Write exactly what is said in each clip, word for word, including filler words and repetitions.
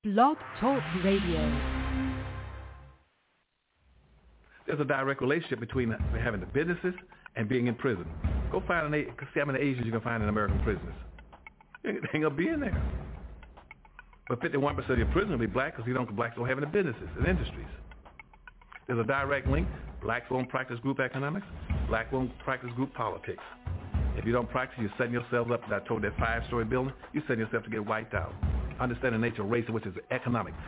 Blog Talk Radio. There's a direct relationship between having the businesses and being in prison. Go find an, see how many Asians you can find in American prisons. They ain't gonna be in there. But fifty-one percent of your prison will be black because you don't, blacks don't have any businesses and industries. There's a direct link. Blacks won't practice group economics. Blacks won't practice group politics. If you don't practice, you're setting yourself up. I told that five-story building, you're setting yourself to get wiped out. Understand the nature of race, which is economics.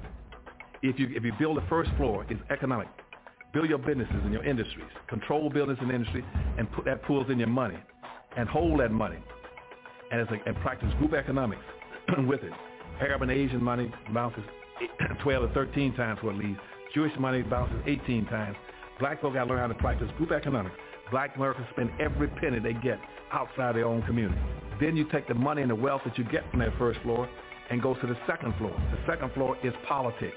If you if you build the first floor, it's economic. Build your businesses and your industries. Control business and industry, and put that pulls in your money, and hold that money, and it's like, and practice group economics with it. Arab and Asian money bounces twelve to thirteen times what it leaves. Jewish money bounces eighteen times. Black folk got to learn how to practice group economics. Black Americans spend every penny they get outside their own community. Then you take the money and the wealth that you get from that first floor and go to the second floor. The second floor is politics.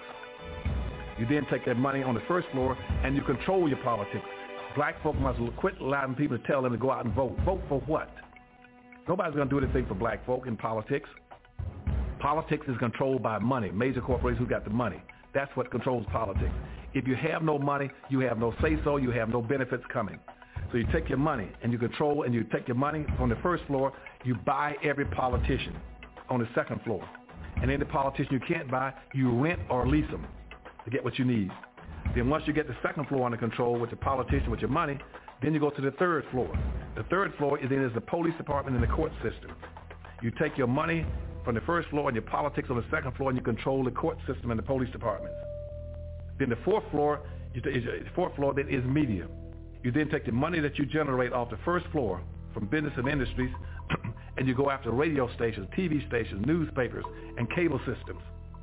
You then take that money on the first floor and you control your politics. Black folk must quit allowing people to tell them to go out and vote. Vote for what? Nobody's going to do anything for black folk in politics. Politics is controlled by money, major corporations who got the money. That's what controls politics. If you have no money, you have no say-so, you have no benefits coming. So you take your money and you control, and you take your money on the first floor, you buy every politician on the second floor. And any politician you can't buy, you rent or lease them to get what you need. Then once you get the second floor under control with your politician, with your money, then you go to the third floor. The third floor is then is the police department and the court system. You take your money from the first floor and your politics on the second floor, and you control the court system and the police departments. Then the fourth floor, you t- the fourth floor then is media. You then take the money that you generate off the first floor from business and industries, and you go after radio stations, T V stations, newspapers, and cable systems,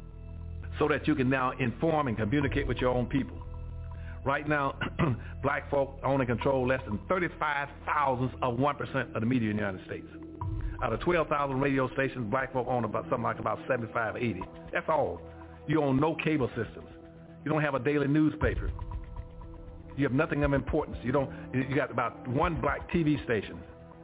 so that you can now inform and communicate with your own people. Right now, black folk own and control less than thirty-five thousandths of one percent of the media in the United States. Out of twelve thousand radio stations, black folk own about something like about seventy-five, eighty. That's all. You own no cable systems. You don't have a daily newspaper. You have nothing of importance. You don't. You got about one black T V station,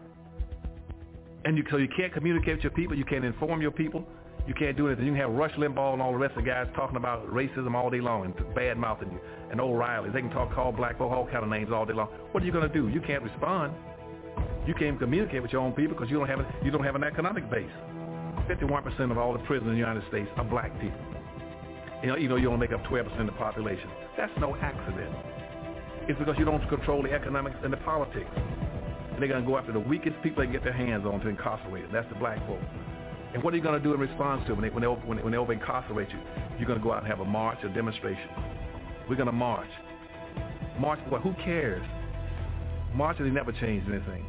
and you, so you can't communicate with your people. You can't inform your people. You can't do anything. You can have Rush Limbaugh and all the rest of the guys talking about racism all day long and bad mouthing you, and O'Reilly. They can talk, call black folk all kind of names all day long. What are you going to do? You can't respond. You can't communicate with your own people because you don't have a, you don't have an economic base. fifty-one percent of all the prisoners in the United States are black people. You know, you know you only make up twelve percent of the population. That's no accident. It's because you don't control the economics and the politics. And they're going to go after the weakest people they can get their hands on to incarcerate them. That's the black folk. And what are you going to do in response to them when they, when they, when they, when they over-incarcerate you? You're going to go out and have a march, a demonstration. We're going to march. March for what? Who cares? March has never changed anything.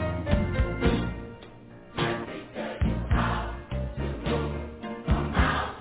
Come out.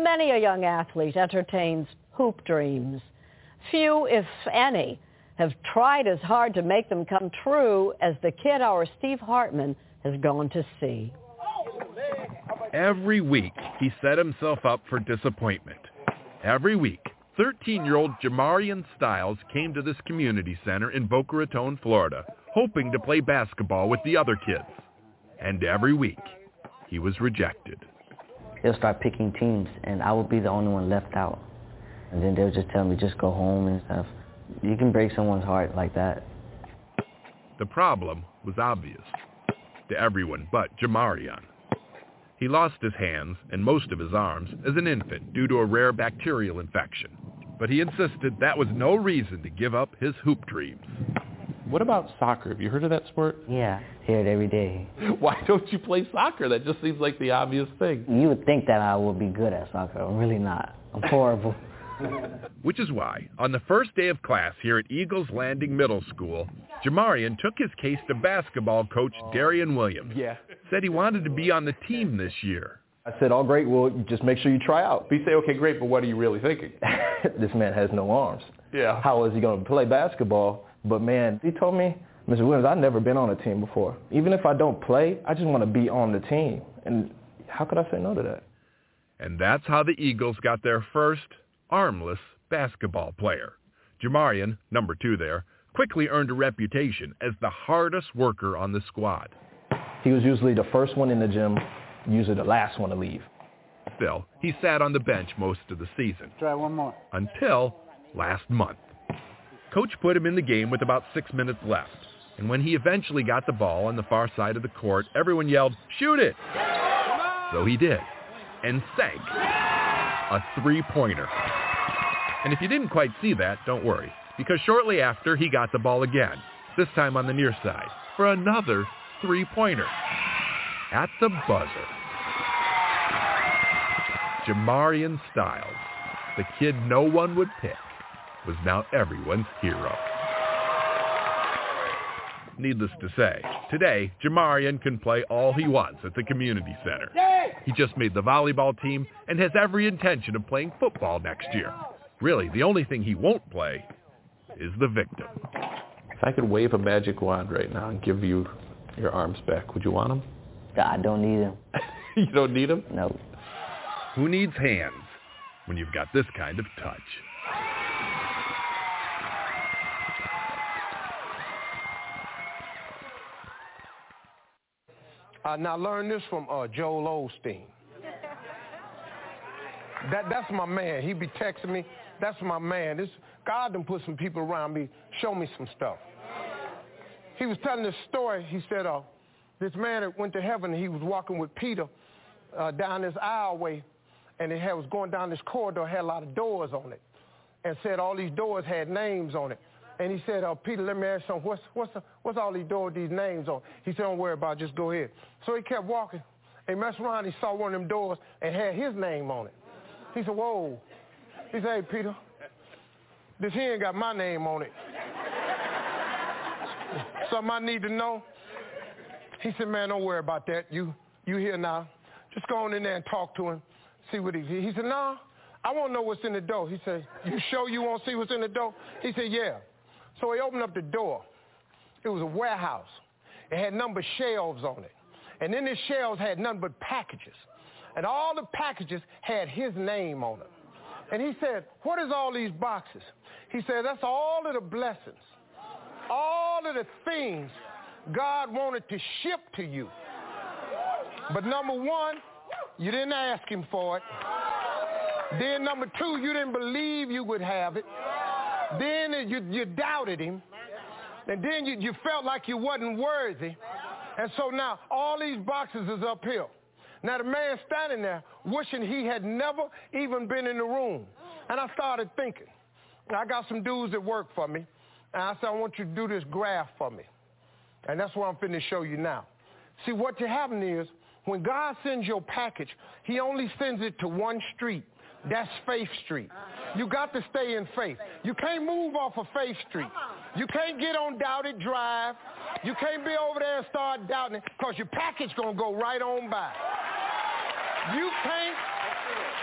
Many a young athlete entertains hoop dreams. Few, if any, have tried as hard to make them come true as the kid our Steve Hartman has gone to see. Every week, he set himself up for disappointment. Every week, thirteen-year-old Jamarian Styles came to this community center in Boca Raton, Florida, hoping to play basketball with the other kids. And every week, he was rejected. They'll start picking teams, and I would be the only one left out. And then they'll just tell me, just go home and stuff. You can break someone's heart like that. The problem was obvious to everyone but Jamarian. He lost his hands and most of his arms as an infant due to a rare bacterial infection. But he insisted that was no reason to give up his hoop dreams. What about soccer? Have you heard of that sport? Yeah, hear it every day. Why don't you play soccer? That just seems like the obvious thing. You would think that I would be good at soccer. I'm really not. I'm horrible. Which is why, on the first day of class here at Eagles Landing Middle School, Jamarian took his case to basketball coach Darian Williams. Yeah. Said he wanted to be on the team this year. I said, all great, well, just make sure you try out. You say, okay, great, but what are you really thinking? This man has no arms. Yeah. How is he going to play basketball? But, man, he told me, Mister Williams, I've never been on a team before. Even if I don't play, I just want to be on the team. And how could I say no to that? And that's how the Eagles got their first armless basketball player. Jamarian, number two there, quickly earned a reputation as the hardest worker on the squad. He was usually the first one in the gym, usually the last one to leave. Still, he sat on the bench most of the season. Try one more. Until last month. Coach put him in the game with about six minutes left. And when he eventually got the ball on the far side of the court, everyone yelled, "Shoot it!" So he did, and sank a three-pointer. And if you didn't quite see that, don't worry, because shortly after, he got the ball again, this time on the near side, for another three-pointer at the buzzer. Jamarian Styles, the kid no one would pick, was now everyone's hero. Needless to say, today, Jamarian can play all he wants at the community center. He just made the volleyball team and has every intention of playing football next year. Really, the only thing he won't play is the victim. If I could wave a magic wand right now and give you your arms back, would you want them? I don't need them. You don't need them? No. Who needs hands when you've got this kind of touch? Uh, now learn this from uh, Joel Osteen. That that's my man. He be texting me. That's my man. This God done put some people around me, show me some stuff. He was telling this story. He said, uh, this man that went to heaven, he was walking with Peter uh, down this aisleway, and it had, was going down this corridor, had a lot of doors on it, and said all these doors had names on it. And he said, uh, Peter, let me ask you something. What's, what's, the, what's all these doors, these names on? He said, don't worry about it, just go ahead. So he kept walking. He messed around, he saw one of them doors and had his name on it. He said, whoa. He said, hey, Peter, this here ain't got my name on it. Something I need to know? He said, man, don't worry about that. You you here now. Just go on in there and talk to him, see what he He said, no, I want to know what's in the door. He said, you sure you want to see what's in the door? He said, yeah. So he opened up the door. It was a warehouse. It had numbered shelves on it. And in the shelves had none but packages. And all the packages had his name on them. And he said, what is all these boxes? He said, that's all of the blessings, all of the things God wanted to ship to you. But number one, you didn't ask him for it. Then number two, you didn't believe you would have it. Then you, you doubted him. And then you, you felt like you wasn't worthy. And so now all these boxes is up here. Now the man standing there wishing he had never even been in the room. And I started thinking, I got some dudes that work for me. And I said, I want you to do this graph for me. And that's what I'm finna show you now. See, what happening is, when God sends your package, he only sends it to one street. That's Faith Street. You got to stay in faith. You can't move off of Faith Street. You can't get on Doubted Drive. You can't be over there and start doubting it, because your package going to go right on by. You can't,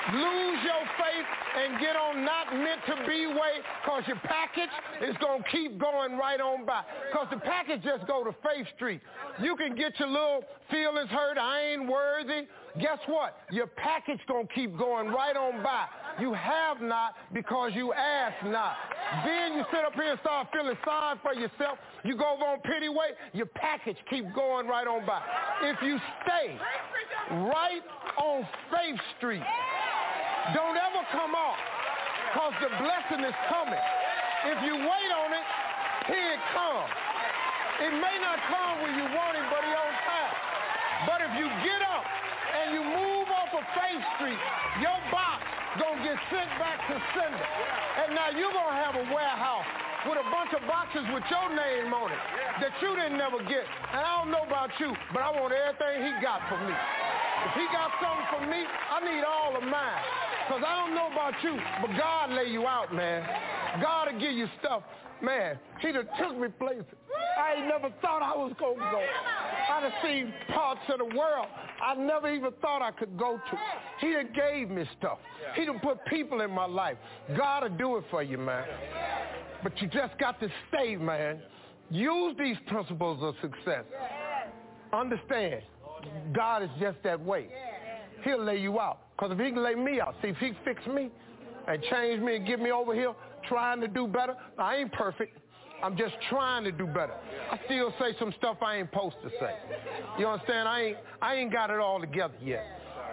lose your faith and get on not meant to be way, because your package is going to keep going right on by. Because the package just go to Faith Street. You can get your little feelings hurt, I ain't worthy. Guess what? Your package going to keep going right on by. You have not because you ask not. Then you sit up here and start feeling sorry for yourself. You go over on pity way, your package keep going right on by. If you stay right on Faith Street, don't ever come off, because the blessing is coming. If you wait on it, here it comes. It may not come when you want it, but it's on time. But if you get up and you move off of Faith Street, your box gonna get sent back to sender. And now you're gonna have a warehouse with a bunch of boxes with your name on it that you didn't never get. And I don't know about you, but I want everything he got for me. If he got something for me, I need all of mine. Because I don't know about you, but God lay you out, man. God will give you stuff. Man, he done took me places I ain't never thought I was going to go. I done seen parts of the world I never even thought I could go to. He done gave me stuff. He done put people in my life. God will do it for you, man. But you just got to stay, man. Use these principles of success. Understand, God is just that way. He'll lay you out. Because if he can lay me out, see, if he fix me and change me and get me over here trying to do better, I ain't perfect. I'm just trying to do better. I still say some stuff I ain't supposed to say. You understand? I ain't, I ain't got it all together yet.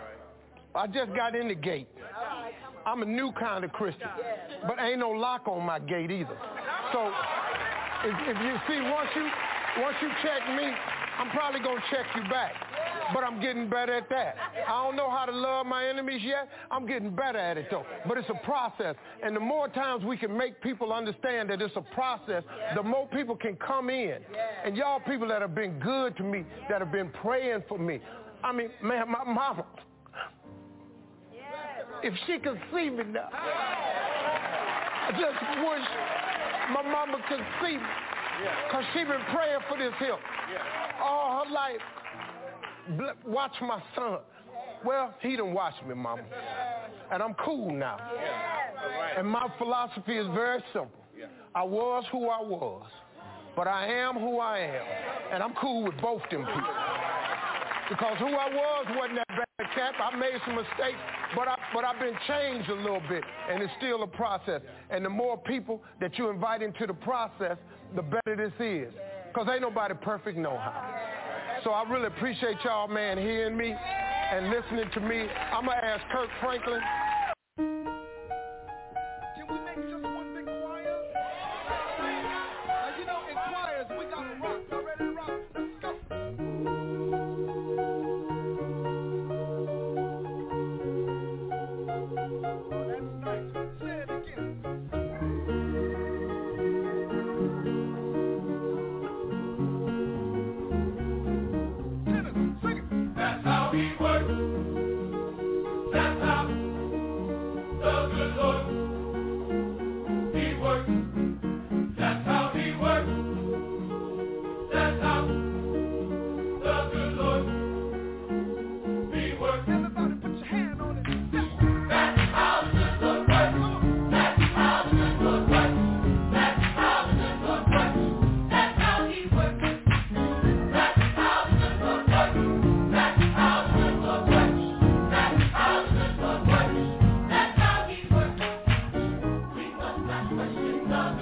I just got in the gate. I'm a new kind of Christian, but ain't no lock on my gate either. So if, if you see, once you, once you check me, I'm probably going to check you back. But I'm getting better at that. I don't know how to love my enemies yet. I'm getting better at it, though. But it's a process. And the more times we can make people understand that it's a process, the more people can come in. And y'all people that have been good to me, that have been praying for me. I mean, man, my mama, if she could see me now, I just wish my mama could see me. Because she been praying for this here all her life. Watch my son. Well, he done watched me, mama. And I'm cool now. And my philosophy is very simple. I was who I was, but I am who I am. And I'm cool with both them people. Because who I was wasn't that bad, Cap. I made some mistakes, but, I, but I've been changed a little bit, and it's still a process. And the more people that you invite into the process, the better this is. Because ain't nobody perfect no how. So I really appreciate y'all, man, hearing me and listening to me. I'm going to ask Kirk Franklin. Can we make just one big choir? Now, you know, in choirs, we got to rock. Y'all ready to rock? Let's go. Oh, that's nice. Say it again. Let's go.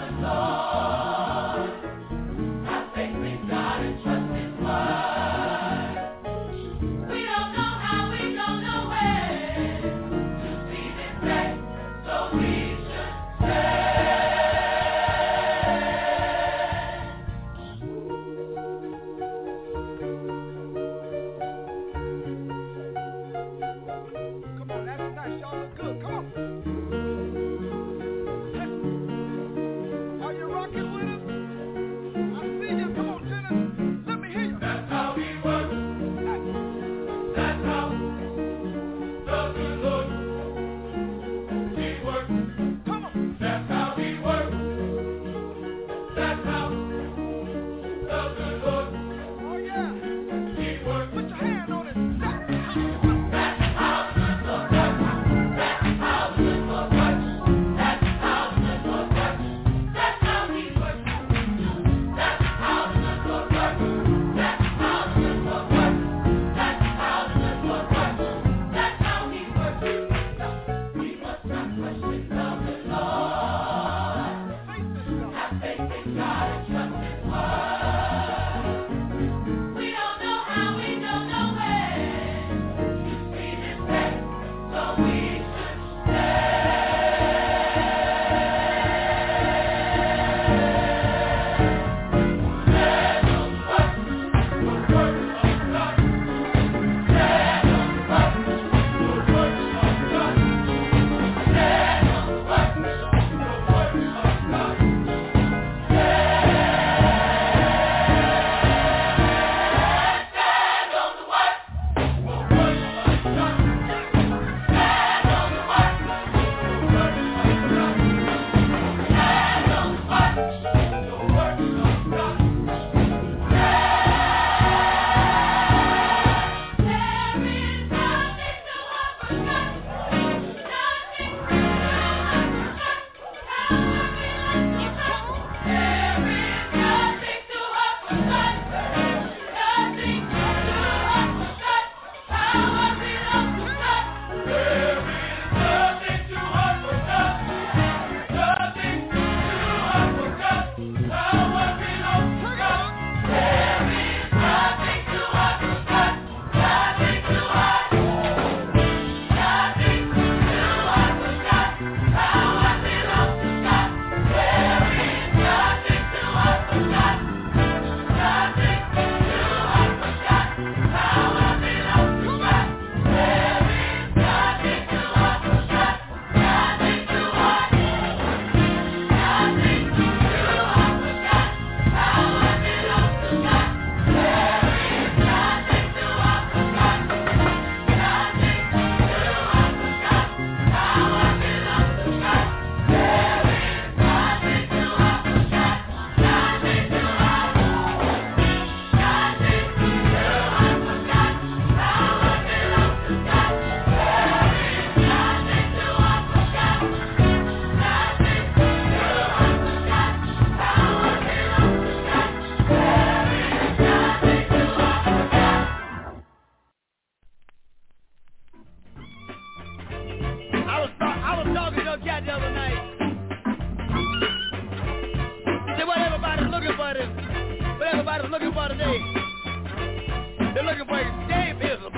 was looking for today. They're looking for escapism.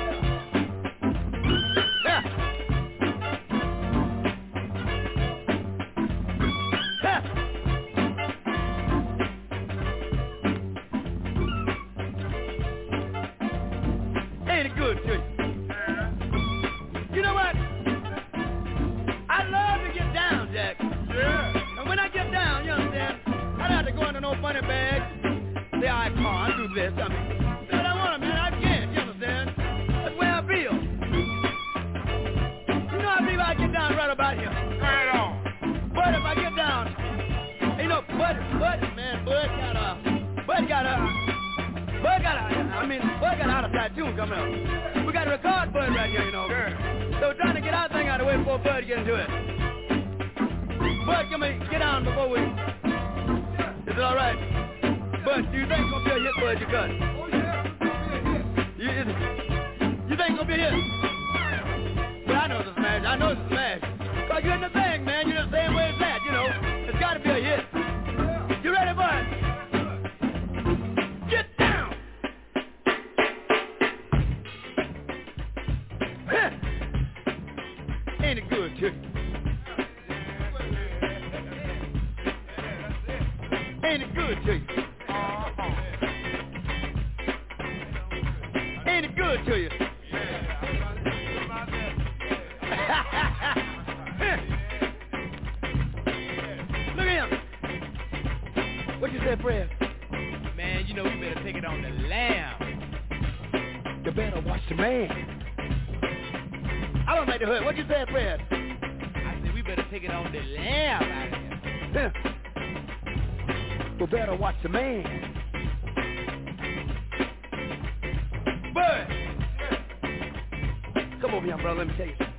Yeah. Yeah. Ain't it good to you? You know what? I love to get down, Jack. Yeah. And when I get down, you understand, I don't have to go into no funny bag. Say, I can't do this. I mean, do what I want, man. I can't, you understand? That's the way I feel. You know, I believe I get down right about here. Right on. But if I get down, you know, Bud, Bud, man, Bud got a, Bud got a, Bud got a, I mean, Bud got out of that tune coming up. We got to record Bud right here, you know. Sure. So we're trying to get our thing out of the way before Bud get into it. Bud, can we get down before we... Is it all right? Bud, do you think it's going to be a hit, Bud, you cut? Oh, yeah. You, is it, you think it's going to be a hit? But I know it's a smash. I know it's a smash. Because you're in the thing, man. You're the same way as that, you know. It's got to be a hit. You ready, Bud? Get down! Ain't it good, too? Ain't it good to you? Ain't it good to you? Look at him. What you say, Fred? Man, you know we better take it on the lamb. You better watch the man. I don't like the hood. What you say, Fred? I said we better take it on the lamb out of here. You better watch the man. Bud! Come over here, brother, let me tell you something.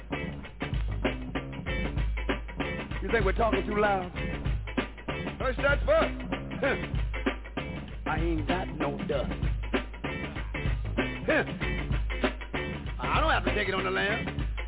You think we're talking too loud? First that's first. I ain't got no dust. I don't have to take it on the lamb.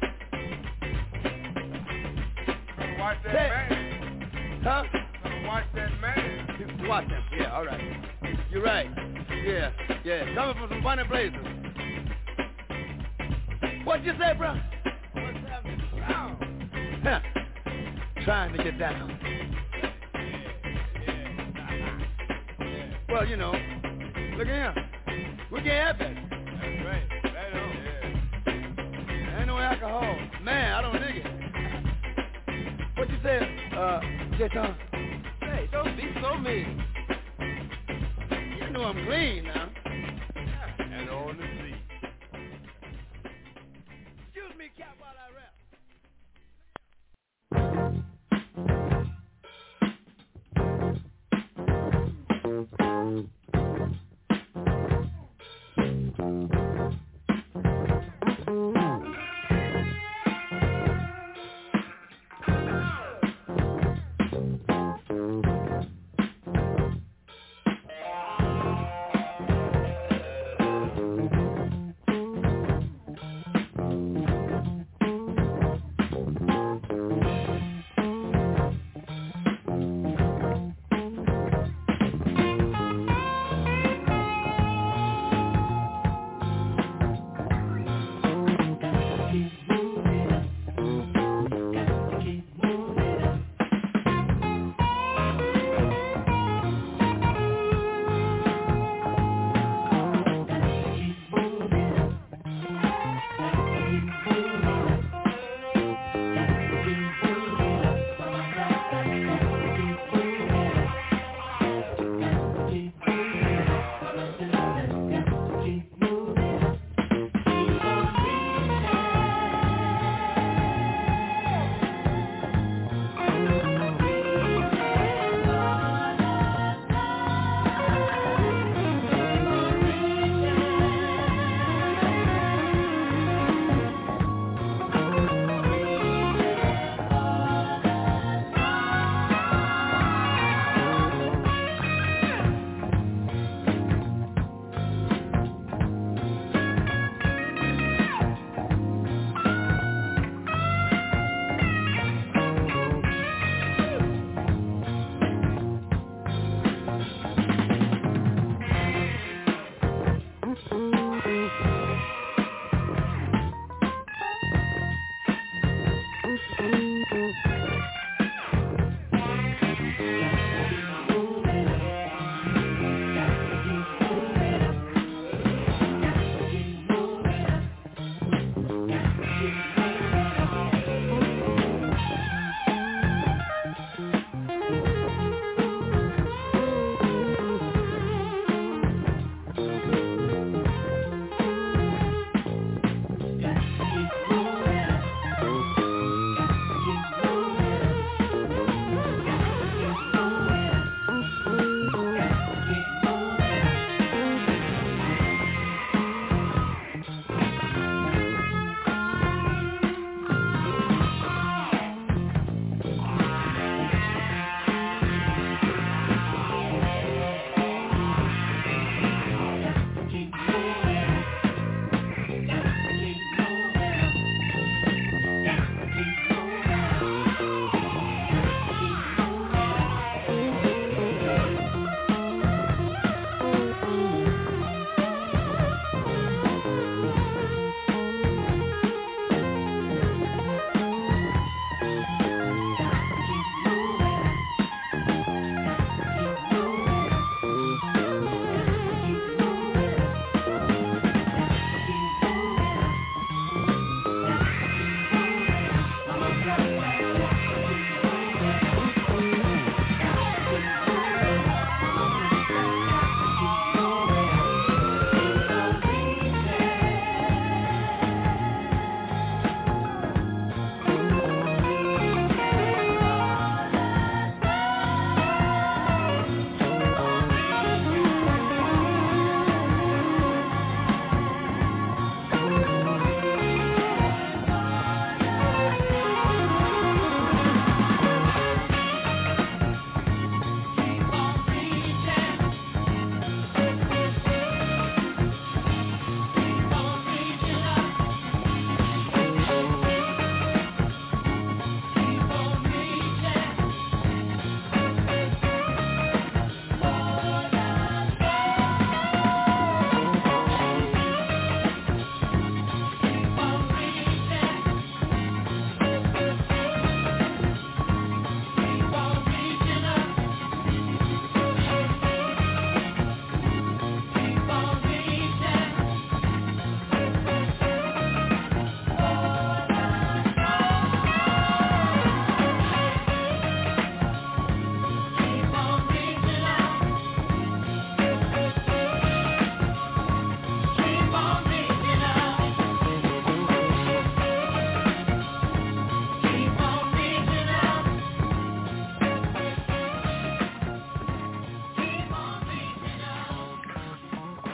Watch that Say, man. Huh? Watch that man. Watch them. Yeah, all right. You're right. Yeah, yeah. Coming from some funny places. What'd you say, bro? What's happening? Down. Huh. Trying to get down. Well, you know, look at him. We can't have that. That's right. Right on. Yeah. Ain't no alcohol. Man, I don't dig it. What you say, uh, J-Tom? Hey, don't be so mean. You know I'm clean now. And on the seat. Excuse me, Cap, while I rap.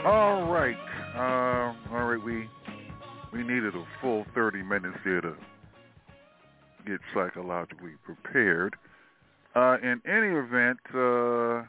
All right. Uh, all right, we we needed a full thirty minutes here to get psychologically prepared. Uh, in any event, uh,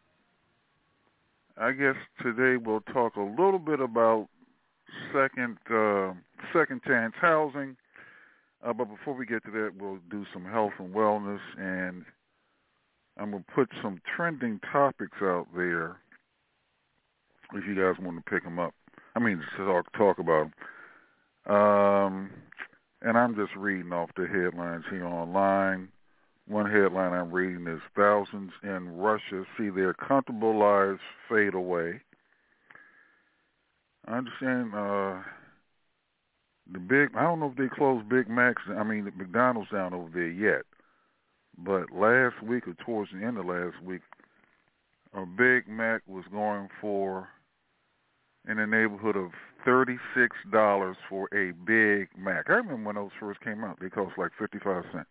I guess today we'll talk a little bit about second uh, second chance housing. Uh, but before we get to that, we'll do some health and wellness, and I'm going to put some trending topics out there if you guys want to pick them up. I mean, to talk, talk about them. Um, and I'm just reading off the headlines here online. One headline I'm reading is thousands in Russia see their comfortable lives fade away. I understand uh, the big, I don't know if they closed Big Macs, I mean, the McDonald's down over there yet. But last week or towards the end of last week, a Big Mac was going for in the neighborhood of thirty-six dollars for a Big Mac. I remember when those first came out, they cost like fifty-five cents.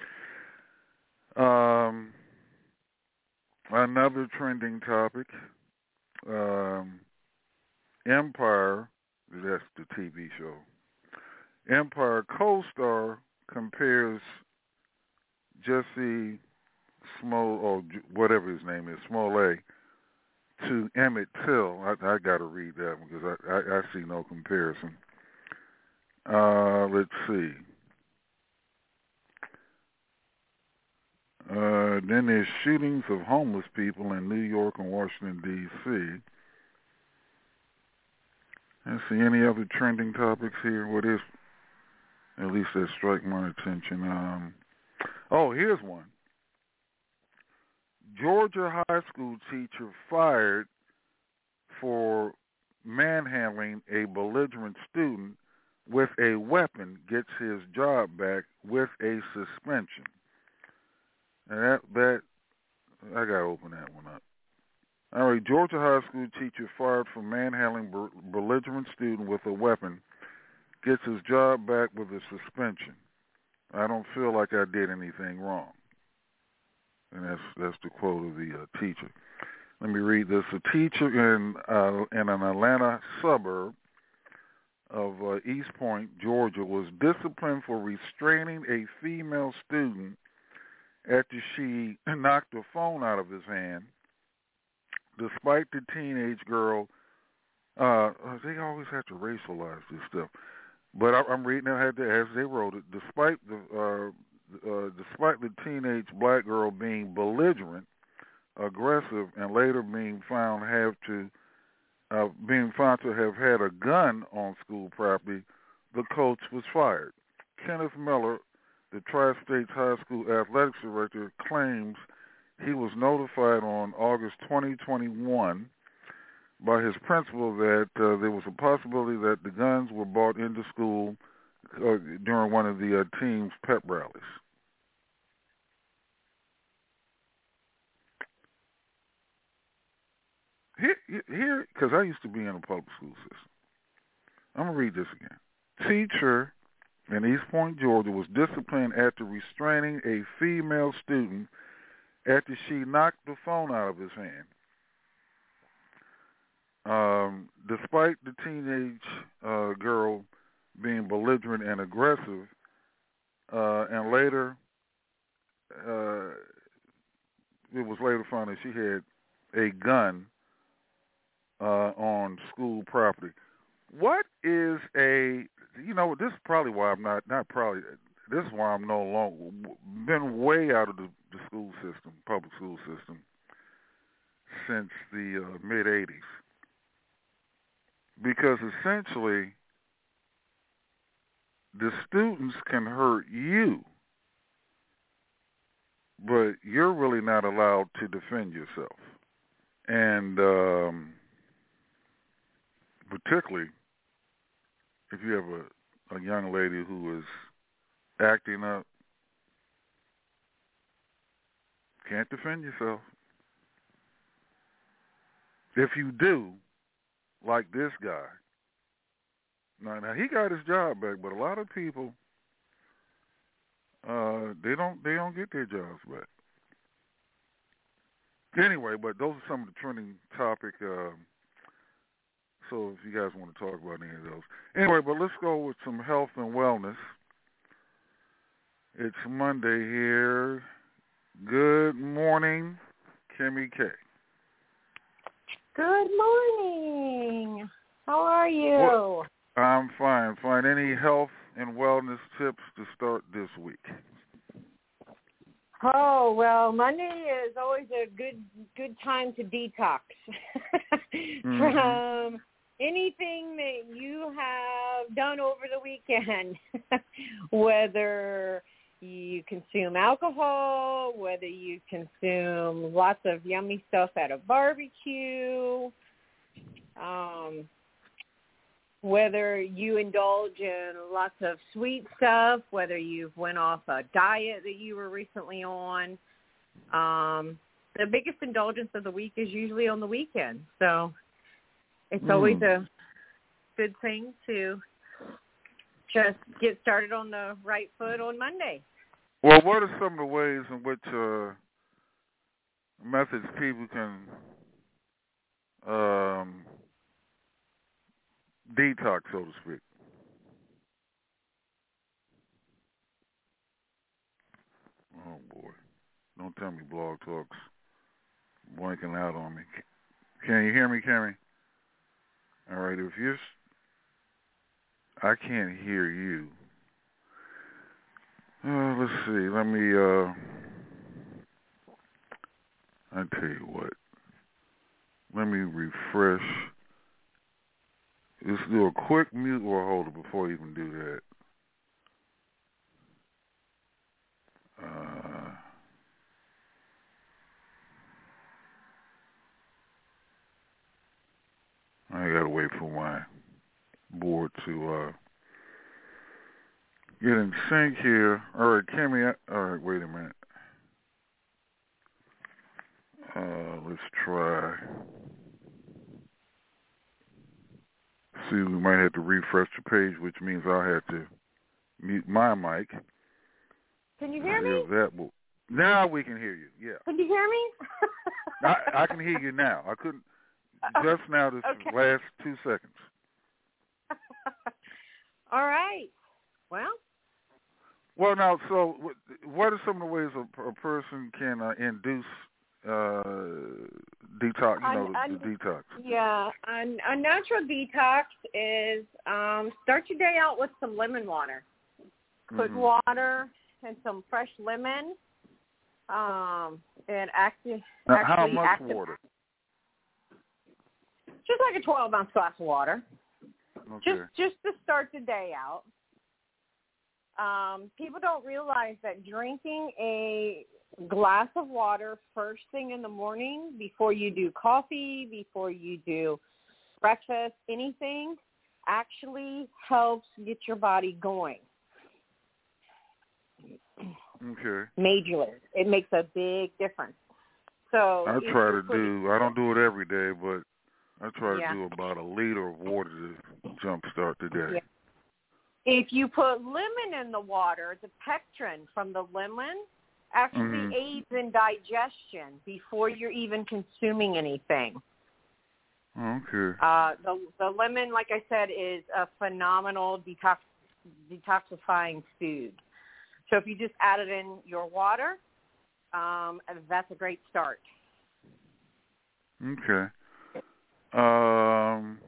Um, another trending topic, um, Empire, that's the T V show. Empire co-star compares Jesse Smollett, or whatever his name is, Smollett, to Emmett Till. I, I got to read that one because I, I, I see no comparison. Uh, let's see. Uh, then there's shootings of homeless people in New York and Washington, D C Let's see, any other trending topics here? What is, at least that strike my attention. Um, oh, here's one. Georgia high school teacher fired for manhandling a belligerent student with a weapon gets his job back with a suspension. And that, that, I got to open that one up. All right, Georgia high school teacher fired for manhandling a belligerent student with a weapon gets his job back with a suspension. I don't feel like I did anything wrong. And that's that's the quote of the uh, teacher. Let me read this. A teacher in uh, in an Atlanta suburb of uh, East Point, Georgia, was disciplined for restraining a female student after she knocked the phone out of his hand, despite the teenage girl. Uh, they always have to racialize this stuff. But I, I'm reading it as they wrote it. Despite the uh, uh, despite the teenage black girl being belligerent, aggressive, and later being found have to uh, being found to have had a gun on school property, the coach was fired. Kenneth Miller, the Tri-States High School athletics director, claims he was notified on August twenty twenty-one by his principal that uh, there was a possibility that the guns were brought into school uh, during one of the uh, team's pep rallies. Here, here, because I used to be in a public school system. I'm going to read this again. Teacher in East Point, Georgia, was disciplined after restraining a female student after she knocked the phone out of his hand. Um, despite the teenage uh, girl being belligerent and aggressive, uh, and later, uh, it was later found that she had a gun uh, on school property. What is a, you know, this is probably why I'm not, not probably, this is why I'm no longer, been way out of the, the school system, public school system, since the uh, mid-eighties. Because essentially, the students can hurt you, but you're really not allowed to defend yourself. And um, particularly if you have a, a young lady who is acting up, can't defend yourself. If you do, like this guy. Now, now he got his job back, but a lot of people, uh, they don't they don't get their jobs back. Anyway, but those are some of the trending topic uh, so if you guys want to talk about any of those. Anyway, but let's go with some health and wellness. It's Monday here. Good morning, Kimmy K. Good morning. How are you? Well, I'm fine, fine. Any health and wellness tips to start this week? Oh, well, Monday is always a good good time to detox mm-hmm. from anything that you have done over the weekend, whether you consume alcohol, whether you consume lots of yummy stuff at a barbecue, um, whether you indulge in lots of sweet stuff, whether you've went off a diet that you were recently on. Um, the biggest indulgence of the week is usually on the weekend. So it's mm. always a good thing to just get started on the right foot on Monday. Well, what are some of the ways in which uh, methods people can um, detox, so to speak? Oh, boy. Don't tell me Blog Talk's blanking out on me. Can you hear me, Kimmy? All right, if you're... I can't hear you. Uh, let's see. Let me, uh... I tell you what. Let me refresh. Let's do a quick mute or hold it before you can do that. Uh, I gotta wait for my board to uh, get in sync here. All right, Kimmy. I, all right, wait a minute. Uh, let's try. See, we might have to refresh the page, which means I'll have to mute my mic. Can you hear me? That will, now we can hear you, yeah. Can you hear me? I, I can hear you now. I couldn't just now this okay. last two seconds. All right. Well. Well, now, so what are some of the ways a, a person can uh, induce uh, detox, you know, a, the, the detox? Yeah. A, a natural detox is um, start your day out with some lemon water. Put mm-hmm. water and some fresh lemon. Um, and acti- now, actually how much active- water? Just like a twelve ounce glass of water. Okay. Just just to start the day out. Um, people don't realize that drinking a glass of water first thing in the morning, before you do coffee, before you do breakfast, anything, actually helps get your body going. Okay. Majorly. It makes a big difference. So I try to do, I don't do it every day, but I try yeah. to do about a liter of water to jumpstart the day. Yeah. If you put lemon in the water, the pectin from the lemon actually mm-hmm. aids in digestion before you're even consuming anything. Okay. Uh, the the lemon, like I said, is a phenomenal detox, detoxifying food. So if you just add it in your water, um, that's a great start. Okay. Um,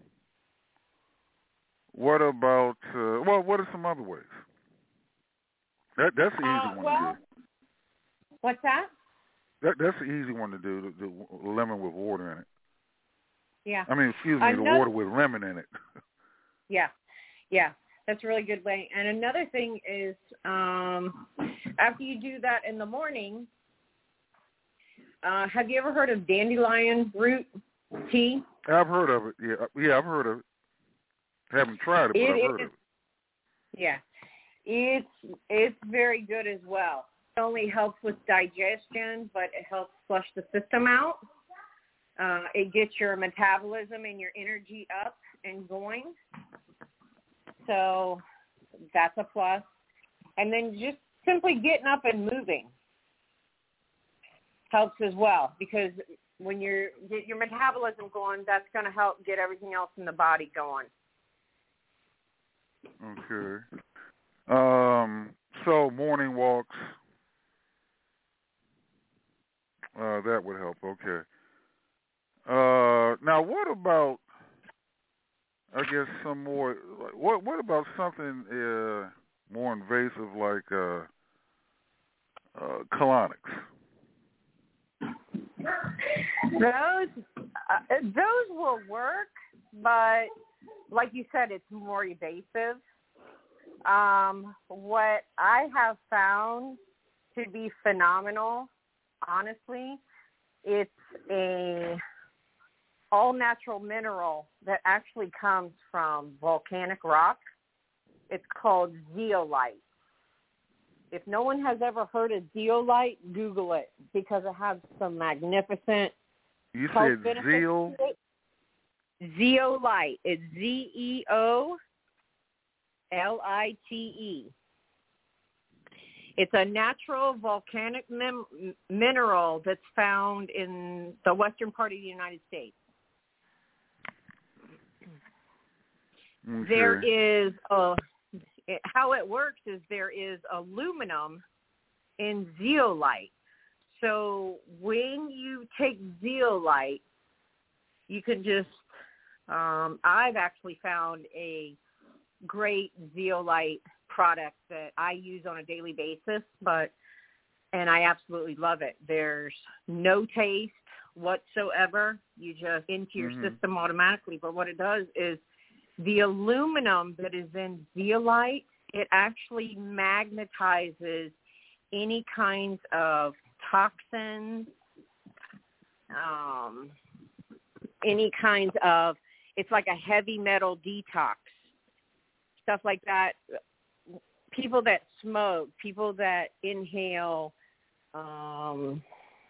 what about, uh, well, what are some other ways? That That's the easy uh, one well, to do. What's that? that? That's the easy one to do, the, the lemon with water in it. Yeah. I mean, excuse me, Another, the water with lemon in it. yeah, yeah. That's a really good way. And another thing is um, after you do that in the morning, uh, have you ever heard of dandelion root tea? I've heard of it. Yeah, yeah, I've heard of it. Haven't tried it, but it, I've heard it, of it. Yeah, it's it's very good as well. It only helps with digestion, but it helps flush the system out. Uh, it gets your metabolism and your energy up and going. So that's a plus. And then just simply getting up and moving. helps as well, because when you're get your metabolism going, that's going to help get everything else in the body going. Okay. Um, so morning walks, uh, that would help. Okay. Uh, now, what about, I guess, some more, what what about something uh, more invasive like uh, uh, colonics? Those, uh, those will work, but like you said, it's more evasive. Um, what I have found to be phenomenal, honestly, it's a all-natural mineral that actually comes from volcanic rock. It's called zeolite. If no one has ever heard of zeolite, Google it, because it has some magnificent You health said benefits zeal? to it. Zeolite. It's Z E O L I T E. It's a natural volcanic mem- mineral that's found in the western part of the United States. Okay. There is a, it, how it works is there is aluminum in zeolite. So when you take zeolite, you can just, um, I've actually found a great zeolite product that I use on a daily basis, but, and I absolutely love it. There's no taste whatsoever. You just into your mm-hmm. system automatically. But what it does is the aluminum that is in zeolite, it actually magnetizes any kinds of toxins, um, any kinds of, it's like a heavy metal detox, stuff like that. People that smoke, people that inhale um,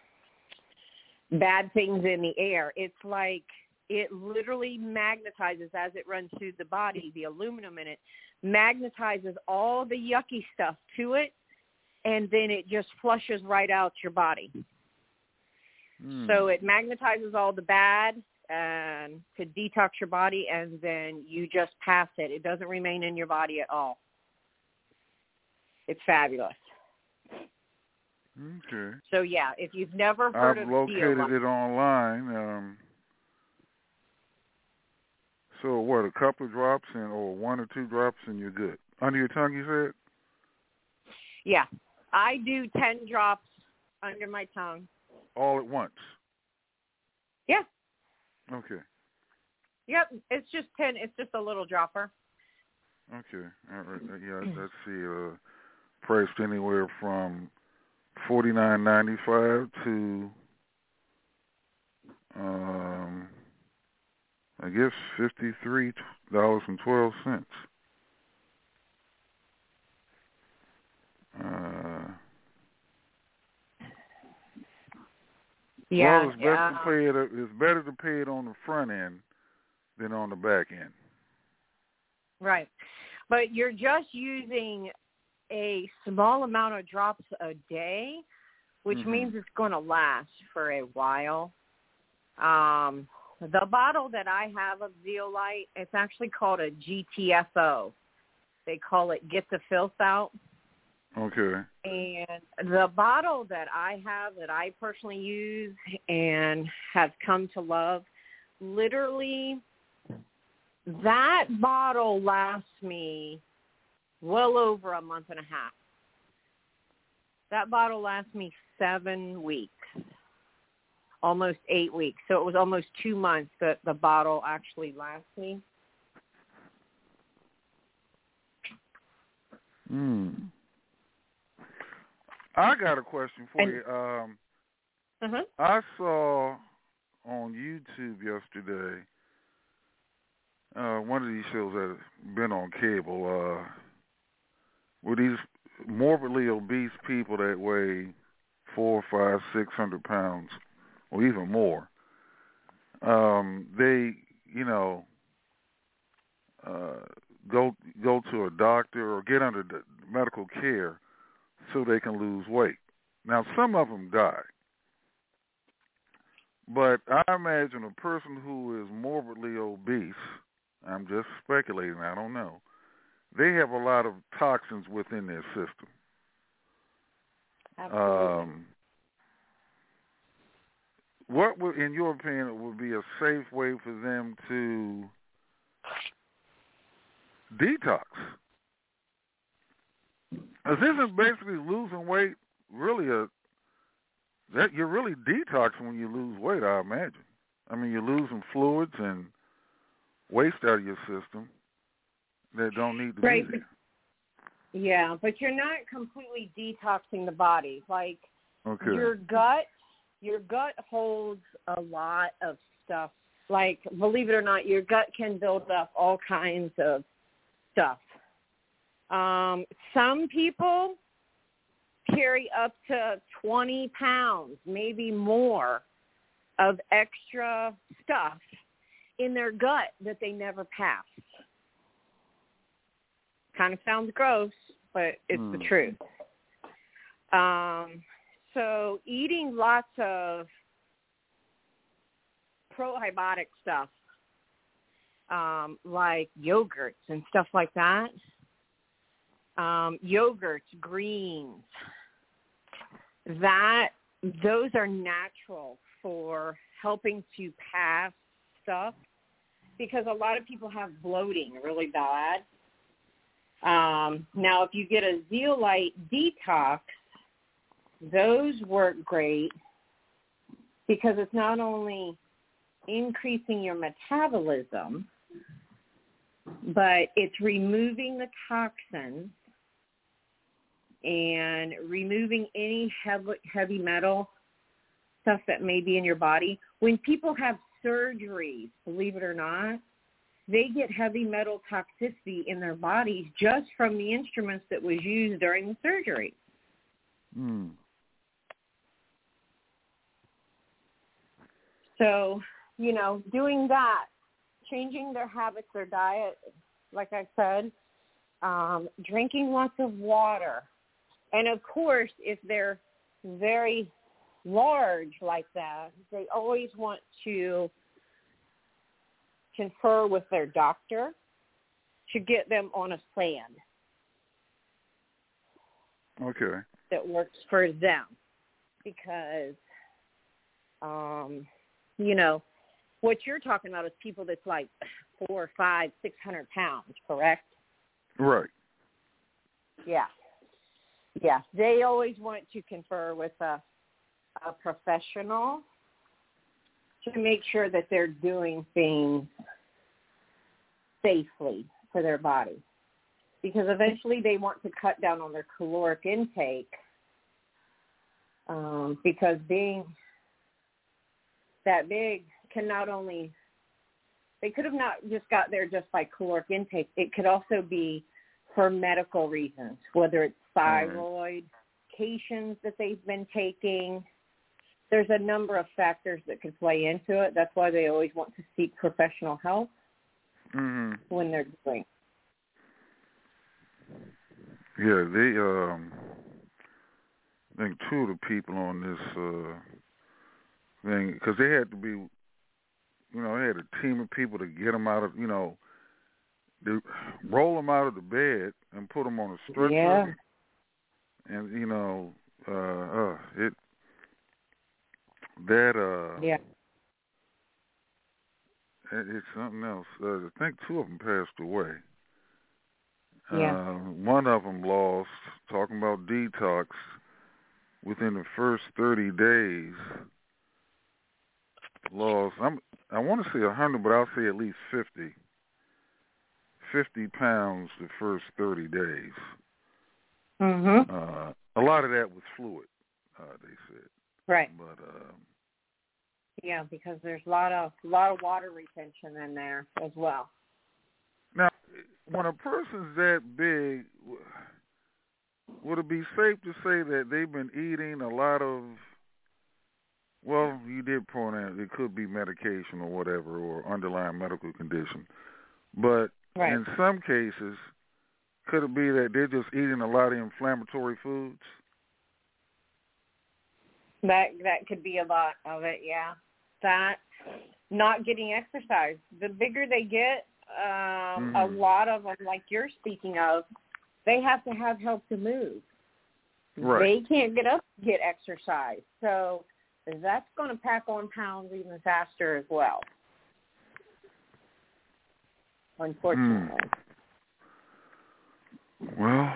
bad things in the air, it's like it literally magnetizes as it runs through the body. The aluminum in it magnetizes all the yucky stuff to it, and then it just flushes right out your body. Mm. So it magnetizes all the bad and to detox your body, and then you just pass it. It doesn't remain in your body at all. It's fabulous. Okay. So, yeah, if you've never heard I've of located zeolite, it online. Um, so, what, a couple of drops and or one or two drops and you're good? Under your tongue, you said? Yeah. I do ten drops under my tongue. All at once? Yeah. Okay. Yep. It's just ten. It's just a little dropper. Okay. All right. Yeah, let's see. Uh, priced anywhere from forty-nine ninety-five to, um, I guess, fifty-three dollars and twelve cents. Uh, yeah, well, it's, yeah. best to pay it, it's better to pay it on the front end than on the back end. Right. But you're just using a small amount of drops a day, which mm-hmm. means it's going to last for a while. Um, the bottle that I have of zeolite, it's actually called a G T F O. They call it Get the Filth Out. Okay. And the bottle that I have that I personally use and have come to love, literally that bottle lasts me well over a month and a half. That bottle lasts me seven weeks, almost eight weeks. So it was almost two months that the bottle actually lasts me. Hmm. I got a question for and, you. Um, uh-huh. I saw on YouTube yesterday uh, one of these shows that has been on cable uh, where these morbidly obese people that weigh four, five, six hundred pounds or even more. Um, they, you know, uh, go go to a doctor or get under the medical care so they can lose weight. Now, some of them die. But I imagine a person who is morbidly obese, I'm just speculating, I don't know, they have a lot of toxins within their system. Absolutely. Um, what would, in your opinion, would be a safe way for them to detox? Because isn't basically losing weight really a that you're really detoxing when you lose weight? I imagine. I mean, you're losing fluids and waste out of your system that don't need to right. be there. Yeah, but you're not completely detoxing the body. Like okay. your gut, your gut holds a lot of stuff. Like, believe it or not, your gut can build up all kinds of stuff. Um, some people carry up to twenty pounds, maybe more, of extra stuff in their gut that they never passed. Kind of sounds gross, but it's mm. the truth. Um, so eating lots of probiotic stuff, um, like yogurts and stuff like that, um, yogurts, greens, that those are natural for helping to pass stuff, because a lot of people have bloating really bad. Um, now, if you get a zeolite detox, those work great because it's not only increasing your metabolism, but it's removing the toxins and removing any heavy, heavy metal stuff that may be in your body. When people have surgeries, believe it or not, they get heavy metal toxicity in their bodies just from the instruments that was used during the surgery. Mm. So, you know, doing that, changing their habits, their diet, like I said, um, drinking lots of water. And, of course, if they're very large like that, they always want to confer with their doctor to get them on a plan okay. that works for them. Because, um, you know, what you're talking about is people that's like four, five, six hundred pounds, correct? Right. Yeah. Yeah. They always want to confer with a, a professional to make sure that they're doing things safely for their body. Because eventually they want to cut down on their caloric intake, um, because being that big can not only, they could have not just got there just by caloric intake. It could also be for medical reasons, whether it's thyroid medications that they've been taking. There's a number of factors that could play into it. That's why they always want to seek professional help mm-hmm. when they're doing. Yeah, they, um, I think two of the people on this uh, thing, because they had to be, you know, they had a team of people to get them out of, you know, they roll them out of the bed and put them on a stretcher. Yeah. And, you know, uh, uh, it, that, uh, yeah. it, it's something else. Uh, I think two of them passed away. Yeah. Uh, one of them lost, talking about detox, within the first thirty days, lost, I'm, I want to say one hundred, but I'll say at least fifty. fifty pounds the first thirty days. Mm-hmm. Uh, a lot of that was fluid, uh, they said. Right. But um, yeah, because there's a lot of a lot of water retention in there as well. Now, when a person's that big, would it be safe to say that they've been eating a lot of, well, you did point out it could be medication or whatever, or underlying medical condition, but right. in some cases, could it be that they're just eating a lot of inflammatory foods? That that could be a lot of it, yeah. fat, not getting exercise. The bigger they get, um, mm-hmm. a lot of them, like you're speaking of, they have to have help to move. Right. They can't get up to get exercise. So that's going to pack on pounds even faster as well, unfortunately. Mm. Well,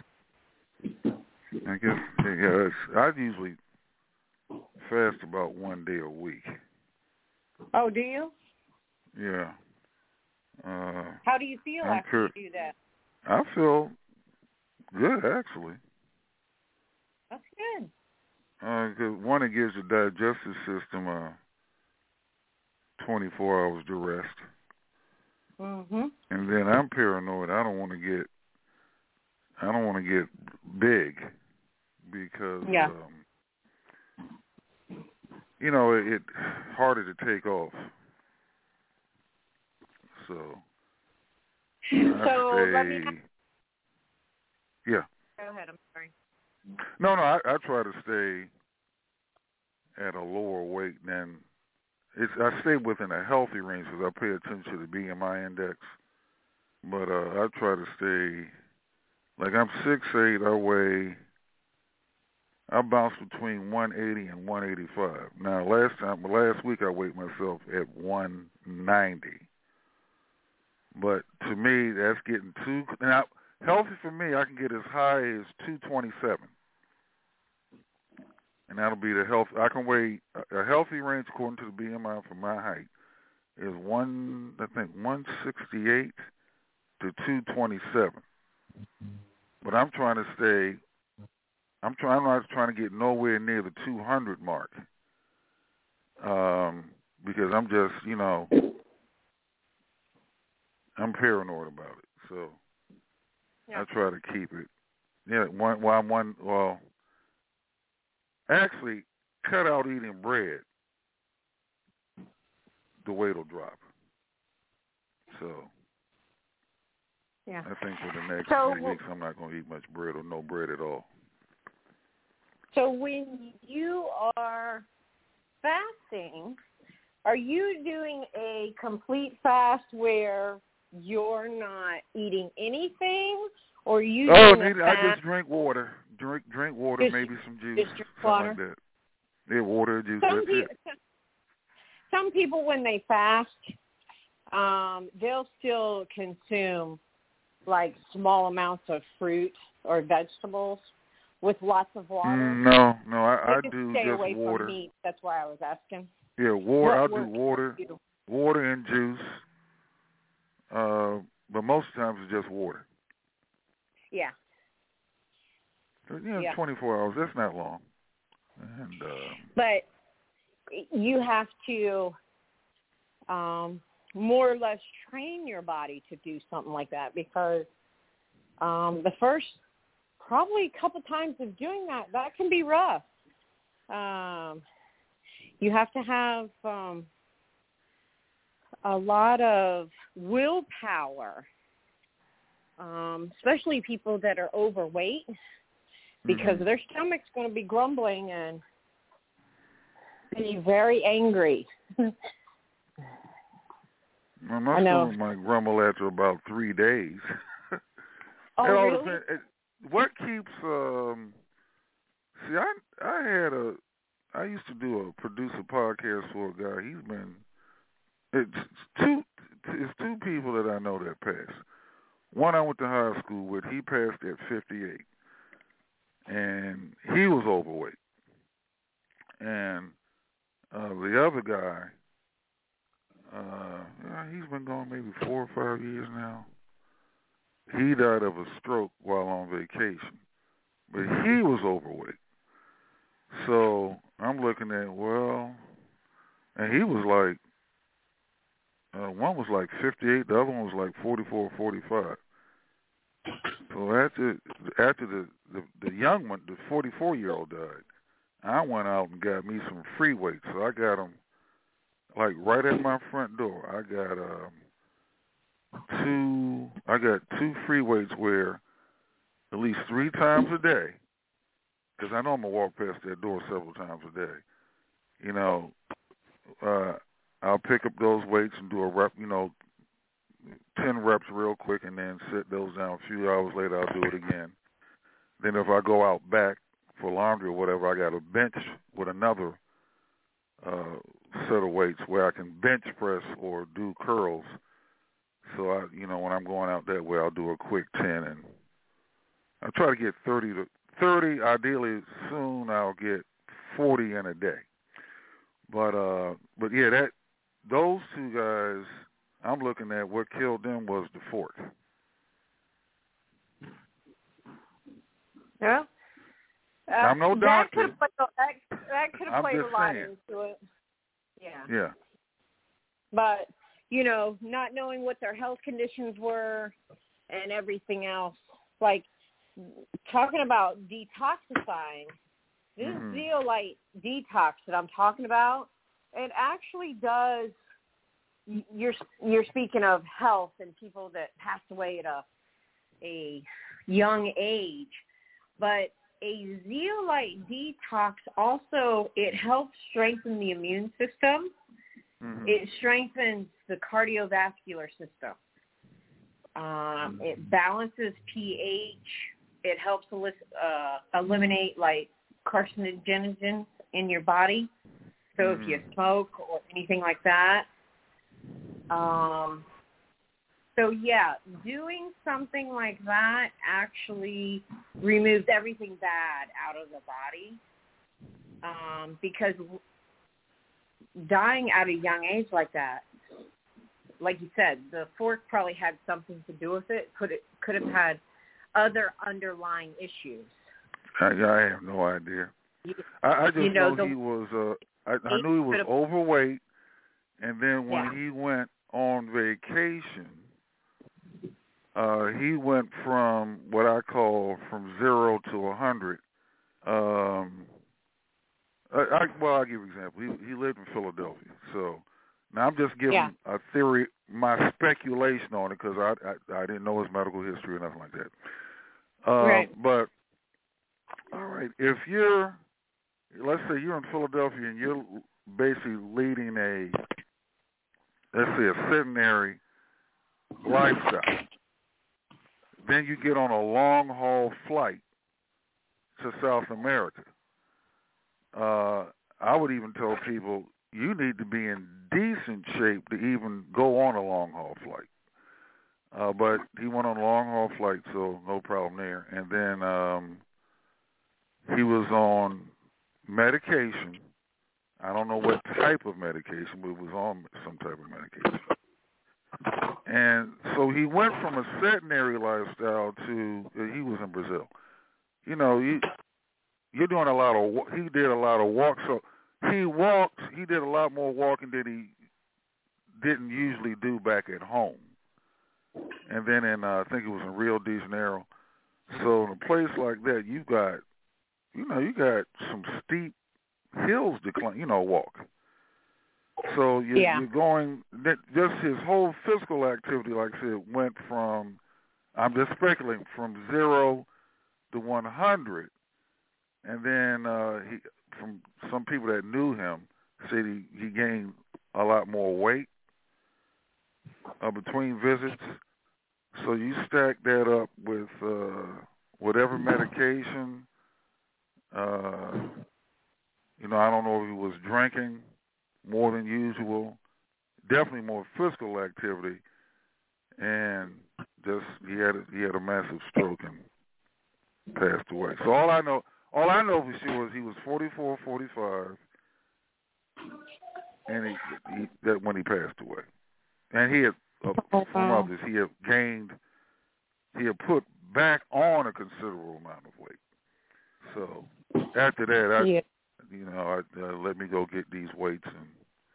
I guess, yeah, it's, I usually fast about one day a week. Oh, do you? Yeah. Uh, How do you feel I'm after cur- you do that? I feel good, actually. That's good. Uh, 'cause one, it gives the digestive system uh, twenty-four hours to rest. Mm-hmm. And then I'm paranoid. I don't want to get, I don't want to get big because, yeah. um, you know, it, it harder to take off. So, so I let me. stay, yeah. Go ahead. I'm sorry. No, no, I, I try to stay at a lower weight than it's. I stay within a healthy range because I pay attention to the B M I index. But uh, I try to stay like I'm six eight. I weigh. I bounce between one eighty and one eighty-five. Now, last time, last week, I weighed myself at one ninety. But to me, that's getting too now. Healthy for me, I can get as high as two twenty-seven. And that'll be the health. I can weigh a healthy range according to the B M I for my height is one, I think one sixty-eight to two twenty-seven. But I'm trying to stay. I'm trying. I'm not trying to get nowhere near the two hundred mark. Um, because I'm just, you know, I'm paranoid about it. So yeah. I try to keep it. Yeah. One. Well, I'm one. Well. Actually, cut out eating bread, the weight will drop. So, yeah. I think for the next so, three weeks, I'm not going to eat much bread or no bread at all. So when you are fasting, are you doing a complete fast where you're not eating anything, or are you Oh, doing need, a I fast? just drink water. Drink, drink water, just, maybe some juice, just drink something water? like that. Yeah, water, juice. Some, that's pe- it. some people, when they fast, um, they'll still consume like small amounts of fruit or vegetables with lots of water. Mm, no, no, I, I they do stay just away water. From meat. That's why I was asking. Yeah, water. What I'll do water, you? water and juice. Uh, but most times it's just water. Yeah. So, you know, yeah. twenty-four hours. That's not long. And uh, but you have to um, more or less train your body to do something like that because um, the first probably a couple times of doing that, that can be rough. Um, you have to have um, a lot of willpower, um, especially people that are overweight, because mm-hmm. their stomach's going to be grumbling and be very angry. well, my stomach might grumble after about three days. Oh, it all really? depends. It, what keeps? Um, see, I I had a. I used to do a produce a podcast for a guy. He's been. It's two. It's two people that I know that passed. One I went to high school with. He passed at fifty-eight, and he was overweight. And uh, the other guy, uh, yeah, he's been gone maybe four or five years now. He died of a stroke while on vacation, but he was overweight. So I'm looking at, well, and he was like, uh, one was like fifty-eight, the other one was like forty-four, forty-five. So after after the, the, the young one, the forty-four-year-old died, I went out and got me some free weights. So I got them like right at my front door. I got um, two. I got two free weights where at least three times a day, because I know I'm gonna walk past that door several times a day. You know, uh, I'll pick up those weights and do a rep, you know, ten reps real quick, and then sit those down. A few hours later, I'll do it again. Then if I go out back for laundry or whatever, I got a bench with another uh, set of weights where I can bench press or do curls. So I, you know, when I'm going out that way, I'll do a quick ten, and I try to get thirty to thirty. Ideally, soon I'll get forty in a day. But uh, but yeah, that those two guys, I'm looking at what killed them was the fork. Yeah. Uh, I'm no that doctor. could that, that could have I'm played a just lot saying. into it. Yeah. Yeah. But, you know, not knowing what their health conditions were and everything else, like talking about detoxifying, this Mm-hmm. zeolite detox that I'm talking about, it actually does, you're, you're speaking of health and people that passed away at a, a young age, but a zeolite detox also, it helps strengthen the immune system. Mm-hmm. It strengthens the cardiovascular system. Um, it balances pH. It helps uh, eliminate, like, carcinogens in your body. So Mm-hmm. if you smoke or anything like that. Um, so, yeah, doing something like that actually removes everything bad out of the body. Um, because dying at a young age like that, like you said, the fork probably had something to do with it. Could it could have had other underlying issues. I, I have no idea. I, I just you know, know the, he was. Uh, I, I knew he was overweight, and then when yeah. he went on vacation, uh, he went from what I call from zero to a hundred. Um, I, I, well, I'll give you an example. He, he lived in Philadelphia, so now I'm just giving yeah. a theory, my speculation on it, because I, I I didn't know his medical history or nothing like that. Uh, right. But all right, if you're, let's say you're in Philadelphia and you're basically leading a, let's say a sedentary lifestyle, then you get on a long haul flight to South America. Uh, I would even tell people you need to be in decent shape to even go on a long haul flight. Uh, but he went on a long haul flight, so no problem there. And then um, he was on medication. I don't know what type of medication, but he was on some type of medication. And so he went from a sedentary lifestyle to, he was in Brazil. You know, he, you're doing a lot of, he did a lot of walk. So he walked, he did a lot more walking than he didn't usually do back at home. And then in, uh, I think it was in Rio de Janeiro. So in a place like that, you've got, you know, you got some steep hills to climb, you know, walk. So you're, yeah. you're going, just his whole physical activity, like I said, went from, I'm just speculating, from zero to one hundred. And then uh, he, from some people that knew him, said he, he gained a lot more weight uh, between visits. So you stack that up with uh, whatever medication. Uh, you know, I don't know if he was drinking more than usual. Definitely more physical activity, and just he had a, he had a massive stroke and passed away. So all I know, all I know for sure is he was forty-four, forty-five, and he, he that when he passed away, and he had uh, from others he had gained, he had put back on a considerable amount of weight. So after that, I, yeah. you know, I uh, let me go get these weights and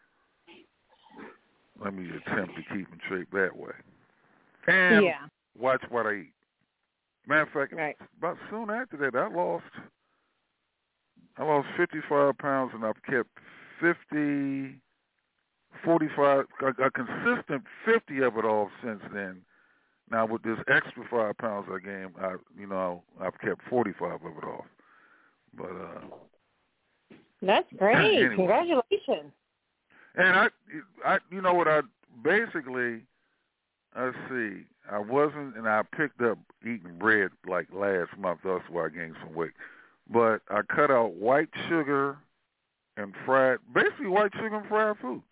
let me attempt to keep in shape that way. And yeah. watch what I eat. Matter of fact, right. about soon after that, I lost, I lost fifty-five pounds, and I've kept fifty, forty-five, a, a consistent fifty of it off since then. Now with this extra five pounds I gained, I, you know, I've kept forty-five of it off. But uh, that's great. anyway. Congratulations. And I, I, you know what? I basically, let's see. I wasn't, and I picked up eating bread like last month. That's why I gained some weight. But I cut out white sugar and fried, basically white sugar and fried foods.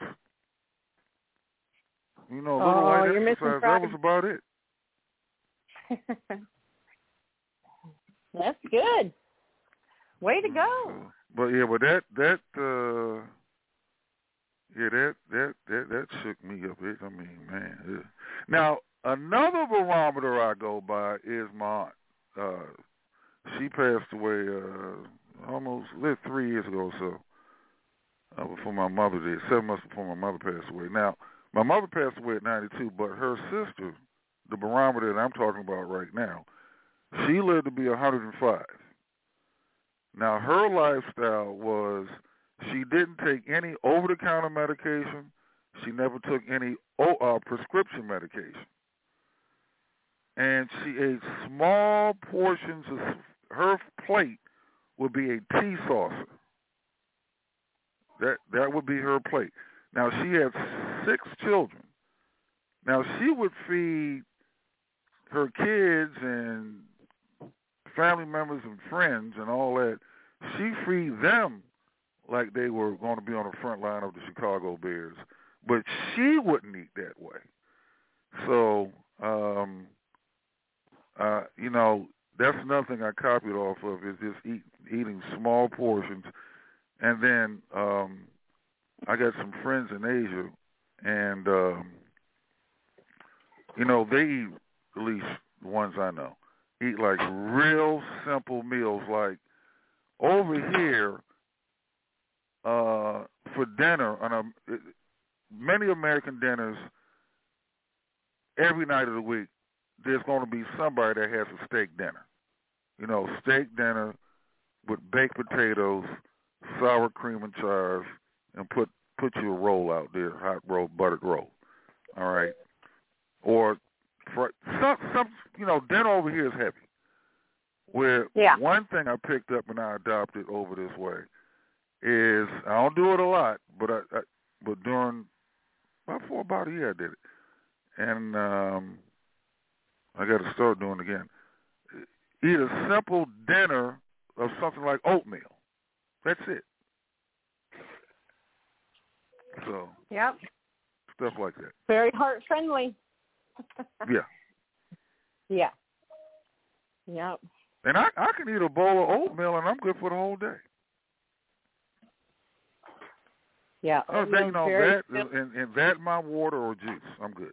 You know, a little oh, light you're exercise. Fried. That was about it. That's good. Way to go. But yeah, but that that uh, yeah that that that that shook me up. It, I mean, man. It, now another barometer I go by is my aunt. Uh, she passed away uh, almost three years ago or so. Uh, before my mother did, seven months before my mother passed away. Now, my mother passed away at ninety-two, but her sister, the barometer that I'm talking about right now, she lived to be one hundred five. Now, her lifestyle was she didn't take any over-the-counter medication. She never took any uh, prescription medication. And she ate small portions of her plate would be a tea saucer. That that would be her plate. Now, she had six children. Now, she would feed her kids and family members and friends and all that. She feed them like they were going to be on the front line of the Chicago Bears. But she wouldn't eat that way. So, um, uh, you know, that's another thing I copied off of is just eat, eating small portions. And then um, I got some friends in Asia, and, um, you know, they eat, at least the ones I know, eat like real simple meals. Like over here uh, for dinner, on a, many American dinners, every night of the week, there's going to be somebody that has a steak dinner. You know, steak dinner with baked potatoes, sour cream and chives, and put put you a roll out there, hot roll, buttered roll. All right, or for some some you know, dinner over here is heavy. Where yeah. one thing I picked up and I adopted over this way is I don't do it a lot, but I, I but during about for about a year I did it, and um, I got to start doing it again. Eat a simple dinner of something like oatmeal. That's it. So, yep. Stuff like that. Very heart friendly. Yeah. Yeah. Yep. And I, I can eat a bowl of oatmeal and I'm good for the whole day. Yeah. Oh, that, you know, that and, and that my water or juice. I'm good.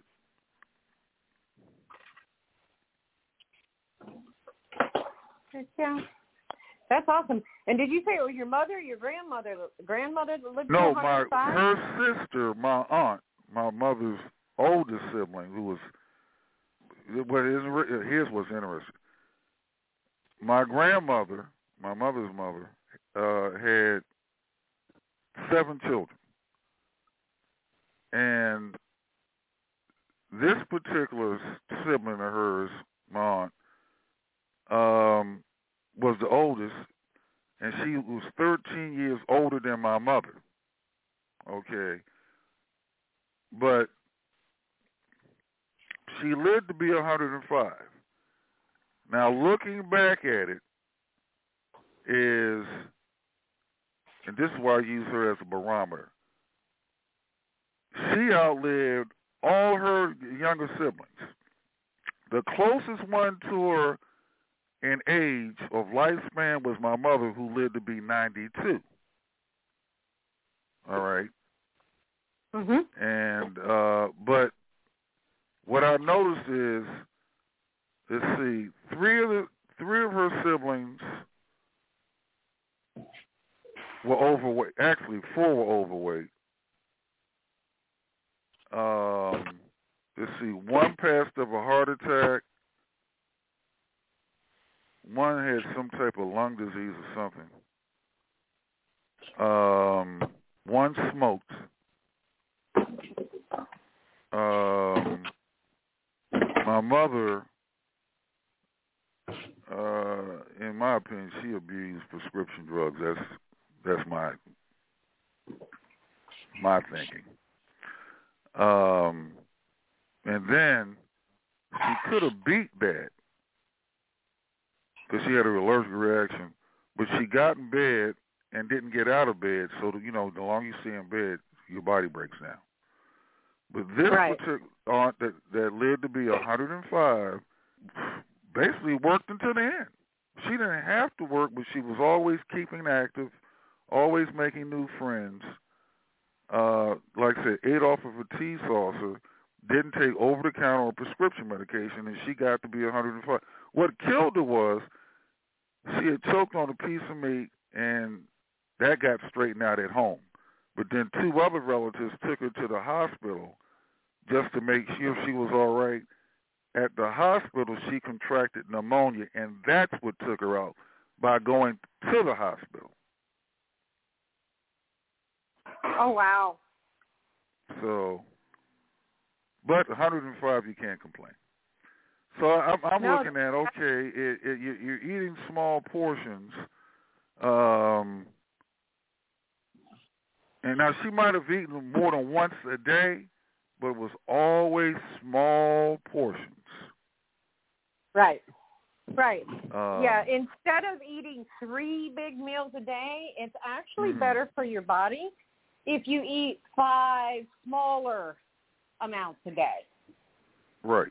Yeah. That's awesome. And did you say it was your mother or your grandmother? Grandmother that lived No, to my one hundred five? her sister, my aunt, my mother's oldest sibling, who was, but here's what's interesting. My grandmother, my mother's mother, uh, had seven children, and this particular sibling of hers, my aunt, um, was the oldest, and she was thirteen years older than my mother. Okay. But she lived to be one hundred five. Now, looking back at it is, and this is why I use her as a barometer, she outlived all her younger siblings. The closest one to her in age of lifespan was my mother, who lived to be ninety-two. All right. Mm-hmm. And uh, but what I noticed is, let's see, three of the three of her siblings were overweight. Actually, four were overweight. Um, let's see, one passed of a heart attack. One had some type of lung disease or something. Um, one smoked. Um, my mother, uh, in my opinion, she abused prescription drugs. That's that's my my thinking. Um, and then she could have beat that because she had an allergic reaction, but she got in bed and didn't get out of bed. So, you know, the longer you stay in bed, your body breaks down. But this right. particular aunt that, that lived to be one hundred five basically worked until the end. She didn't have to work, but she was always keeping active, always making new friends. Uh, like I said, ate off of a tea saucer, didn't take over-the-counter or prescription medication, and she got to be one hundred five. What killed her was she had choked on a piece of meat, and that got straightened out at home. But then two other relatives took her to the hospital just to make sure she was all right. At the hospital, she contracted pneumonia, and that's what took her out by going to the hospital. Oh, wow. So, but one hundred five, you can't complain. So I'm, I'm no. looking at, okay, it, it, you're eating small portions. Um, and now she might have eaten more than once a day, but it was always small portions. Right, right. Um, yeah, instead of eating three big meals a day, it's actually mm-hmm. better for your body if you eat five smaller amounts a day. Right.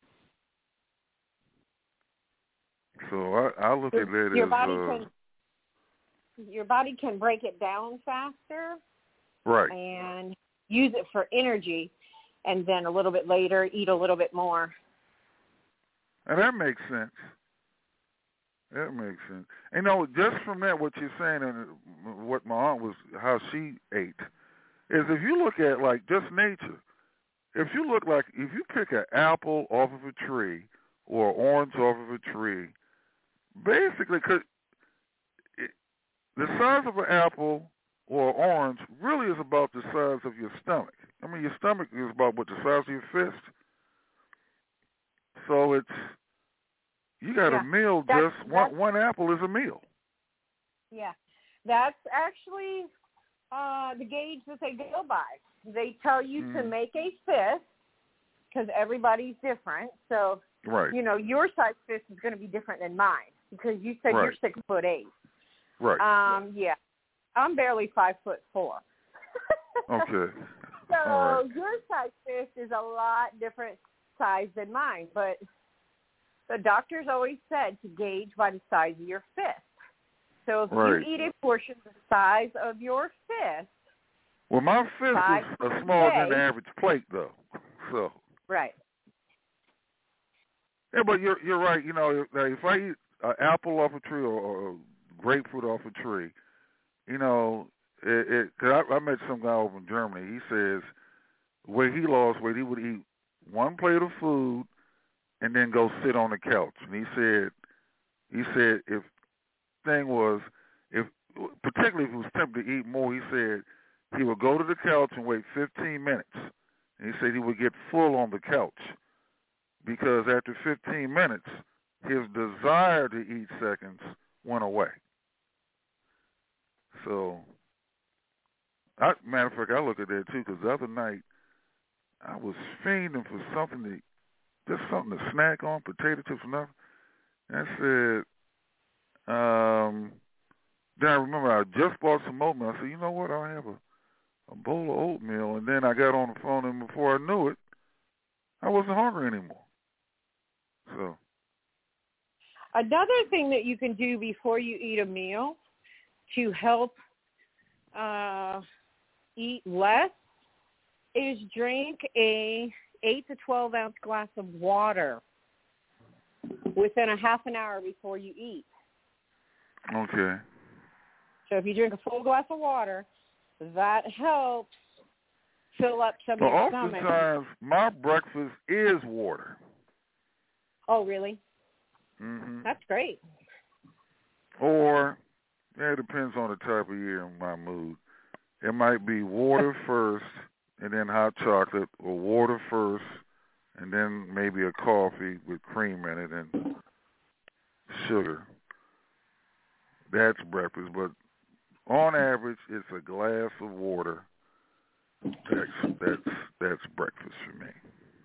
So I, I look at that your as body uh, can your body can break it down faster, right, and use it for energy, and then a little bit later eat a little bit more. And that makes sense. That makes sense. You know, just from that, what you're saying and what my aunt was, how she ate, is if you look at, like, just nature, if you look like, if you pick an apple off of a tree or an orange off of a tree, basically, cause it, the size of an apple or an orange really is about the size of your stomach. I mean, your stomach is about, what, the size of your fist? So it's, you got yeah, a meal, that's, just that's, one, one apple is a meal. Yeah, that's actually uh, the gauge that they go by. They tell you mm. to make a fist because everybody's different. So, right. you know, your size fist is going to be different than mine because you said right. you're six foot eight. Right. Um, yeah, I'm barely five foot four. Okay. So All right. your size fist is a lot different size than mine, but the doctors always said to gauge by the size of your fist. So if right. you eat a portion the size of your fist, well, my fist is a smaller than the average plate, though. So right. Yeah, but you're you're right. You know, if I eat an apple off a tree or, or grapefruit off a tree, you know, it. it cause I, I met some guy over in Germany. He says where he lost weight, he would eat one plate of food and then go sit on the couch. And he said, he said if thing was, if particularly if he was tempted to eat more, he said he would go to the couch and wait fifteen minutes. And he said he would get full on the couch because after fifteen minutes, his desire to eat seconds went away. So, I, matter of fact, I look at that too because the other night I was fiending for something to just something to snack on, potato chips and nothing. And I said, um, then I remember I just bought some oatmeal. I said, you know what, I'll have a, a bowl of oatmeal. And then I got on the phone, and before I knew it, I wasn't hungry anymore. So, another thing that you can do before you eat a meal to help uh, eat less is drink a eight to twelve ounce glass of water within a half an hour before you eat. Okay. So if you drink a full glass of water, that helps fill up some well, of your stomach. Oftentimes, my breakfast is water. Oh, really? Mm-hmm. That's great. Or, yeah, it depends on the type of year and my mood. It might be water first and then hot chocolate, or water first and then maybe a coffee with cream in it and sugar. That's breakfast. But on average, it's a glass of water that's that's that's breakfast for me.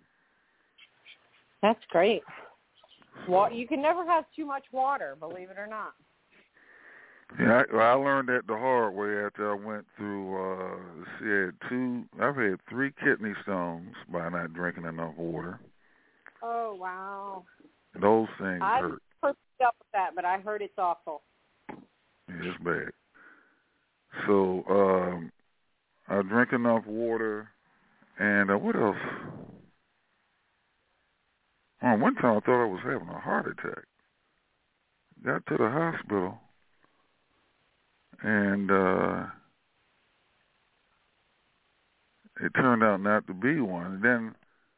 That's great. Well, you can never have too much water, believe it or not. Yeah, I, I learned that the hard way after I went through. Uh, see, I had two. I've had three kidney stones by not drinking enough water. Oh wow. Those things I hurt. I put up with that, but I heard it's awful. Yeah, it's bad. So um, I drink enough water, and uh, what else? Oh, one time I thought I was having a heart attack. Got to the hospital, and uh, it turned out not to be one. And then,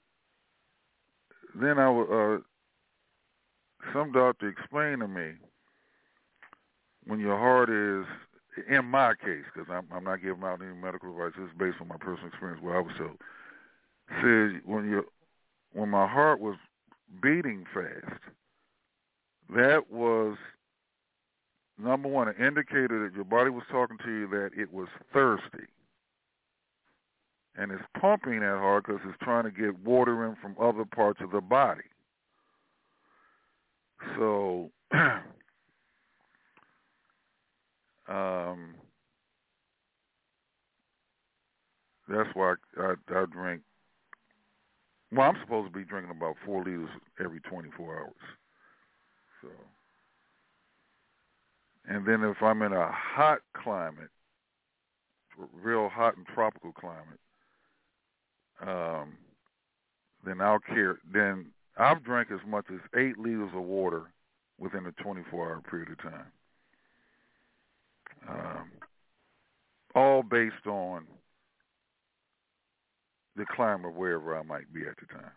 then I uh, some doctor explained to me when your heart is, in my case, because I'm, I'm not giving out any medical advice. This is based on my personal experience. What I was told, says when you when my heart was beating fast, that was, number one, an indicator that your body was talking to you that it was thirsty. And it's pumping that hard because it's trying to get water in from other parts of the body. So, um, that's why I, I, I drink. Well, I'm supposed to be drinking about four liters every twenty-four hours. So, and then if I'm in a hot climate, real hot and tropical climate, um, then I'll care. Then I've drank as much as eight liters of water within a twenty-four hour period of time. Um, all based on the climate of wherever I might be at the time.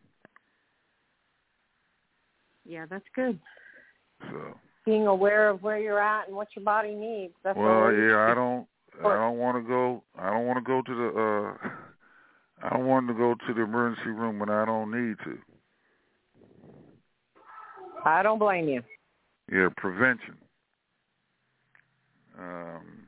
Yeah, that's good. So being aware of where you're at and what your body needs. That's well, always yeah, I don't, I don't want to go. I don't want to go to the. Uh, I don't want to go to the emergency room when I don't need to. I don't blame you. Yeah, prevention. Um,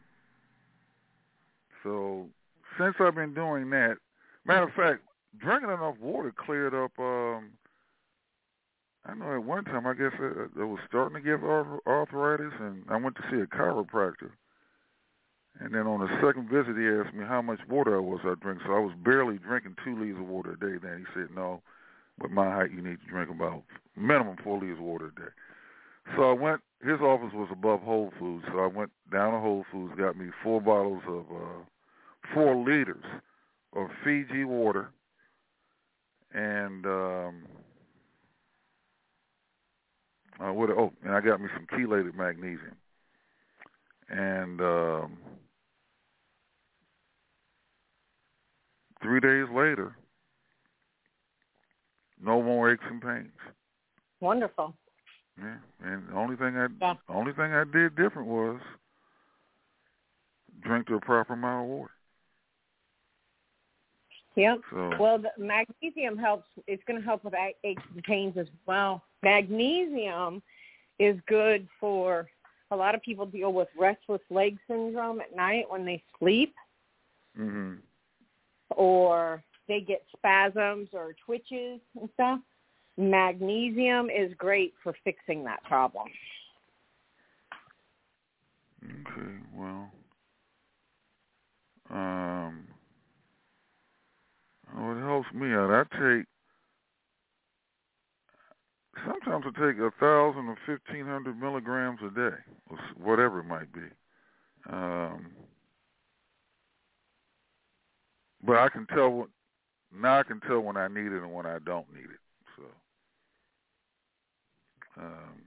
so since I've been doing that, matter of fact, drinking enough water cleared up. Um, I know at one time, I guess it, it was starting to give arthritis, and I went to see a chiropractor. And then on the second visit, he asked me how much water I was I drink. So I was barely drinking two liters of water a day. Then he said, no, with my height, you need to drink about minimum four liters of water a day. So I went, his office was above Whole Foods. So I went down to Whole Foods, got me four bottles of, uh, four liters of Fiji water. And, um, uh, what, oh, and I got me some chelated magnesium. And, um, three days later, no more aches and pains. Wonderful. Yeah, and the only thing I yeah. only thing I did different was drink the proper amount of water. Yep. So, well, the magnesium helps. It's going to help with aches and pains as well. Magnesium is good for a lot of people deal with restless leg syndrome at night when they sleep. Mm-hmm. Or they get spasms or twitches and stuff. Magnesium is great for fixing that problem. Okay, well, um, well, it helps me out. I take, sometimes I take a thousand or fifteen hundred milligrams a day, or whatever it might be. Um, but I can tell what, now I can tell when I need it and when I don't need it. So, um,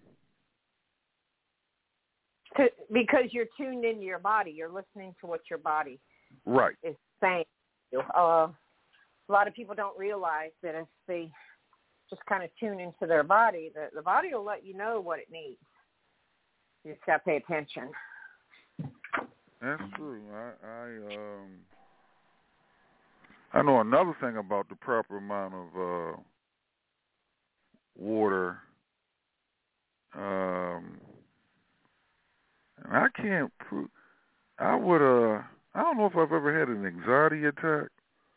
because you're tuned into your body, you're listening to what your body right. is saying. Uh, a lot of people don't realize that if they just kind of tune into their body, the, the body will let you know what it needs. You just got to pay attention. That's true. I, I um. I know another thing about the proper amount of uh, water. Um, and I can't prove. I would. Uh, I don't know if I've ever had an anxiety attack,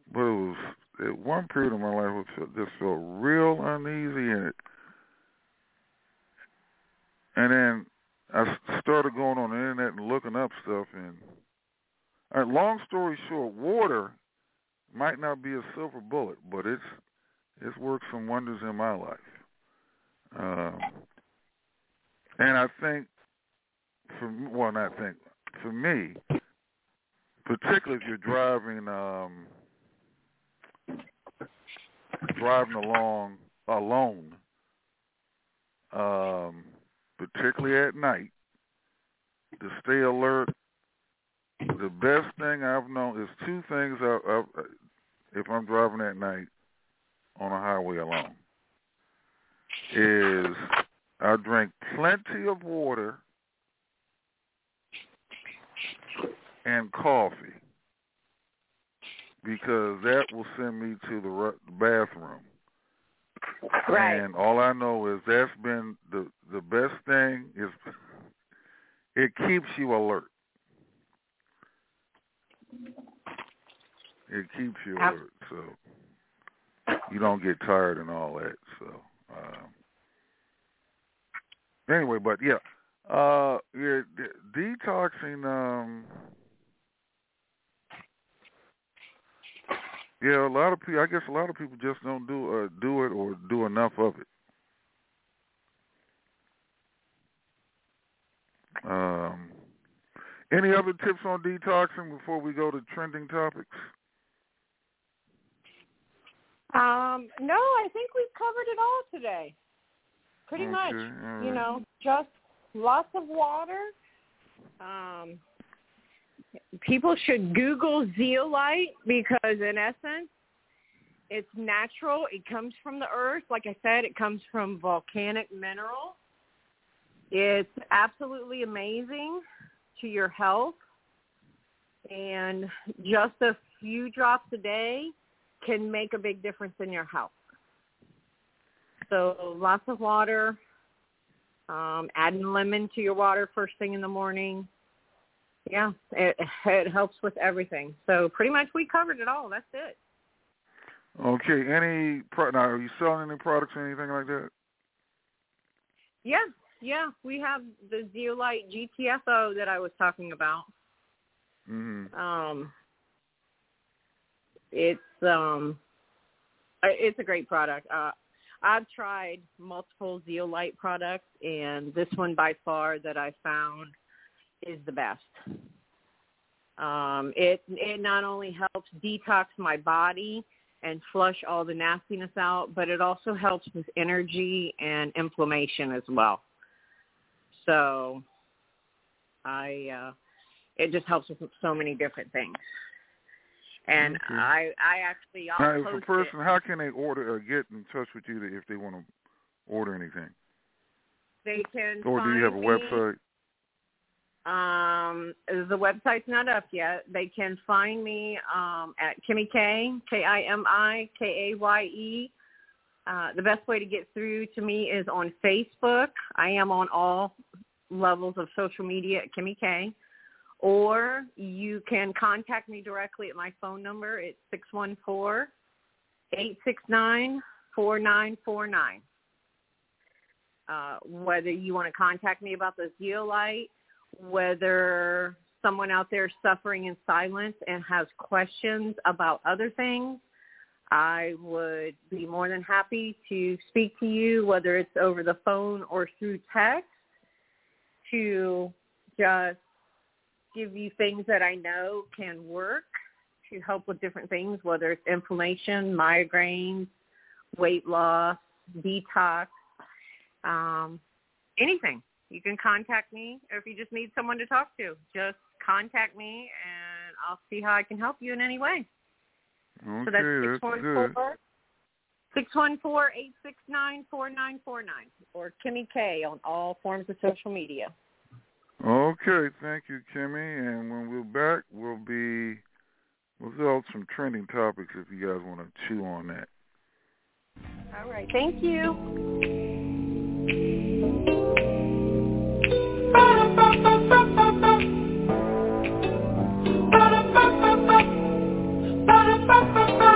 but it was at one period of my life I just felt real uneasy in it. And then I started going on the internet and looking up stuff. And uh, long story short, water might not be a silver bullet, but it's it's worked some wonders in my life. Um, and I think, for well, not think for me, particularly if you're driving um, driving along alone, um, particularly at night, to stay alert. The best thing I've known is two things. I, I, if I'm driving at night on a highway alone, is I drink plenty of water and coffee, because that will send me to the bathroom. Right. And all I know is that's been the the best thing. Is it keeps you alert. It keeps you alert, so you don't get tired and all that. So um, anyway, but yeah, uh, yeah, de- detoxing. Um, yeah, a lot of people. I guess a lot of people just don't do uh, do it or do enough of it. Um, any other tips on detoxing before we go to trending topics? Um, no, I think we've covered it all today. Pretty okay, much. right. You know, just lots of water. Um, people should Google zeolite because, in essence, it's natural. It comes from the earth. Like I said, it comes from volcanic mineral. It's absolutely amazing to your health. And just a few drops a day can make a big difference in your health. So lots of water, um, adding lemon to your water first thing in the morning. Yeah, it, it helps with everything. So pretty much we covered it all. That's it. Okay. Any pro- now, are you selling any products or anything like that? Yeah, yeah. We have the zeolite G T F O that I was talking about. Mm-hmm. Um, it's um, it's a great product. Uh, I've tried multiple zeolite products, and this one by far that I found is the best. Um, it it not only helps detox my body and flush all the nastiness out, but it also helps with energy and inflammation as well. So I uh, it just helps with so many different things. And okay. I I actually I'll now, post if a person, it. how can they order or get in touch with you if they want to order anything? They can. Or do you have a me, website? Um, the website's not up yet. They can find me um, at Kimmy K, K I M I K A Y E. Uh, the best way to get through to me is on Facebook. I am on all levels of social media at Kimmy K. Or you can contact me directly at my phone number. It's six one four, eight six nine, four nine four nine. Uh, whether you want to contact me about the zeolite, whether someone out there is suffering in silence and has questions about other things, I would be more than happy to speak to you, whether it's over the phone or through text, to just give you things that I know can work to help with different things, whether it's inflammation, migraines, weight loss, detox, um, anything. You can contact me, or if you just need someone to talk to, just contact me, and I'll see how I can help you in any way. Okay, so that's that's good. six one four, eight six nine, four nine four nine, or Kimmy K on all forms of social media. Okay, thank you, Kimmy. And when we're back, we'll be we'll do some trending topics if you guys want to chew on that. All right, thank you. Ba-da-ba-ba-ba.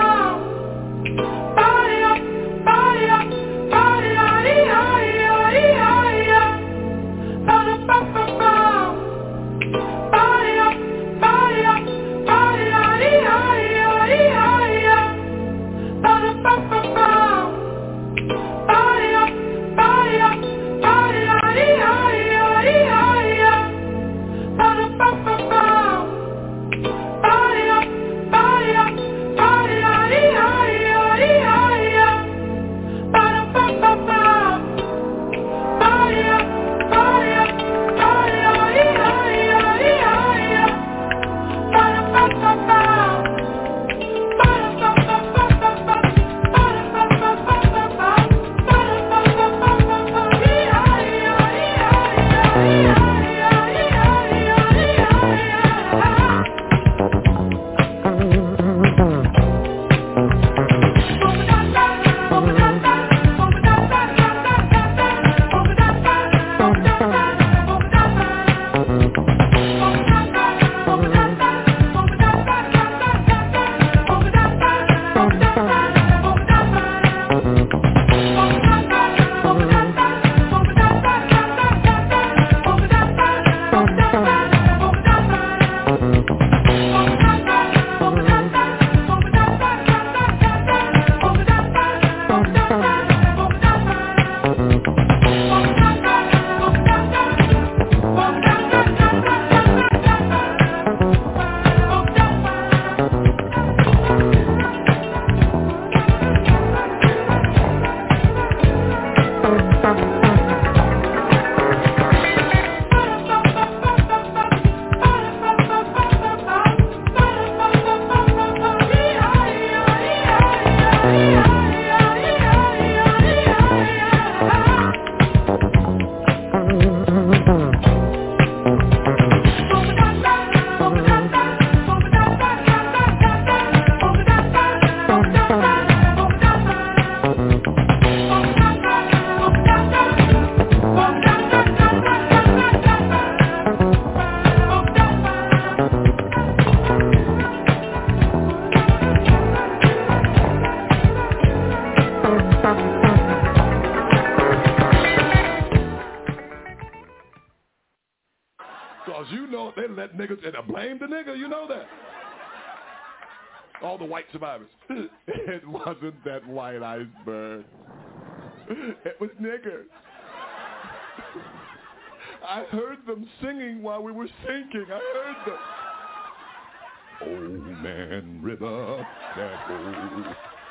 niggas, and I blame the nigga, you know that. All the white survivors. It wasn't that white iceberg. It was niggers. I heard them singing while we were sinking. I heard them. Old Man River, that old.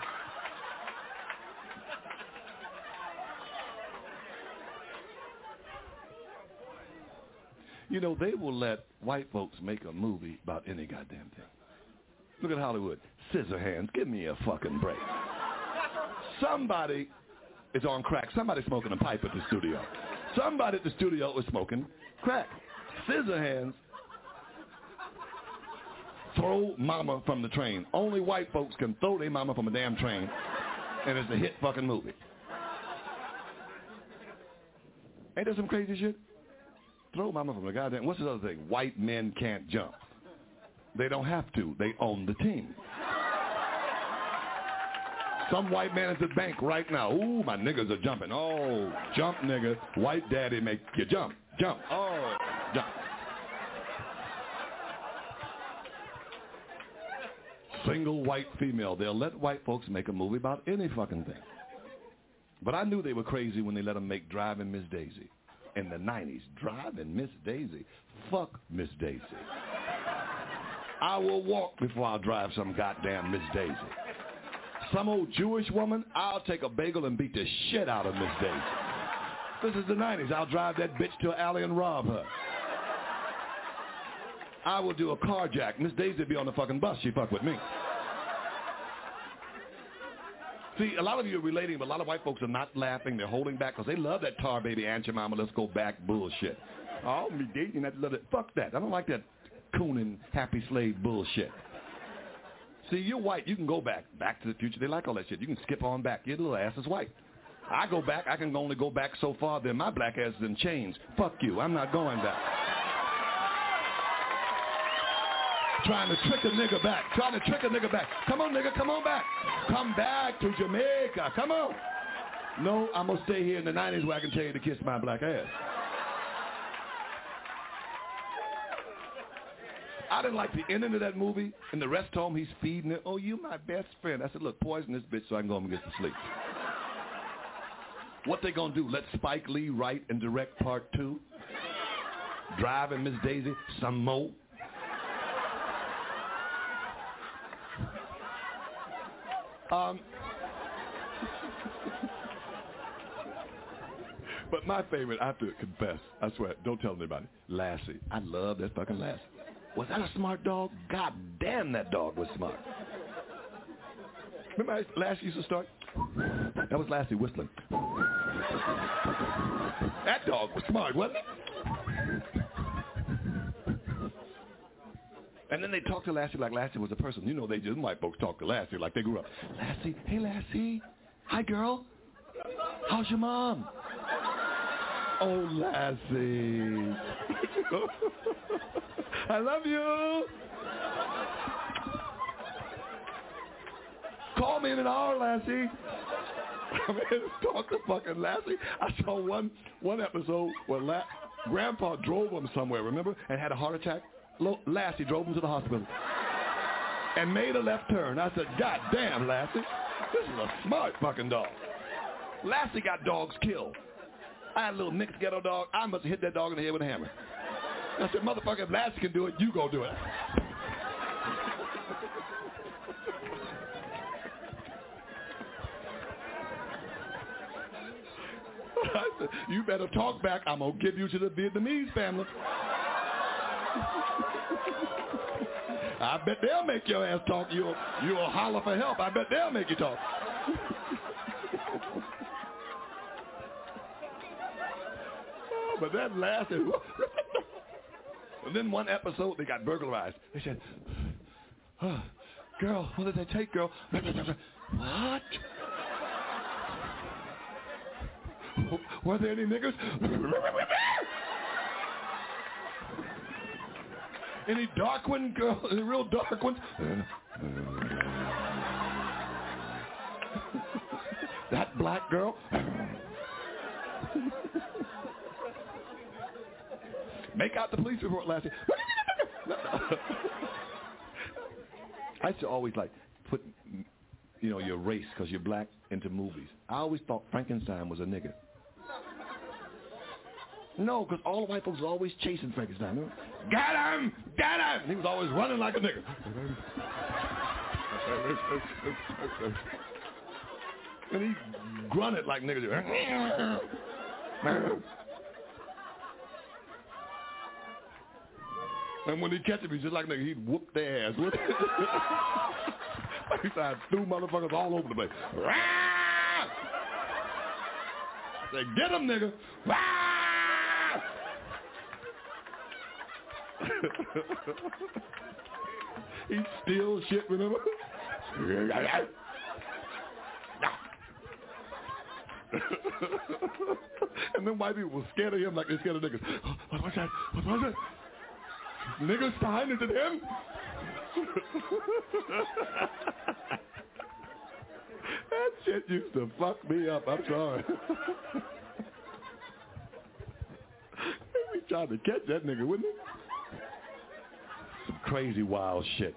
You know, they will let white folks make a movie about any goddamn thing. Look at Hollywood. Scissorhands, give me a fucking break. Somebody is on crack. Somebody's smoking a pipe at the studio. Somebody at the studio is smoking crack. Scissorhands throw mama from the train. Only white folks can throw their mama from a damn train, and it's a hit fucking movie. Ain't that some crazy shit? Throw mama from the goddamn... What's the other thing? White men can't jump. They don't have to. They own the team. Some white man at the bank right now. Ooh, my niggas are jumping. Oh, jump, nigga. White daddy make you jump. Jump. Oh, jump. Single white female. They'll let white folks make a movie about any fucking thing. But I knew they were crazy when they let them make Driving Miss Daisy. In the nineties, Driving Miss Daisy. Fuck Miss Daisy. I will walk before I'll drive some goddamn Miss Daisy. Some old Jewish woman, I'll take a bagel and beat the shit out of Miss Daisy. This is the nineties. I'll drive that bitch to an alley and rob her. I will do a carjack. Miss Daisy will be on the fucking bus. She fuck with me. See, a lot of you are relating, but a lot of white folks are not laughing. They're holding back because they love that tar baby Aunt your mama, let's go back bullshit. Oh, me dating, I love it. Fuck that. I don't like that cooning happy slave bullshit. See, you're white. You can go back. Back to the Future. They like all that shit. You can skip on back. Your little ass is white. I go back. I can only go back so far. Then my black ass is in chains. Fuck you. I'm not going back. Trying to trick a nigga back. Trying to trick a nigga back. Come on, nigga. Come on back. Come back to Jamaica. Come on. No, I'm going to stay here in the nineties where I can tell you to kiss my black ass. I didn't like the ending of that movie. In the rest home, he's feeding it. Oh, you my best friend. I said, look, poison this bitch so I can go home and get some sleep. What they going to do? Let Spike Lee write and direct part two? Driving Miss Daisy some more? Um, but my favorite, I have to confess, I swear, don't tell anybody, Lassie. I love that fucking Lassie. Was that a smart dog? God damn, that dog was smart. Remember how Lassie used to start? That was Lassie whistling. That dog was smart, wasn't it? And then they talked to Lassie like Lassie was a person. You know, they just, white folks talk to Lassie like they grew up. Lassie, hey Lassie, hi girl, how's your mom? Oh Lassie, I love you. Call me in an hour, Lassie. I mean, talk to fucking Lassie. I saw one one episode where La- Grandpa drove him somewhere, remember, and had a heart attack. Lassie drove him to the hospital and made a left turn. I said, God damn, Lassie, this is a smart fucking dog. Lassie got dogs killed. I had a little mixed ghetto dog. I must have hit that dog in the head with a hammer. I said, motherfucker, if Lassie can do it, you go do it. I said, you better talk back. I'm going to give you to the Vietnamese family. I bet they'll make your ass talk. You'll, you'll holler for help. I bet they'll make you talk. Oh, but that lasted. And then one episode, they got burglarized. They said, oh, girl, what did they take, girl? What? Were there any niggers? Any dark one, girl? Any real dark ones? That black girl? Make out the police report, Lassie. I used to always like put, you know, your race because you're black into movies. I always thought Frankenstein was a nigger. No, because all the white folks were always chasing Frankenstein. You know? Got him! Got him! And he was always running like a nigger. And he grunted like niggas. And when he catch him, he's just like nigga. He'd whoop their ass. Frankenstein threw motherfuckers all over the place. I said, get him, nigga. He steals shit, remember? And then white people were scared of him like they scared of niggas. Oh, what was that? What was it? Niggas behind, is it him? That shit used to fuck me up. I'm sorry. We tried to catch that nigga, wouldn't it? Some crazy wild shit.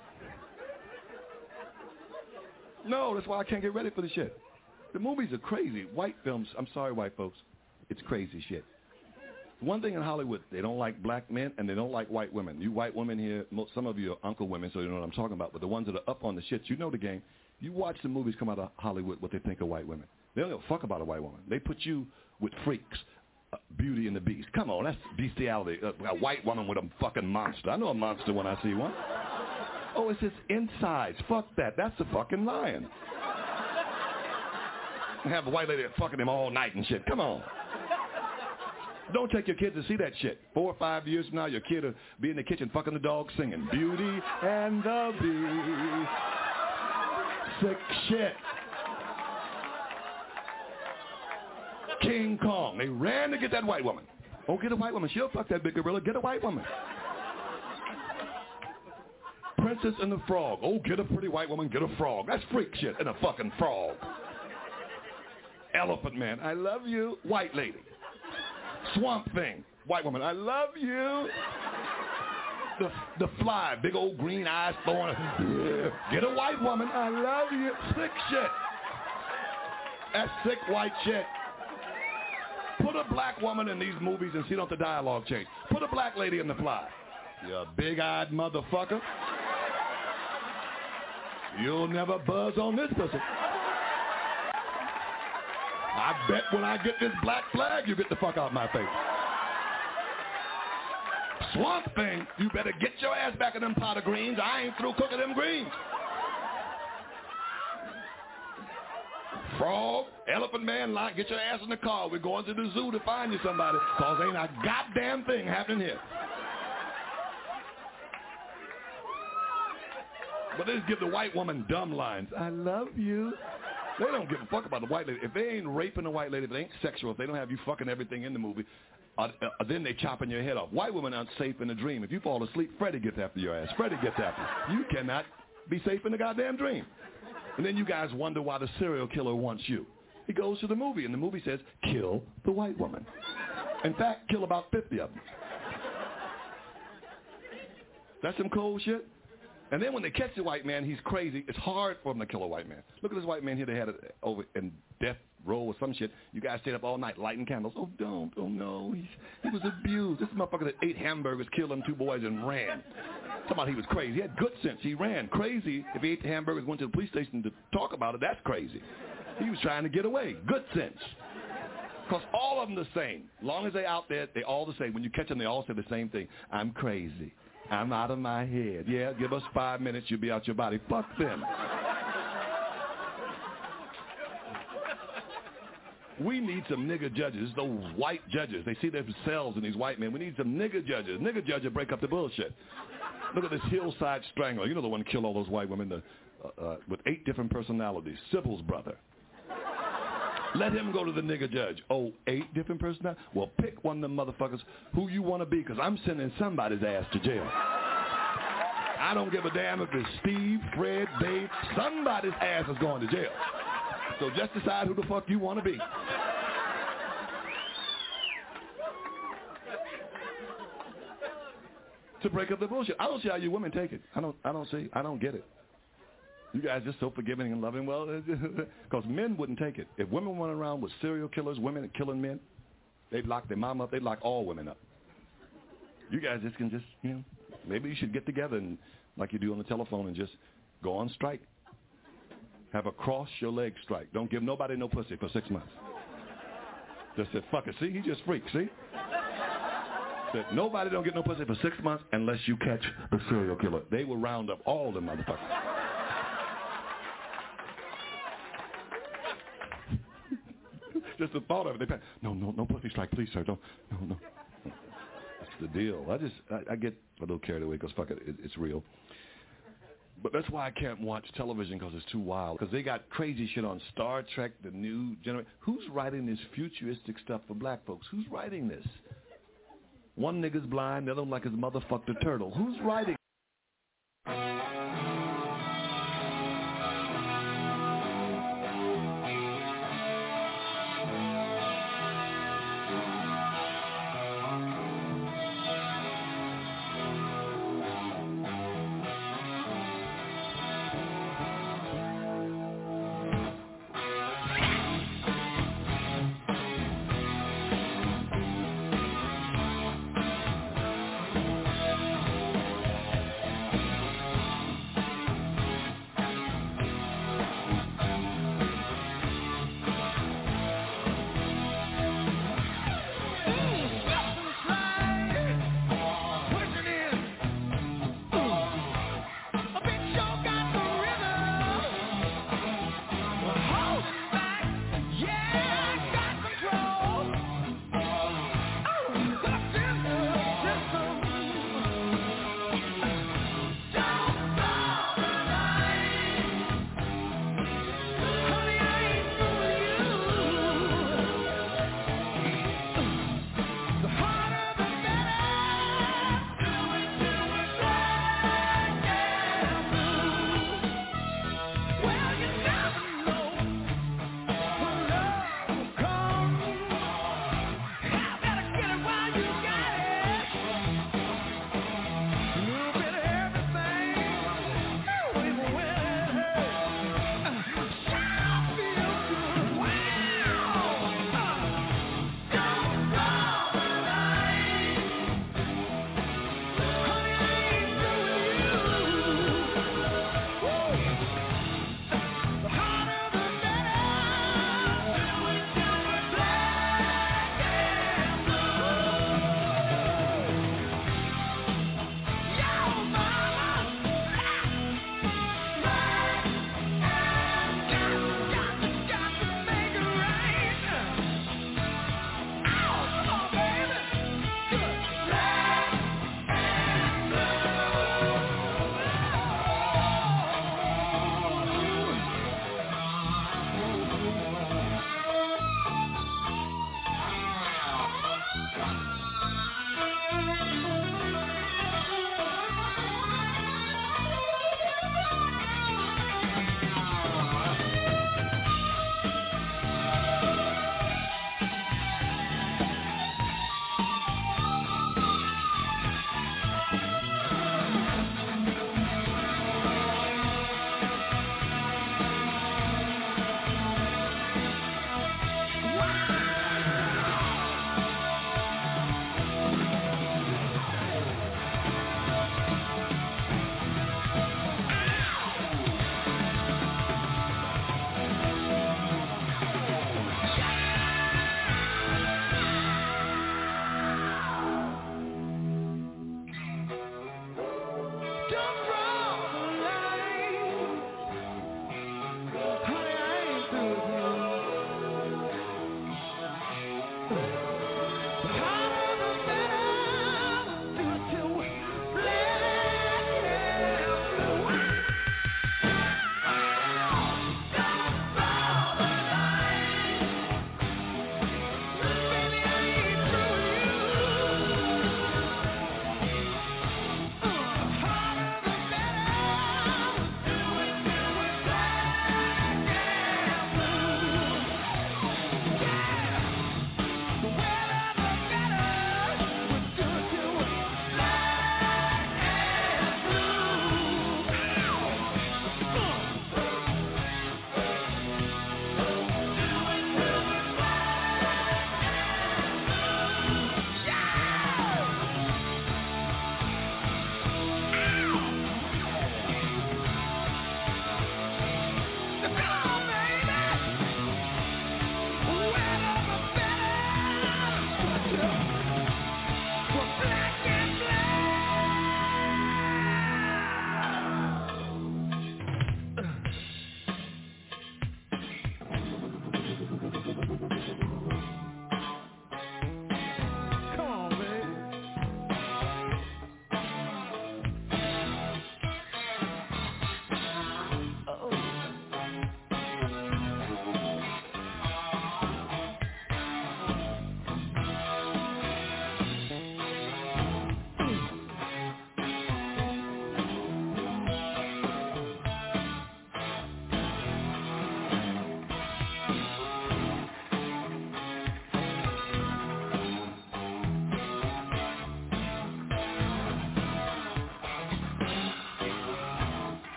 No, that's why I can't get ready for the shit. The movies are crazy. White films, I'm sorry, white folks, it's crazy shit. One thing in Hollywood, they don't like black men and they don't like white women. You white women here, most, some of you are uncle women, so you know what I'm talking about. But the ones that are up on the shit, you know the game. You watch the movies come out of Hollywood, what they think of white women. They don't give a fuck about a white woman. They put you with freaks. Uh, Beauty and the Beast. Come on, that's bestiality. Uh, a white woman with a fucking monster. I know a monster when I see one. Oh, it's his insides. Fuck that. That's a fucking lion. Have a white lady fucking him all night and shit. Come on. Don't take your kids to see that shit. Four or five years from now, your kid will be in the kitchen fucking the dog singing Beauty and the Beast. Sick shit. King Kong. They ran to get that white woman. Oh, get a white woman. She'll fuck that big gorilla. Get a white woman. Princess and the Frog. Oh, get a pretty white woman. Get a frog. That's freak shit. And a fucking frog. Elephant Man. I love you. White lady. Swamp Thing. White woman. I love you. The, the Fly. Big old green eyes throwing. Yeah. Get a white woman. I love you. Sick shit. That's sick white shit. Put a black woman in these movies and see don't the dialogue change. Put a black lady in The Fly. You big-eyed motherfucker. You'll never buzz on this pussy. I bet when I get this black flag, you get the fuck out of my face. Swamp Thing, you better get your ass back in them pot of greens. I ain't through cooking them greens. Frog, Elephant Man, like, get your ass in the car. We're going to the zoo to find you somebody, because ain't a goddamn thing happening here. But they just give the white woman dumb lines. I love you. They don't give a fuck about the white lady. If they ain't raping a white lady, if it ain't sexual, if they don't have you fucking everything in the movie, uh, uh, then they chopping your head off. White women aren't safe in a dream. If you fall asleep, Freddy gets after your ass. Freddy gets after you. You cannot be safe in the goddamn dream. And then you guys wonder why the serial killer wants you. He goes to the movie, and the movie says, kill the white woman. In fact, kill about fifty of them. That's some cold shit. And then when they catch the white man, he's crazy. It's hard for them to kill a white man. Look at this white man here. They had it over in death row or some shit. You guys stayed up all night lighting candles. Oh, don't. Oh, no. He's, he was abused. This motherfucker that ate hamburgers, killed them two boys, and ran. Talking about he was crazy. He had good sense. He ran. Crazy. If he ate the hamburgers, went to the police station to talk about it, that's crazy. He was trying to get away. Good sense. Because all of them the same. As long as they're out there, they all the same. When you catch them, they all say the same thing. I'm crazy. I'm out of my head. Yeah, give us five minutes, you'll be out your body. Fuck them. We need some nigger judges, those white judges. They see themselves in these white men. We need some nigger judges. Nigger judges break up the bullshit. Look at this Hillside Strangler. You know the one who killed all those white women the, uh, uh, with eight different personalities. Sybil's brother. Let him go to the nigger judge. Oh, eight different personalities? Well, pick one of them motherfuckers who you want to be, because I'm sending somebody's ass to jail. I don't give a damn if it's Steve, Fred, Dave. Somebody's ass is going to jail. So just decide who the fuck you want to be. to break up the bullshit. I don't see how you women take it. I don't. I don't see. I don't get it. You guys just so forgiving and loving. Well, because men wouldn't take it. If women went around with serial killers, women killing men, they'd lock their mom up. They'd lock all women up. You guys just can just, you know, maybe you should get together and, like you do on the telephone, and just go on strike. Have a cross your leg strike. Don't give nobody no pussy for six months. Just said, fuck it. See, he just freaked. See? Said, nobody don't get no pussy for six months unless you catch the serial killer. They will round up all the motherfuckers. Just the thought of it. They no, no, no pussy strike, please, sir. Don't, no, no. That's the deal. I just, I, I get a little carried away because fuck it, it, it's real. But that's why I can't watch television, because it's too wild. Because they got crazy shit on Star Trek, the new generation. Who's writing this futuristic stuff for black folks? Who's writing this? One nigga's blind, the other one like his mother fucked a turtle. Who's writing?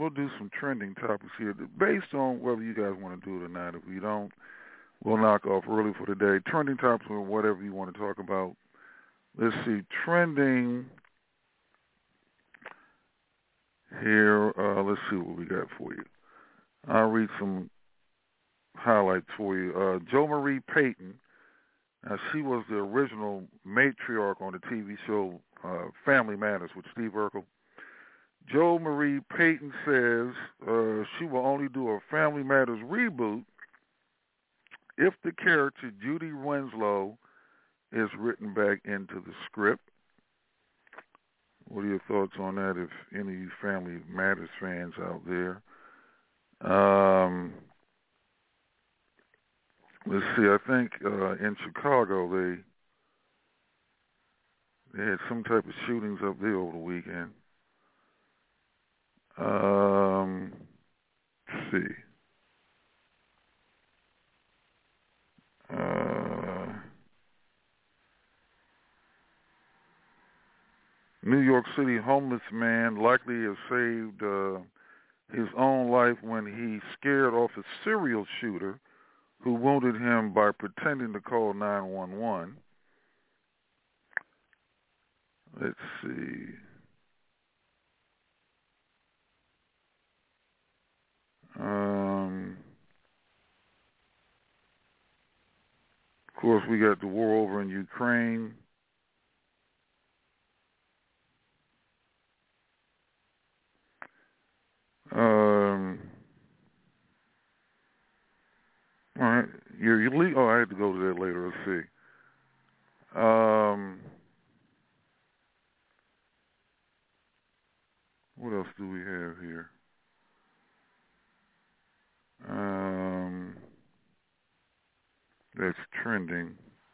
we'll do some trending topics here based on whether you guys want to do it or not. If you don't, we'll knock off early for today. Trending topics or whatever you want to talk about. Let's see, trending here. Uh, let's see what we got for you. I'll read some highlights for you. Uh, Jo Marie Payton. Now, she was the original matriarch on the T V show uh, Family Matters with Steve Urkel. Jo Marie Payton says uh, she will only do a Family Matters reboot if the character Judy Winslow is written back into the script. What are your thoughts on that, if any of you Family Matters fans out there? Um, let's see, I think uh, in Chicago they they had some type of shootings up there over the weekend. Um, let's see. Uh, New York City homeless man likely has saved uh, his own life when he scared off a serial shooter who wounded him by pretending to call nine one one. Let's see. Um, of course, we got the war over in Ukraine. Um, all right, you're, you're le- oh, I had to go to that later. Let's see. Um, what else do we have here? Um, that's trending.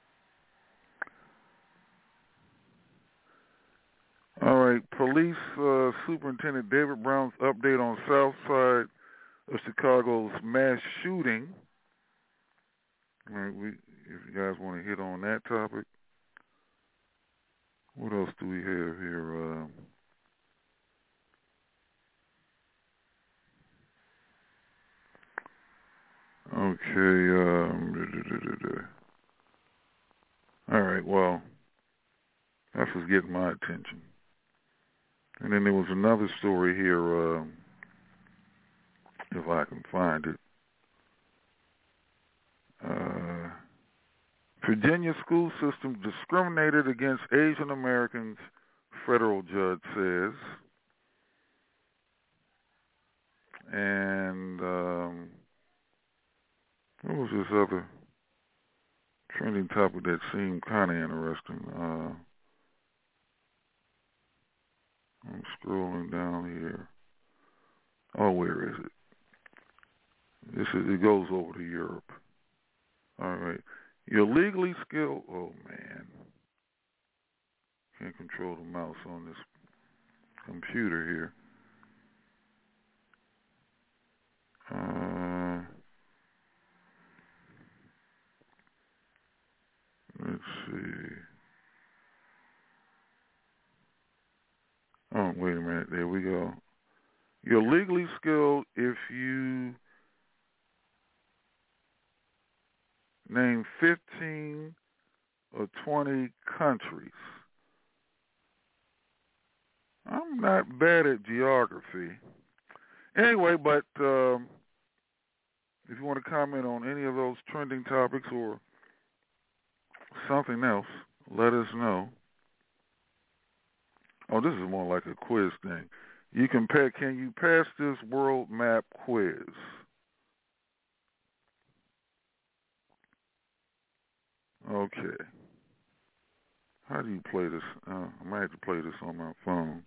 All right, police uh, Superintendent David Brown's update on South Side of Chicago's mass shooting. All right, we, if you guys want to hit on that topic. What else do we have here? Uh, Okay, um, da, da, da, da. All right, well, that's what's getting my attention. And then there was another story here, um, if I can find it. Uh, Virginia school system discriminated against Asian Americans, federal judge says. And, um, what was this other trending topic that seemed kind of interesting? Uh, I'm scrolling down here. Oh, where is it? This is, it goes over to Europe. All right. You're legally skilled. Oh, man. Can't control the mouse on this computer here. Uh... Let's see. Oh, wait a minute. There we go. You're legally skilled if you name fifteen or twenty countries. I'm not bad at geography. Anyway, but um, if you want to comment on any of those trending topics or something else, let us know. Oh, this is more like a quiz thing. You can pay, can you pass this world map quiz? Okay. How do you play this? Uh, I might have to play this on my phone.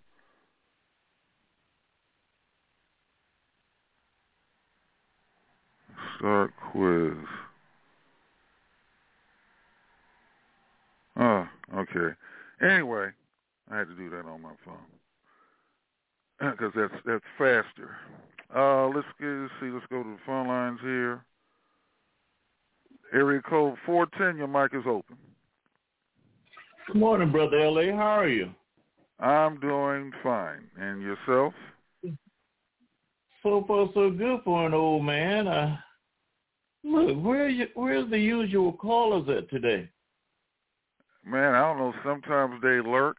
Start quiz. Oh, okay. Anyway, I had to do that on my phone because that's that's faster. Uh, let's get let's see. Let's go to the phone lines here. Area code four ten. Your mic is open. Good morning, Brother L A. How are you? I'm doing fine. And yourself? so far so good for an old man. Uh, look, where you, where's the usual callers at today? Man, I don't know. Sometimes they lurk.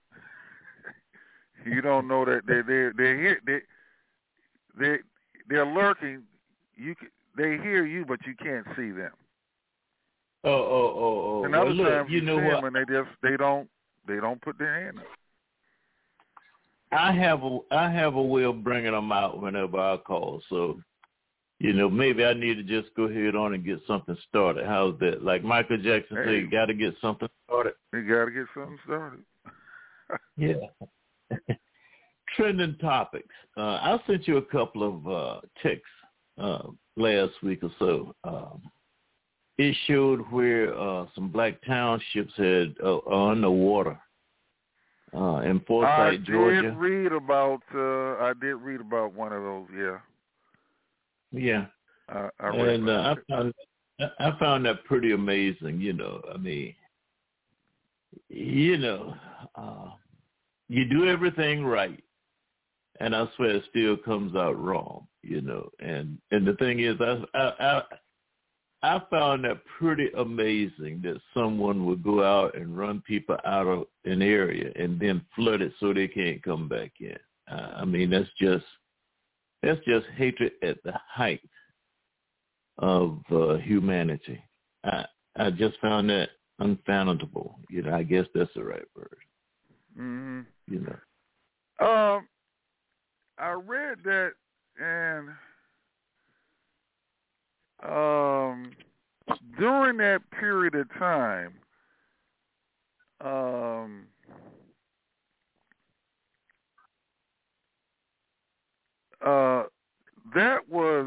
You don't know that they they they hear they they they're lurking. You they hear you, but you can't see them. Oh oh oh oh. And other well, look, times you you know see what? them and they just they don't they don't put their hand up. I have a I have a way of bringing them out whenever I call. So, you know, maybe I need to just go ahead on and get something started. How's that? Like Michael Jackson hey, said, you got to get something started. You got to get something started. Yeah. Trending topics. Uh, I sent you a couple of uh, texts uh, last week or so. Um, it showed where uh, some black townships had uh, are underwater. Uh, in Forsyth, I Georgia. I did read about. Uh, I did read about one of those. Yeah. Yeah. Uh, I read and uh, I found I found that pretty amazing. You know, I mean, you know, uh, you do everything right, and I swear it still comes out wrong. You know, and and the thing is, I I. I I found that pretty amazing that someone would go out and run people out of an area and then flood it so they can't come back in. Uh, I mean, that's just that's just hatred at the height of uh, humanity. I I just found that unfathomable. You know, I guess that's the right word. Mm-hmm. You know. Um, I read that and. Um, during that period of time, um, uh, that was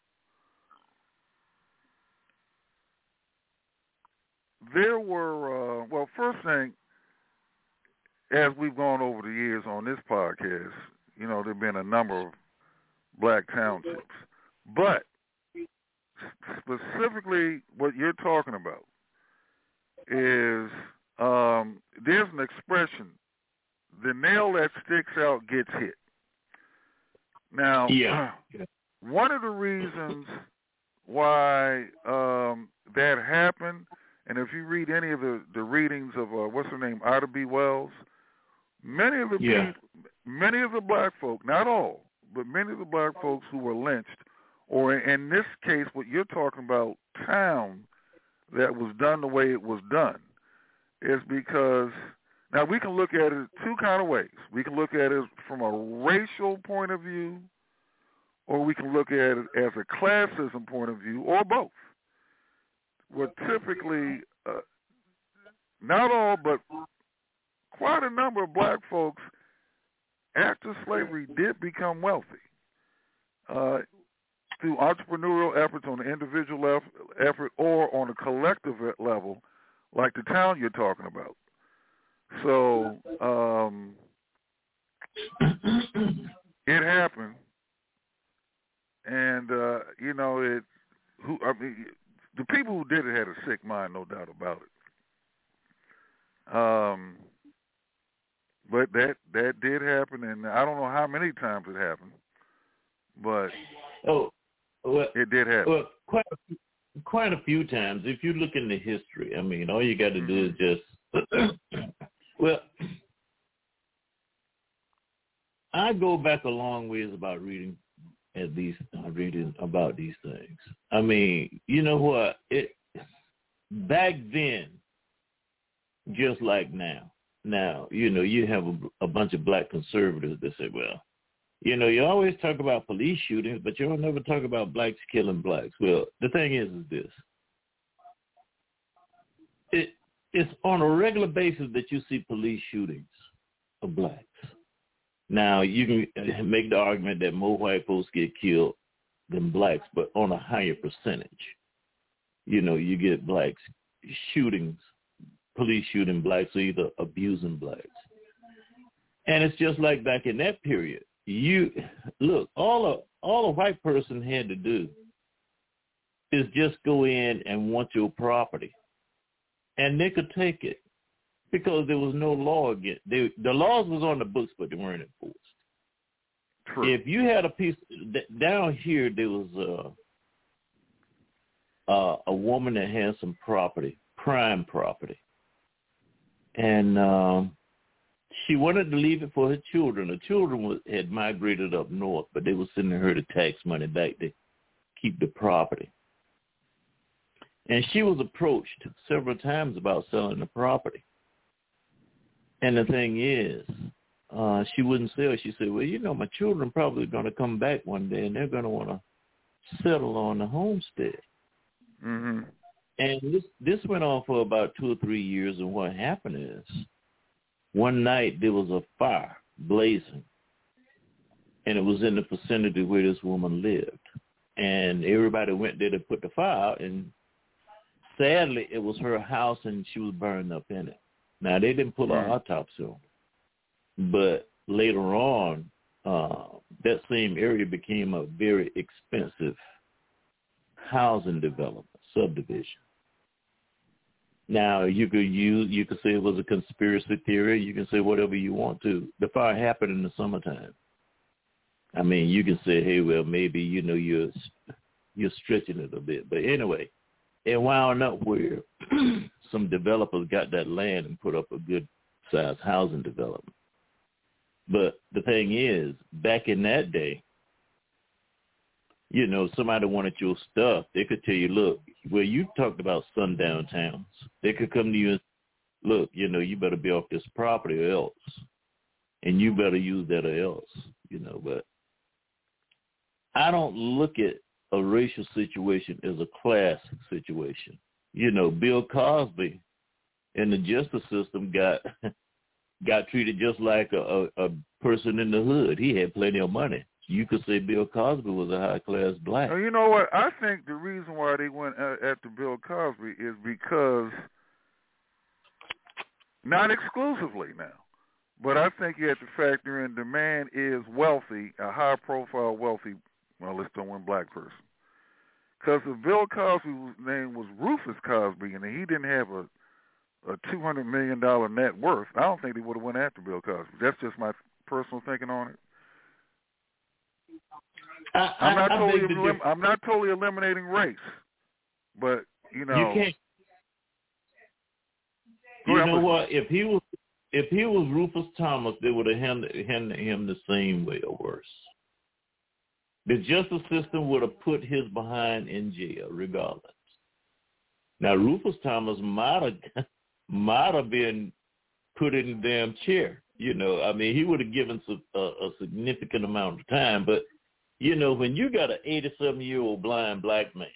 there were uh, well, first thing, as we've gone over the years on this podcast, you know, there've been a number of black townships, but specifically, what you're talking about is um, there's an expression: the nail that sticks out gets hit. Now, yeah. one of the reasons why um, that happened, and if you read any of the, the readings of uh, what's her name, Ida B. Wells, many of the yeah. people, many of the black folk, not all, but many of the black folks who were lynched. Or in this case, what you're talking about, town that was done the way it was done, is because, now we can look at it two kind of ways. We can look at it from a racial point of view, or we can look at it as a classism point of view, or both. Well, typically, uh, not all, but quite a number of black folks after slavery did become wealthy. Uh, through entrepreneurial efforts on an individual lef- effort or on a collective level, like the town you're talking about. So um, it happened, and uh, you know it. Who I mean, the people who did it had a sick mind, no doubt about it. Um, but that that did happen, and I don't know how many times it happened, but oh. Well, it did happen. Well, quite a few, quite a few times. If you look in the history, I mean, all you got to do is just. Well, I go back a long ways about reading at these, uh, reading about these things. I mean, you know what? It back then, just like now. Now, you know, you have a, a bunch of black conservatives that say, well. You know, you always talk about police shootings, but you don't never talk about blacks killing blacks. Well, the thing is, is this. It, it's on a regular basis that you see police shootings of blacks. Now, you can make the argument that more white folks get killed than blacks, but on a higher percentage. You know, you get blacks shootings, police shooting blacks, or either abusing blacks. And it's just like back in that period. You look, all a all a white person had to do is just go in and want your property, and they could take it because there was no law against. They, the laws was on the books, but they weren't enforced. True. If you had a piece down here, there was a uh, a woman that had some property, prime property, and um, she wanted to leave it for her children. The children was, had migrated up north, but they were sending her the tax money back to keep the property. And she was approached several times about selling the property. And the thing is, uh, she wouldn't sell. She said, well, you know, my children probably going to come back one day, and they're going to want to settle on the homestead. Mm-hmm. And this this went on for about two or three years, and what happened is, one night there was a fire blazing, and it was in the vicinity where this woman lived. And everybody went there to put the fire out, and sadly, it was her house, and she was burned up in it. Now, they didn't pull an autopsy on her, but later on, uh, that same area became a very expensive housing development, subdivision. Now, you could use, you could say it was a conspiracy theory. You can say whatever you want to. The fire happened in the summertime. I mean, you can say, hey, well, maybe, you know, you're you're stretching it a bit. But anyway, it wound up where some developers got that land and put up a good-sized housing development. But the thing is, back in that day, you know, somebody wanted your stuff, they could tell you, look, well, you talked about sundown towns. They could come to you and, look, you know, you better be off this property or else. And you better use that or else, you know. But I don't look at a racial situation as a class situation. You know, Bill Cosby and the justice system got got treated just like a, a, a person in the hood. He had plenty of money. You could say Bill Cosby was a high-class black. You know what? I think the reason why they went after Bill Cosby is because, not exclusively now, but I think you have to factor in the man is wealthy, a high-profile wealthy, well, let's throw in black person. Because if Bill Cosby's name was Rufus Cosby and he didn't have a, a two hundred million dollars net worth, I don't think they would have went after Bill Cosby. That's just my personal thinking on it. I, I'm not I, I totally elim- I'm not totally eliminating race, but you know, you can't. You ahead, know what? If he was if he was Rufus Thomas, they would have handled, handled him the same way or worse. The justice system would have put his behind in jail regardless. Now Rufus Thomas might have might have been put in the damn chair. You know, I mean, he would have given a, a significant amount of time, but you know, when you got an eighty-seven-year-old blind black man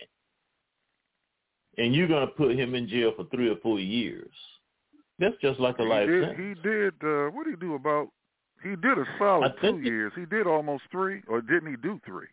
and you're going to put him in jail for three or four years, that's just like a he life did, sentence. He did, uh, what did he do about, he did a solid two it, years. He did almost three, or didn't he do three?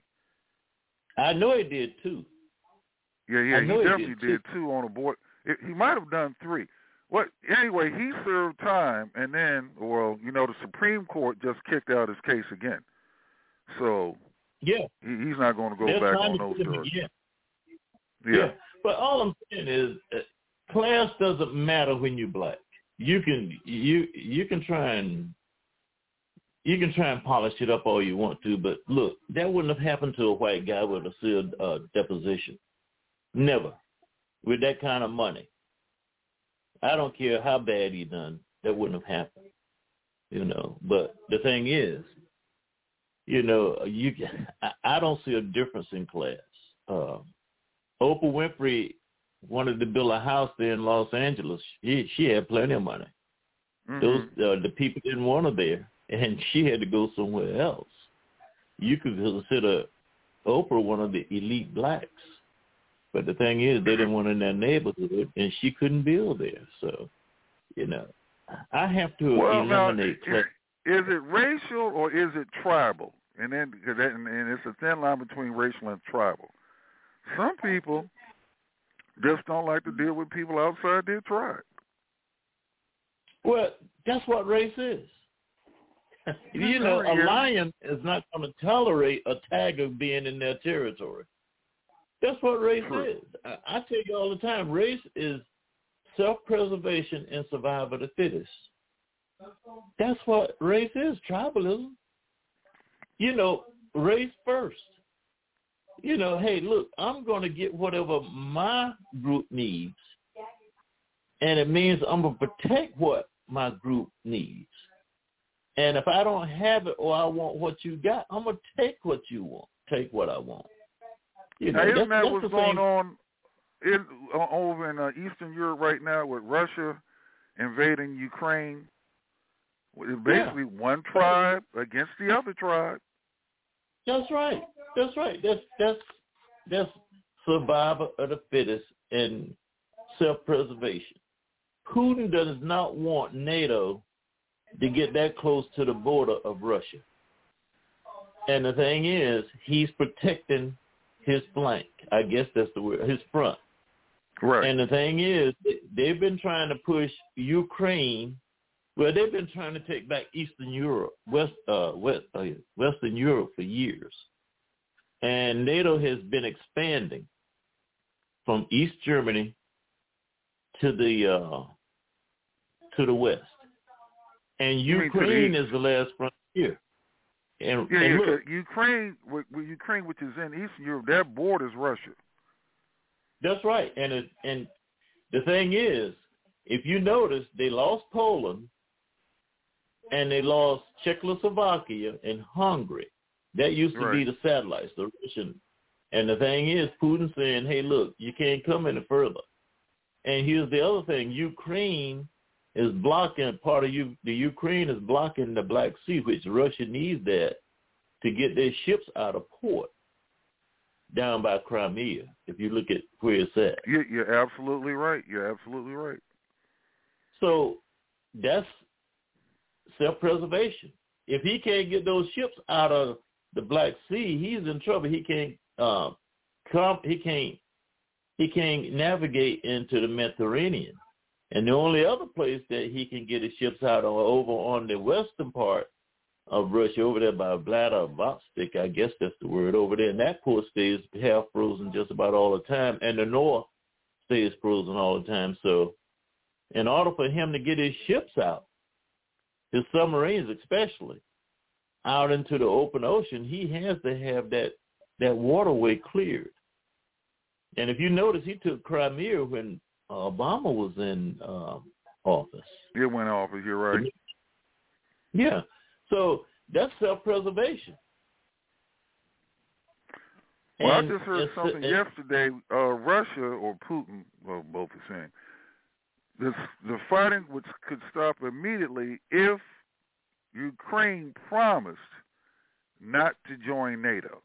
I know he did two. Yeah, yeah, I he know definitely he did, did two on a board. It, he might have done three. What? Anyway, he served time, and then, well, you know, the Supreme Court just kicked out his case again. So yeah, he, he's not going to go They're back on those to charges. Yeah. yeah. But all I'm saying is, uh, class doesn't matter when you're black. You can you you can try and you can try and polish it up all you want to, but look, that wouldn't have happened to a white guy with a sealed uh, deposition. Never, with that kind of money. I don't care how bad he done, that wouldn't have happened. You know, but the thing is, you know, you I, I don't see a difference in class. Uh, Oprah Winfrey wanted to build a house there in Los Angeles. She she had plenty of money. Mm-hmm. Those uh, the people didn't want her there, and she had to go somewhere else. You could consider Oprah one of the elite blacks, but the thing is, they didn't want her in their neighborhood, and she couldn't build there. So, you know, I have to well, eliminate. Now, is, is it racial or is it tribal? And then, cause that, and it's a thin line between racial and tribal. Some people just don't like to deal with people outside their tribe. Well, that's what race is. You know, a lion is not going to tolerate a tiger being in their territory. That's what race True. is. I, I tell you all the time, race is self-preservation and survival of the fittest. That's what race is, tribalism. you know, race first. You know, hey, look, I'm going to get whatever my group needs, and it means I'm going to protect what my group needs. And if I don't have it or I want what you got, I'm going to take what you want, take what I want. You know, now, isn't that's, that that's what's the going thing. on in, uh, over in uh, Eastern Europe right now with Russia invading Ukraine? It's basically yeah. one tribe against the other tribe. That's right. That's right. That's that's that's survival of the fittest and self-preservation. Putin does not want NATO to get that close to the border of Russia. And the thing is, he's protecting his flank. I guess that's the word, his front. Right. And the thing is, they've been trying to push Ukraine. Well, they've been trying to take back Eastern Europe, West, uh, West, uh, Western Europe for years. And NATO has been expanding from East Germany to the uh, to the west. And Ukraine is the last frontier. And, yeah, and yeah look, Ukraine, with, with Ukraine, which is in Eastern Europe, their border is Russia. That's right. And it, and the thing is, if you notice, they lost Poland and they lost Czechoslovakia and Hungary. That used to right. be the satellites, the Russian. And the thing is, Putin saying, hey, look, you can't come any further. And here's the other thing. Ukraine is blocking, part of you, the Ukraine is blocking the Black Sea, which Russia needs that to get their ships out of port down by Crimea, if you look at where it's at. You're, you're absolutely right. You're absolutely right. So that's self-preservation. If he can't get those ships out of the Black Sea, he's in trouble. He can't uh, come. He can't. He can't navigate into the Mediterranean. And the only other place that he can get his ships out of over on the western part of Russia, over there by Vladivostok, I guess that's the word over there. And that port stays half frozen just about all the time. And the north stays frozen all the time. So in order for him to get his ships out, his submarines especially, out into the open ocean, he has to have that, that waterway cleared. And if you notice, he took Crimea when Obama was in um, office. It went off, you're right. Yeah. So that's self-preservation. Well, and I just heard something yesterday. Uh, Russia, or Putin, well, both are saying, this, the fighting which could stop immediately if Ukraine promised not to join NATO.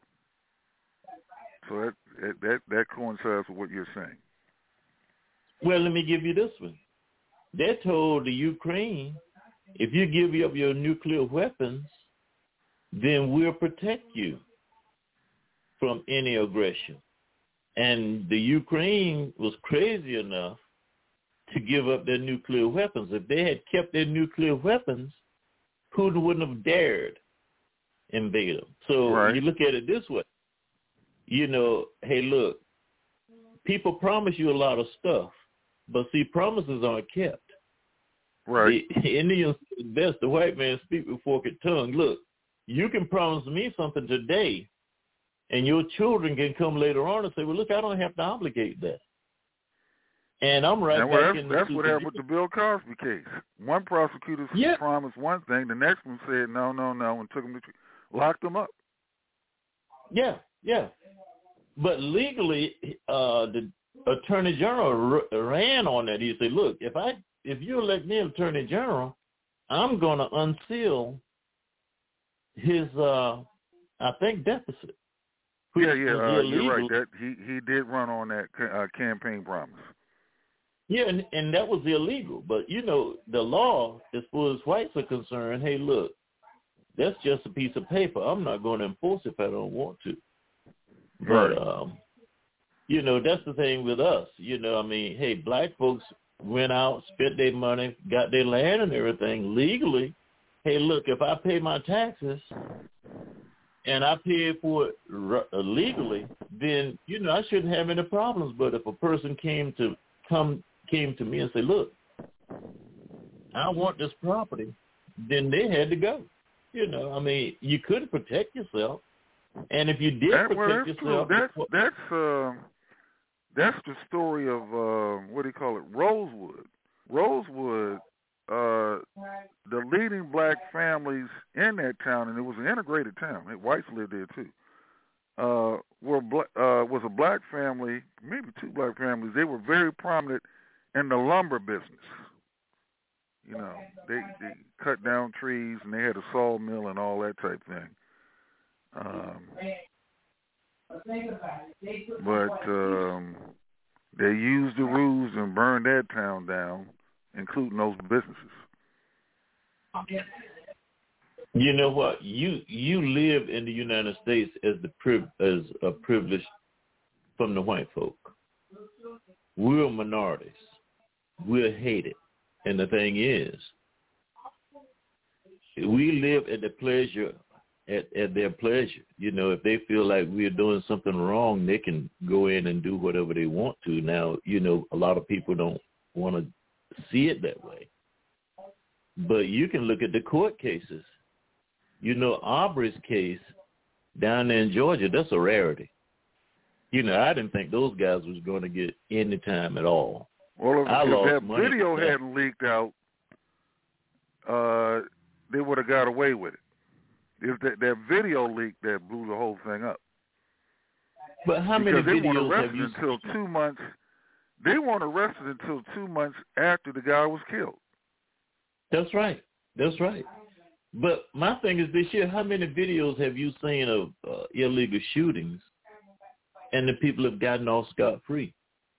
So that that that coincides with what you're saying. Well, let me give you this one. They told the Ukraine, if you give up your nuclear weapons, then we'll protect you from any aggression. And the Ukraine was crazy enough to give up their nuclear weapons. If they had kept their nuclear weapons, Putin wouldn't have dared invade them. So right. You look at it this way. You know, hey, look, people promise you a lot of stuff, but see, promises aren't kept. Right. The Indians best, the white man speak with forked tongue. Look, you can promise me something today, and your children can come later on and say, well, look, I don't have to obligate that. And I'm right and back well, that's, in the That's what happened with the Bill Cosby case. One prosecutor yeah. promised one thing, the next one said no, no, no, and took him to locked him up. Yeah, yeah. But legally, uh, the attorney general r- ran on that. He said, look, if I if you elect me attorney general, I'm going to unseal his, uh, I think, deficit. Yeah, yeah, uh, you're right. That he, he did run on that uh, campaign promise. Yeah, and, and that was illegal. But, you know, the law, as far as whites are concerned, hey, look, that's just a piece of paper. I'm not going to enforce it if I don't want to. But, right. um, you know, that's the thing with us. You know, I mean, hey, black folks went out, spent their money, got their land and everything legally. Hey, look, if I pay my taxes and I pay for it r- legally, then, you know, I shouldn't have any problems. But if a person came to come came to me and say, look, I want this property, then they had to go. You know, I mean, you could protect yourself, and if you did that, protect well, that's yourself, true. that's that's uh, that's the story of uh, what do you call it, Rosewood. Rosewood, uh, the leading black families in that town, and it was an integrated town. Whites lived there too. Uh, were uh, was a black family, maybe two black families. They were very prominent in the lumber business. You know, they, they cut down trees and they had a sawmill and all that type thing. Um, but um, they used the rules and burned that town down, including those businesses. You know what? You you live in the United States as the priv- as a privilege from the white folk. We're minorities. We're hated. And the thing is, we live at the pleasure, at, at their pleasure. You know, if they feel like we're doing something wrong, they can go in and do whatever they want to. Now, you know, a lot of people don't want to see it that way. But you can look at the court cases. You know, Aubrey's case down there in Georgia, that's a rarity. You know, I didn't think those guys was going to get any time at all. Well, if, I if lost that money video for that. hadn't leaked out, uh, they would have got away with it. If that, that video leaked, that blew the whole thing up. But how because many they weren't videos have arrested you until seen? two months. They weren't arrested until two months after the guy was killed. That's right. That's right. But my thing is this year, how many videos have you seen of uh, illegal shootings and the people have gotten off scot-free?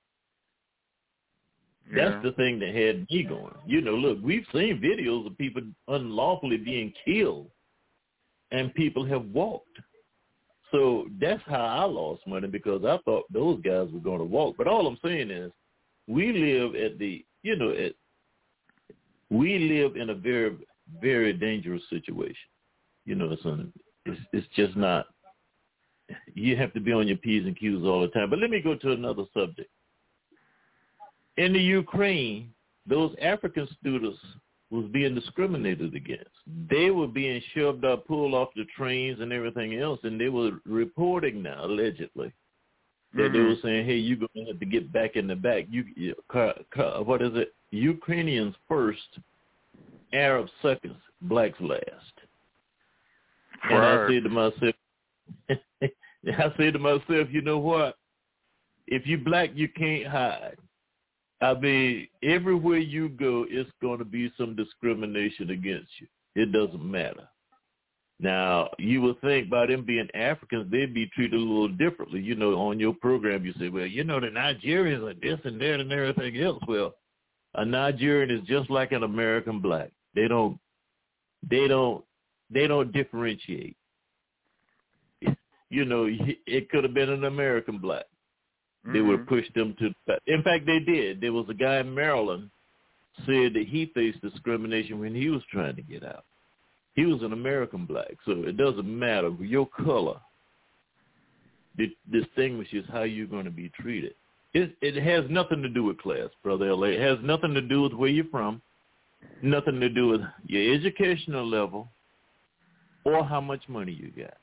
Yeah. That's the thing that had me going. You know, look, we've seen videos of people unlawfully being killed and people have walked. So that's how I lost money, because I thought those guys were going to walk. But all I'm saying is we live at the, you know, at, we live in a very, very dangerous situation. You know, it's, un, it's, it's just not, you have to be on your P's and Q's all the time. But let me go to another subject. In the Ukraine, those African students was being discriminated against. They were being shoved up, pulled off the trains and everything else, and they were reporting now, allegedly, that mm-hmm. they were saying, hey, you're going to have to get back in the back. You, you, what is it? Ukrainians first, Arabs second, blacks last. And I say to myself, I say to myself, you know what? If you black, you can't hide. I mean, everywhere you go, it's going to be some discrimination against you. It doesn't matter. Now, you would think by them being Africans, they'd be treated a little differently. You know, on your program, you say, well, you know, the Nigerians are this and that and everything else. Well, a Nigerian is just like an American black. They don't, they don't, they don't differentiate. You know, it could have been an American black. They would have pushed them to the, in fact, they did. There was a guy in Maryland said that he faced discrimination when he was trying to get out. He was an American black, so it doesn't matter. Your color it distinguishes how you're going to be treated. It, it has nothing to do with class, Brother L A. It has nothing to do with where you're from, nothing to do with your educational level or how much money you got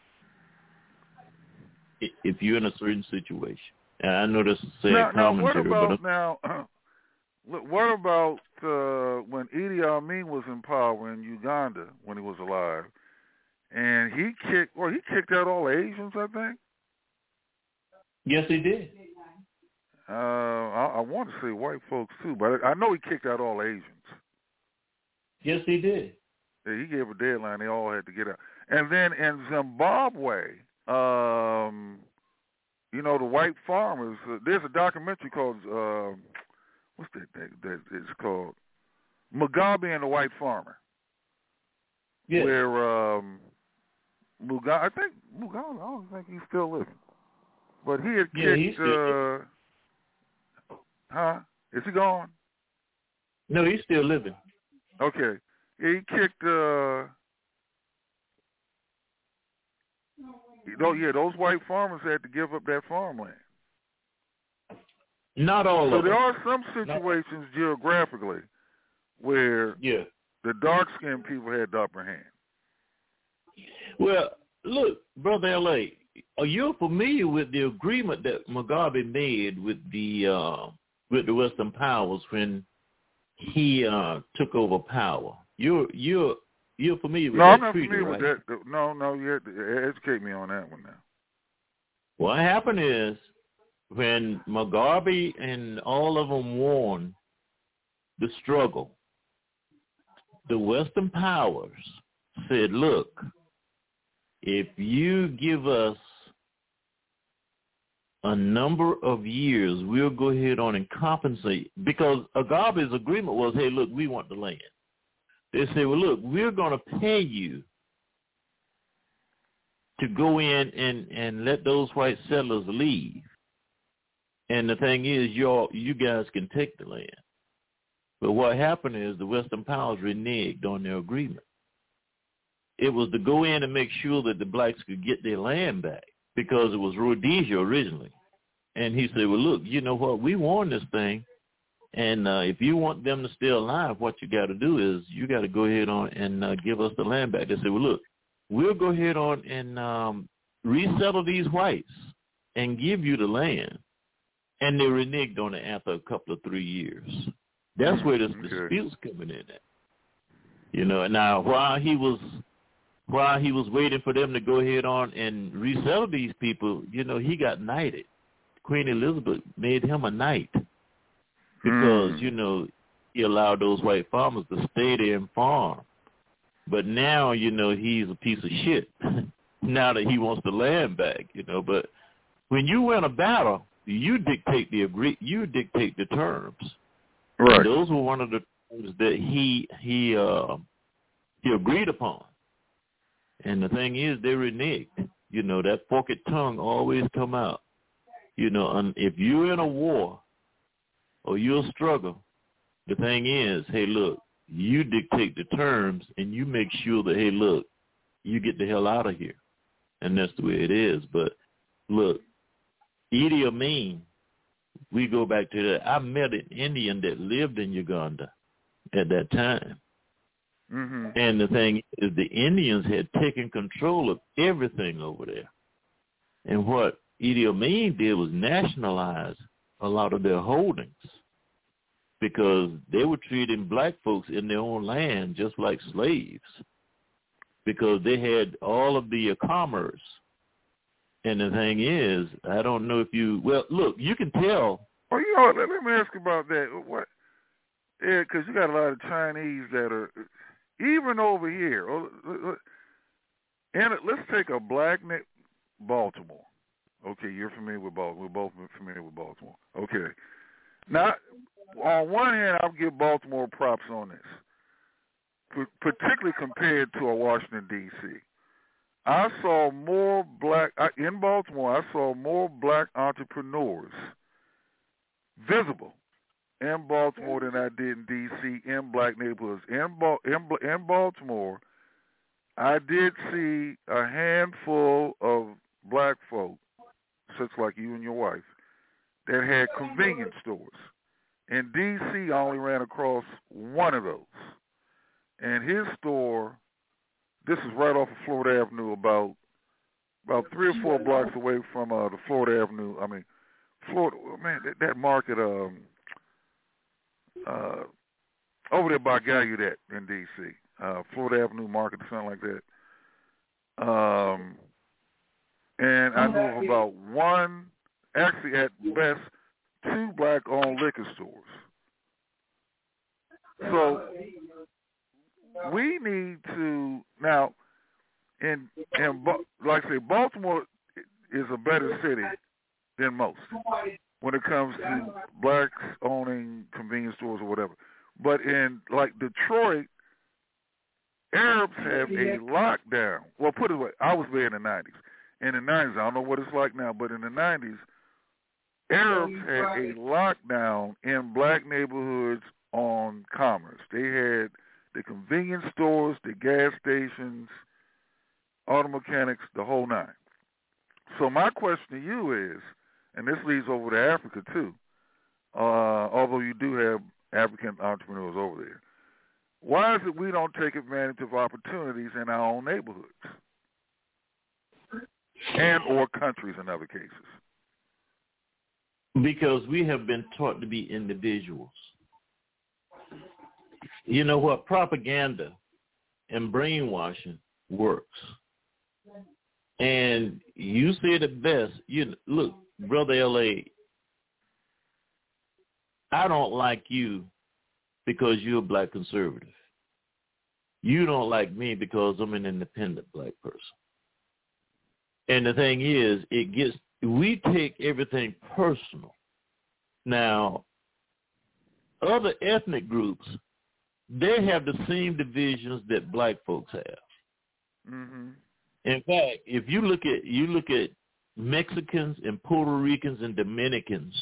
if you're in a certain situation. And I know this is sad now, commentary, now, what about but now? Uh, what about uh, when Idi Amin was in power in Uganda when he was alive, and he kicked, well, he kicked out all the Asians, I think. Yes, he did. Uh, I, I want to say white folks too, but I know he kicked out all the Asians. Yes, he did. Yeah, he gave a deadline; they all had to get out. And then in Zimbabwe, um. You know, the white farmers, uh, there's a documentary called, uh, what's that, that, that it's called? Mugabe and the White Farmer. Yeah. Where um, Mugabe, I think, Mugabe, I don't think he's still living. But he had yeah, kicked, uh, huh? Is he gone? No, he's still living. Okay. He kicked, uh, Oh, yeah, those white farmers had to give up that farmland. Not all so of them. So there are some situations Not. geographically where yeah. the dark-skinned people had the upper hand. Well, look, Brother L A, are you familiar with the agreement that Mugabe made with the uh, with the Western powers when he uh, took over power? You're you're you're familiar with no, that I'm not treaty, familiar right? with that. No, no, you have to educate me on that one now. What happened is when Mugabe and all of them won the struggle, the Western powers said, look, if you give us a number of years, we'll go ahead on and compensate. Because Mugabe's agreement was, hey, look, we want the land. They say, well, look, we're going to pay you to go in and, and let those white settlers leave. And the thing is, you you guys can take the land. But what happened is the Western powers reneged on their agreement. It was to go in and make sure that the blacks could get their land back because it was Rhodesia originally. And he said, well, look, you know what? We won this thing. And uh, if you want them to stay alive, what you got to do is you got to go ahead on and uh, give us the land back. They said, well, look, we'll go ahead on and um, resettle these whites and give you the land. And they reneged on it after a couple of three years. That's where this okay. dispute's coming in at. You know, now while he was while he was waiting for them to go ahead on and resettle these people, you know, he got knighted. Queen Elizabeth made him a knight because, mm. you know, he allowed those white farmers to stay there and farm. But now, you know, he's a piece of shit now that he wants the land back, you know. But when you win a battle, you dictate the agree. You dictate the terms. Right. And those were one of the terms that he he uh, he agreed upon. And the thing is, they reneged. You know, that forked tongue always come out. You know, and if you're in a war or you're a struggle, the thing is, hey, look, you dictate the terms and you make sure that, hey, look, you get the hell out of here. And that's the way it is. But look, Idi Amin, we go back to that. I met an Indian that lived in Uganda at that time. Mm-hmm. And the thing is, the Indians had taken control of everything over there. And what Idi Amin did was nationalize a lot of their holdings because they were treating black folks in their own land just like slaves because they had all of the uh, commerce. And the thing is, I don't know if you, well, look, you can tell. Well, you know, let, let me ask you about that. What? Yeah, because you got a lot of Chinese that are, even over here, and let's take a black Baltimore. Okay, you're familiar with Baltimore. We're both familiar with Baltimore. Okay. Now, on one hand, I'll give Baltimore props on this, particularly compared to a Washington, D C I saw more black, in Baltimore, I saw more black entrepreneurs visible in Baltimore than I did in D C in black neighborhoods. In, in, in Baltimore, I did see a handful of black folk, such like you and your wife, that had convenience stores. In D C, I only ran across one of those. And his store, this is right off of Florida Avenue, about about three or four blocks away from uh, the Florida Avenue. I mean, Florida, man, that, that market um, uh, over there by Gallaudet in D C, uh, Florida Avenue Market or something like that. Um, and I knew of about one, actually at best, two black-owned liquor stores. So we need to now, in in like I say, Baltimore is a better city than most when it comes to blacks owning convenience stores or whatever. But in like Detroit, Arabs have a lockdown. Well, put it away. I was there in the nineties. In the nineties, I don't know what it's like now, but in the nineties, Arabs had a lockdown in black neighborhoods on commerce. They had the convenience stores, the gas stations, auto mechanics, the whole nine. So my question to you is, and this leads over to Africa too, uh, although you do have African entrepreneurs over there, Why is it we don't take advantage of opportunities in our own neighborhoods and or countries in other cases? Because we have been taught to be individuals. You know what? Propaganda and brainwashing works. And you said it best. You look, Brother L A, I don't like you because you're a black conservative. You don't like me because I'm an independent black person. And the thing is, it gets, we take everything personal. Now, other ethnic groups, they have the same divisions that black folks have. Mm-hmm. In fact, if you look at you look at Mexicans and Puerto Ricans and Dominicans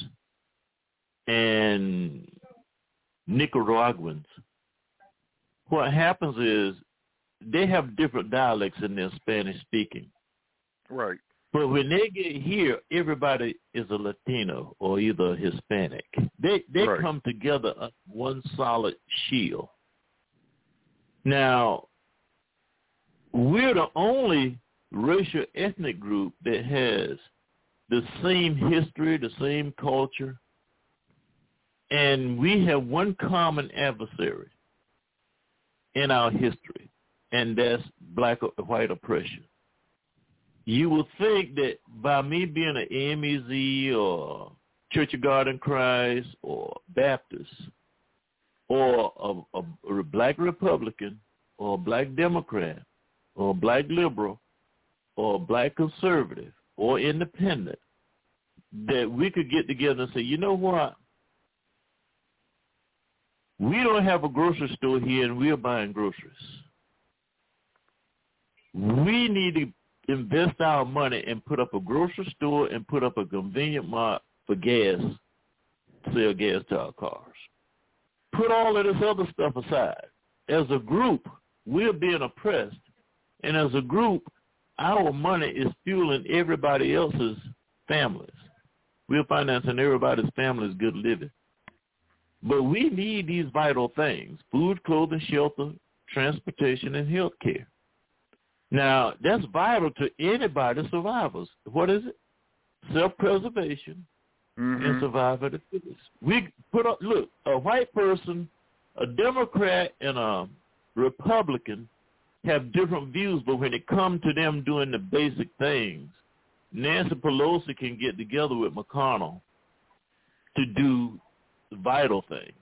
and Nicaraguans, what happens is they have different dialects in their Spanish speaking. Right. But when they get here, everybody is a Latino or either Hispanic. They they right. come together under one solid shield. Now, we're the only racial ethnic group that has the same history, the same culture, and we have one common adversary in our history, and that's black or white oppression. You will think that by me being an M E Z or Church of God in Christ or Baptist or a, a, a black Republican or a black Democrat or a black liberal or a black conservative or independent, that we could get together and say, you know what? We don't have a grocery store here and we're buying groceries. We need to invest our money and put up a grocery store and put up a convenient mart for gas, sell gas to our cars. Put all of this other stuff aside. As a group, we're being oppressed, and as a group, our money is fueling everybody else's families. We're financing everybody's family's good living. But we need these vital things: food, clothing, shelter, transportation, and health care. Now, that's vital to anybody's survivors. What is it? Self-preservation mm-hmm. and survival of the fittest. We put up, look, a white person, a Democrat, and a Republican have different views, but when it comes to them doing the basic things, Nancy Pelosi can get together with McConnell to do vital things.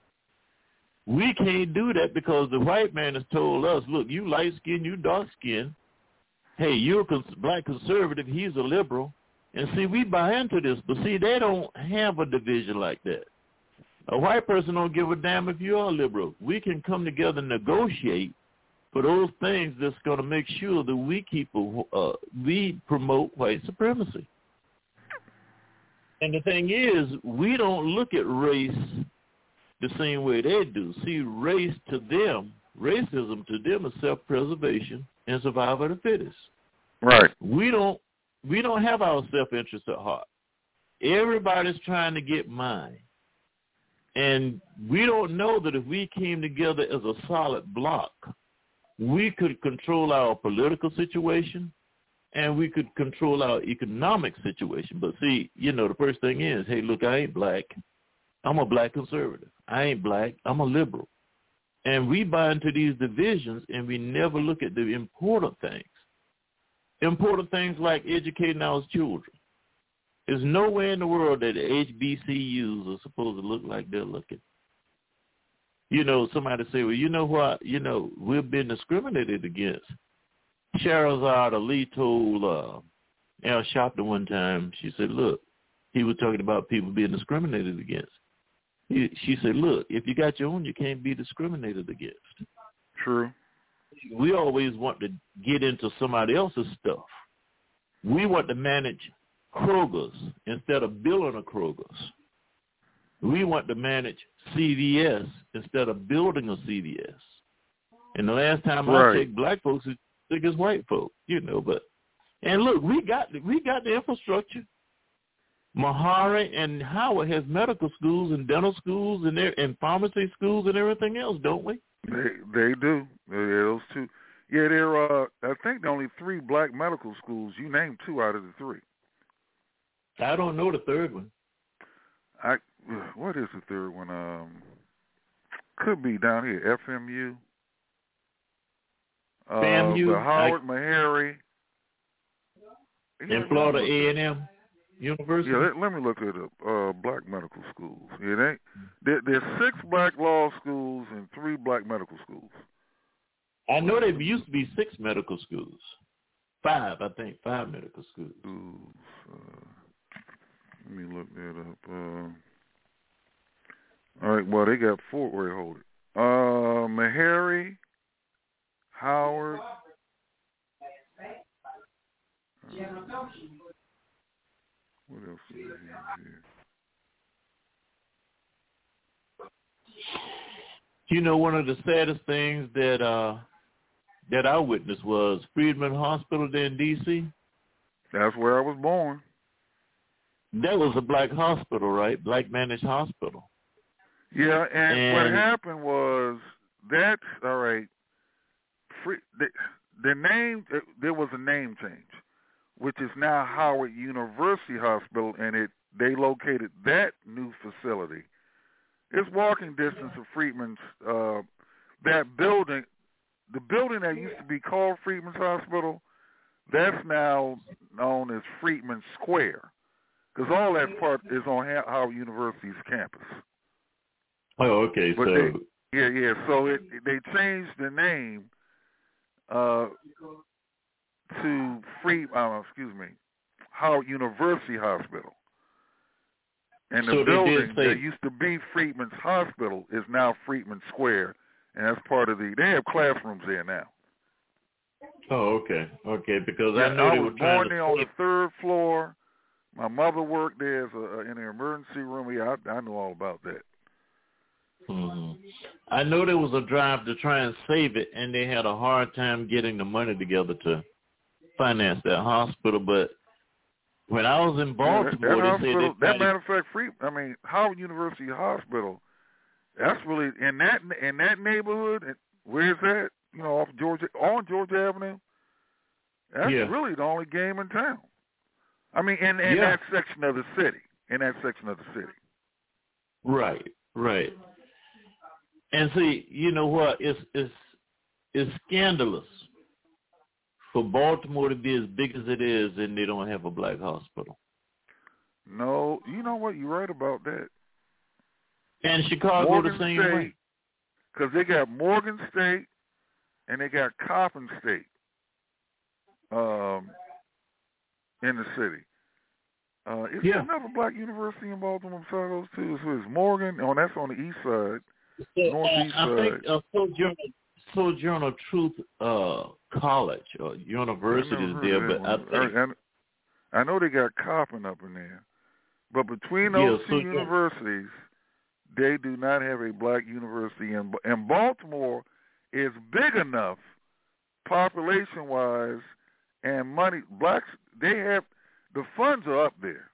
We can't do that because the white man has told us, look, you light-skinned, you dark-skinned. Hey, you're a cons- black conservative, he's a liberal. And see, we buy into this, but see, they don't have a division like that. A white person don't give a damn if you are liberal. We can come together and negotiate for those things that's going to make sure that we keep, a, uh, we promote white supremacy. And the thing is, we don't look at race the same way they do. See, race to them, racism to them is self-preservation and survival of the fittest. Right. We don't, we don't have our self-interest at heart. Everybody's trying to get mine. And we don't know that if we came together as a solid block, we could control our political situation and we could control our economic situation. But see, you know, the first thing is, hey, look, I ain't black. I'm a black conservative. I ain't black. I'm a liberal. And we buy into these divisions and we never look at the important things. Important things like educating our children. There's nowhere in the world that the H B C Us are supposed to look like they're looking. You know, somebody say, well, you know what? You know, we've been discriminated against. Shahrazad Ali told uh, Al Sharpton one time, she said, look, he was talking about people being discriminated against. He, she said, look, if you got your own, you can't be discriminated against. True. We always want to get into somebody else's stuff. We want to manage Kroger's instead of building a Kroger's. We want to manage C V S instead of building a C V S. And the last time right. I checked, black folks are thick as white folk, you know. But and look, we got we got the infrastructure. Meharry and Howard has medical schools and dental schools and there and pharmacy schools and everything else, don't we? They they do. Yeah, those two. Yeah, there are. I think there are only three black medical schools. You named two out of the three. I don't know the third one. I what is the third one? Um, could be down here. F M U. Uh, FAMU, the Howard I, Meharry. In Florida A and M University. Yeah, let, let me look at up. Uh, black medical schools. Yeah, they, there, there's six black law schools and three black medical schools. I know there used to be six medical schools. Five, I think, five medical schools. Uh, let me look that up. Uh, all right, well, they got four. Wait, hold it. Uh, Meharry, Howard. Uh, what else do we have here? You know, one of the saddest things that uh, that I witnessed was Freedman Hospital there in D C That's where I was born. That was a black hospital, right? Black managed hospital. Yeah, and, and what happened was that's all right. Free, the, the name there was a name change, which is now Howard University Hospital, and it they located that new facility. It's walking distance of Freedman's. Uh, that building, the building that used to be called Freedman's Hospital, that's now known as Freedman Square, because all that part is on Howard University's campus. Oh, okay. But so they, yeah, yeah. So it, they changed the name uh, to Free. Uh, excuse me, Howard University Hospital. And the so building say, that used to be Freedman's Hospital is now Freedman Square, and that's part of the. They have classrooms there now. Oh, okay, okay. Because yeah, I know I they was were trying born to there on the third floor. My mother worked there as a, in the emergency room. Yeah, I, I know all about that. Mm-hmm. I know there was a drive to try and save it, and they had a hard time getting the money together to finance that hospital. But when I was in Baltimore, yeah, that, that they hospital, said they that matter of fact, free. I mean, Howard University Hospital. That's really in that in that neighborhood. Where's that? You know, off Georgia on Georgia Avenue. That's yeah. really the only game in town. I mean, in, in yeah. that section of the city. In that section of the city. Right, right. And see, you know what? It's it's it's scandalous for Baltimore to be as big as it is, and they don't have a black hospital. No, you know what? You're right about that. And Chicago Morgan the same State, way. Because they got Morgan State and they got Coppin State um, in the city. Uh, is yeah. there another black university in Baltimore besides those two? So it's Morgan. Oh, that's on the east side. So, Northeast uh, I side. think uh, Sojourner, Sojourner Truth uh, College or university is there, but I think I, I know they got Coppin up in there, but between those yeah, two so, universities, they do not have a black university. And and Baltimore is big enough, population-wise, and money. Blacks they have the funds are up there.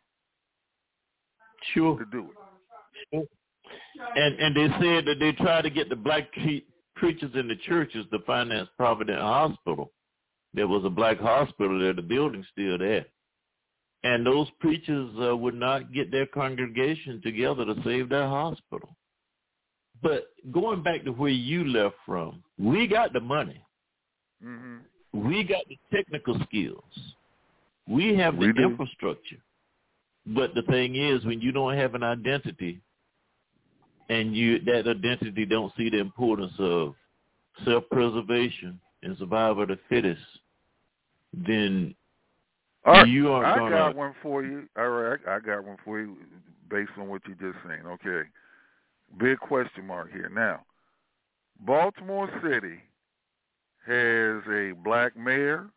Sure. To do it. Sure. And and they said that they tried to get the black preachers in the churches to finance Providence Hospital. There was a black hospital there. The building's still there. And those preachers uh, would not get their congregation together to save their hospital. But going back to where you left from, we got the money. Mm-hmm. We got the technical skills. We have the we infrastructure. But the thing is, when you don't have an identity, and you that identity don't see the importance of self-preservation and survival of the fittest, then right, you are I gonna. I got one for you. All right, I got one for you based on what you just saying. Okay, big question mark here. Now, Baltimore City has a black mayor.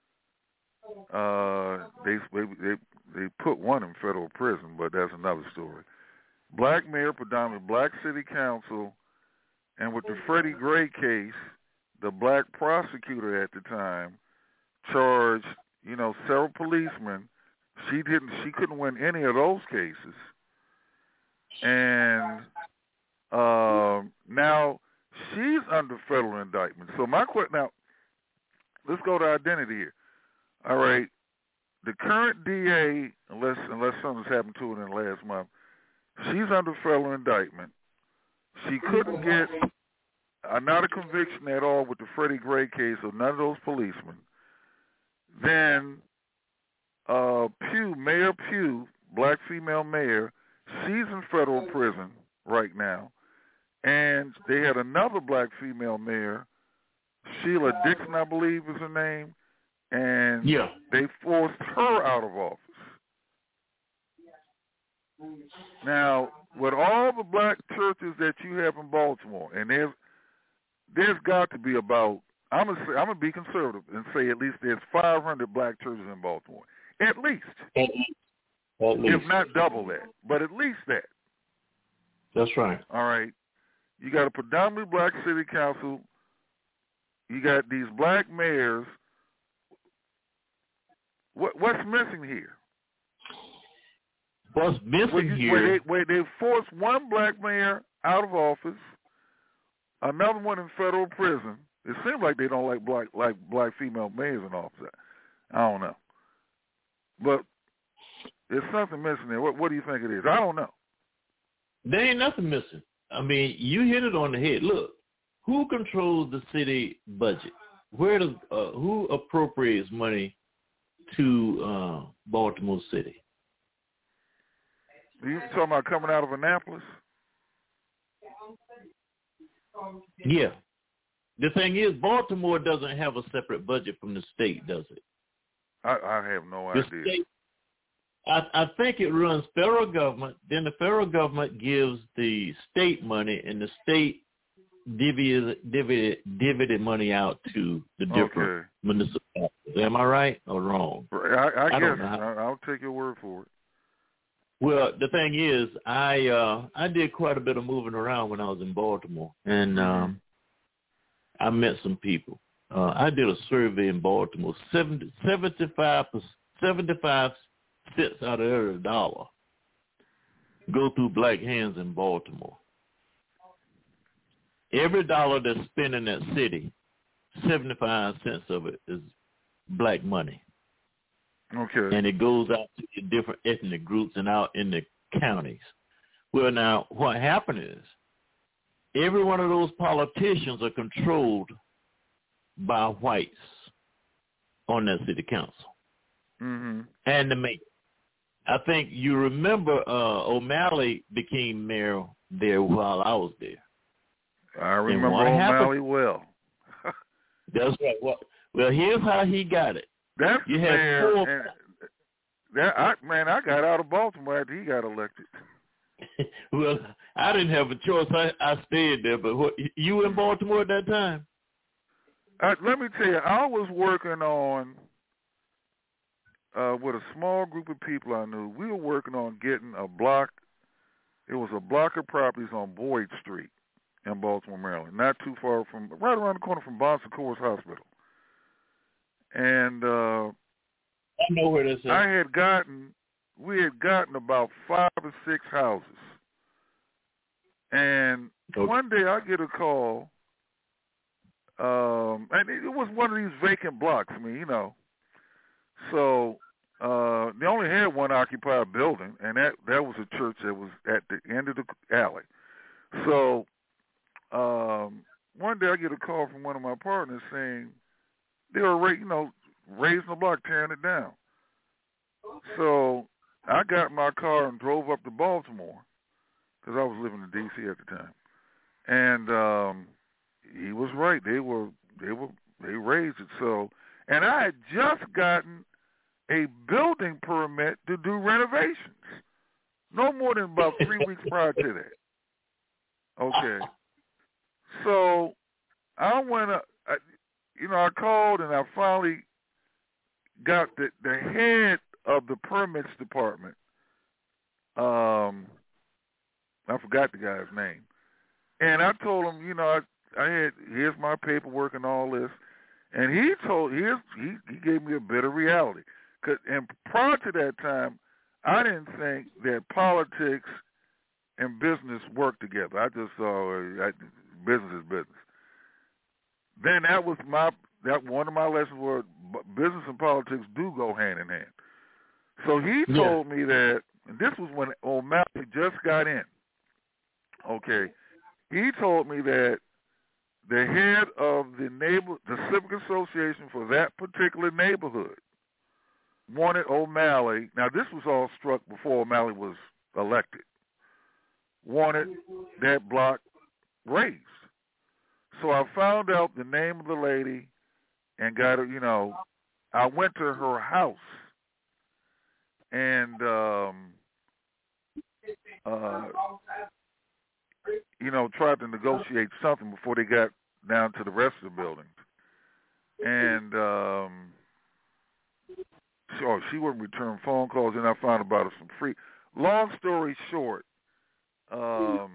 Uh, they they they put one in federal prison, but that's another story. Black mayor, predominantly black city council, and with the Freddie Gray case, the black prosecutor at the time charged, you know, several policemen She didn't. She couldn't win any of those cases, and um, now she's under federal indictment. So my question now, let's go to identity here. All right, the current D A, unless unless something's happened to it in the last month, she's under federal indictment. She couldn't get uh, not a conviction at all with the Freddie Gray case of none of those policemen. Then uh, Pugh, Mayor Pugh, black female mayor, she's in federal prison right now. And they had another black female mayor, Sheila Dixon, I believe is her name, and yeah. they forced her out of office. Now, with all the black churches that you have in Baltimore, and there's there's got to be about, I'm gonna say, I'm gonna be conservative and say at least there's five hundred black churches in Baltimore, at least, at least, if not double that, but at least that. That's right. All right, you got a predominantly black city council. You got these black mayors. What what's missing here? What's missing where you, here? Where they, where they forced one black mayor out of office, another one in federal prison. It seems like they don't like black like black female mayors in office. I don't know, but there's something missing there. What, what do you think it is? I don't know. There ain't nothing missing. I mean, you hit it on the head. Look, who controls the city budget? Where does uh, who appropriates money to uh, Baltimore City? Are you talking about coming out of Annapolis? Yeah. The thing is, Baltimore doesn't have a separate budget from the state, does it? I, I have no the idea. State, I, I think it runs federal government. Then the federal government gives the state money, and the state divvies divvy, divvy money out to the different okay. municipalities. Am I right or wrong? I, I, I guess don't know how. I'll take your word for it. Well, the thing is, I uh, I did quite a bit of moving around when I was in Baltimore, and um, I met some people. Uh, I did a survey in Baltimore. seventy, seventy-five, seventy-five cents out of every dollar go through black hands in Baltimore. Every dollar that's spent in that city, seventy-five cents of it is black money. Okay. And it goes out to the different ethnic groups and out in the counties. Well, now, what happened is every one of those politicians are controlled by whites on that city council. Mm-hmm. And the mayor. I think you remember uh, O'Malley became mayor there while I was there. I remember O'Malley happened, well. That's right. Well, well, here's how he got it. That's you fair. Four, and that, I, man, I got out of Baltimore after he got elected. Well, I didn't have a choice. I, I stayed there. But what, you were in Baltimore at that time? Uh, let me tell you, I was working on, uh, with a small group of people I knew. We were working on getting a block. It was a block of properties on Boyd Street in Baltimore, Maryland, not too far from, right around the corner from Bon Secours Hospital. And uh, I know where this is. I had gotten, we had gotten about five or six houses. And okay. one day I get a call, um, and it was one of these vacant blocks. I mean, you know, so uh, they only had one occupied building, and that, that was a church that was at the end of the alley. So um, one day I get a call from one of my partners saying, they were, you know, raising the block, tearing it down. So I got in my car and drove up to Baltimore because I was living in D C at the time. And um, he was right. They were, they were, they raised it. So, and I had just gotten a building permit to do renovations. No more than about three weeks prior to that. Okay. So I went up. You know, I called and I finally got the, the head of the permits department. Um, I forgot the guy's name. And I told him, you know, I, I had, here's my paperwork and all this. And he told, here's, he, he gave me a bit of reality. Cause, and prior to that time, I didn't think that politics and business worked together. I just saw uh, business is business. Then that was my that one of my lessons was business and politics do go hand in hand. So he told yeah. me that, and this was when O'Malley just got in. Okay, he told me that the head of the neighbor, the civic association for that particular neighborhood, wanted O'Malley. Now this was all struck before O'Malley was elected. Wanted that block raised. So I found out the name of the lady and got her, you know, I went to her house and, um, uh, you know, tried to negotiate something before they got down to the rest of the buildings. And, um, so she wouldn't return phone calls, and I found about her some free. Long story short, um,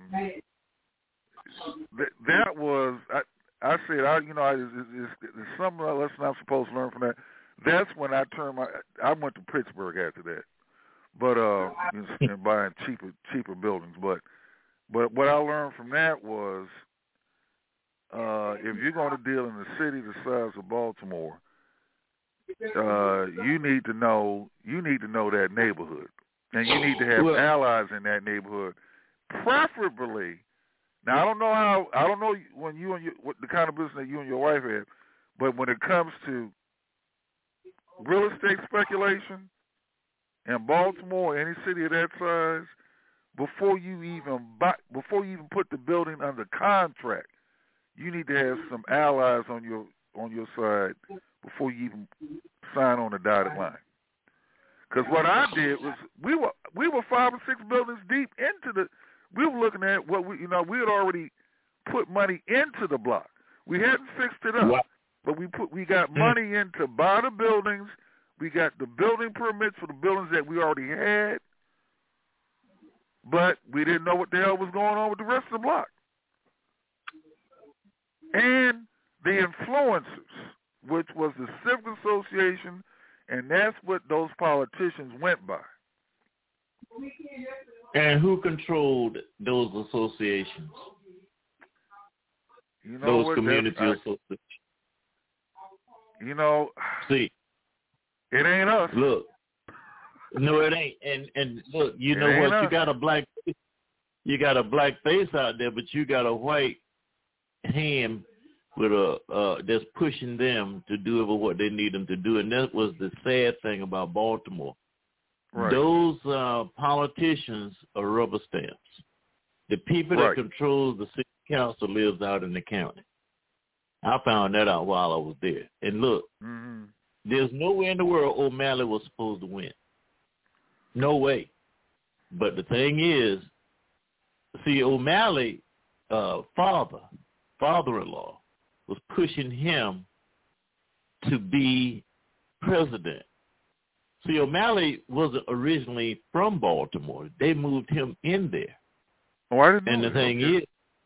th- that was, I, I said, I, you know, I, it's, it's, it's something else I'm supposed to learn from that. That's when I turned my, I went to Pittsburgh after that, but uh, and buying cheaper, cheaper buildings. But, but what I learned from that was, uh, if you're going to deal in a city the size of Baltimore, uh, you need to know, you need to know that neighborhood, and you need to have well, allies in that neighborhood, preferably. Now I don't know how, I don't know when you and your, what the kind of business that you and your wife have, but when it comes to real estate speculation in Baltimore, any city of that size, before you even buy, before you even put the building under contract, you need to have some allies on your on your side before you even sign on the dotted line. Because what I did was we were we were five or six buildings deep into the. We were looking at what we you know we had already put money into the block. We hadn't fixed it up, what? but we put we got money in to buy the buildings. We got the building permits for the buildings that we already had, but we didn't know what the hell was going on with the rest of the block. And the influencers, which was the Civic Association, and that's what those politicians went by. And who controlled those associations? You know those what, community I, associations. You know, see, it ain't us. Look, no, it ain't. And and look, you it know what? Us. You got a black, you got a black face out there, but you got a white hand with a uh, that's pushing them to do what they need them to do, and that was the sad thing about Baltimore. Right. Those uh, politicians are rubber stamps. The people right. that control the city council lives out in the county. I found that out while I was there. And look, mm-hmm. there's nowhere in the world O'Malley was supposed to win. No way. But the thing is, see, O'Malley, uh, father, father-in-law, was pushing him to be president. See, O'Malley wasn't originally from Baltimore. They moved him in there. Oh, I didn't know and the that. thing okay. is,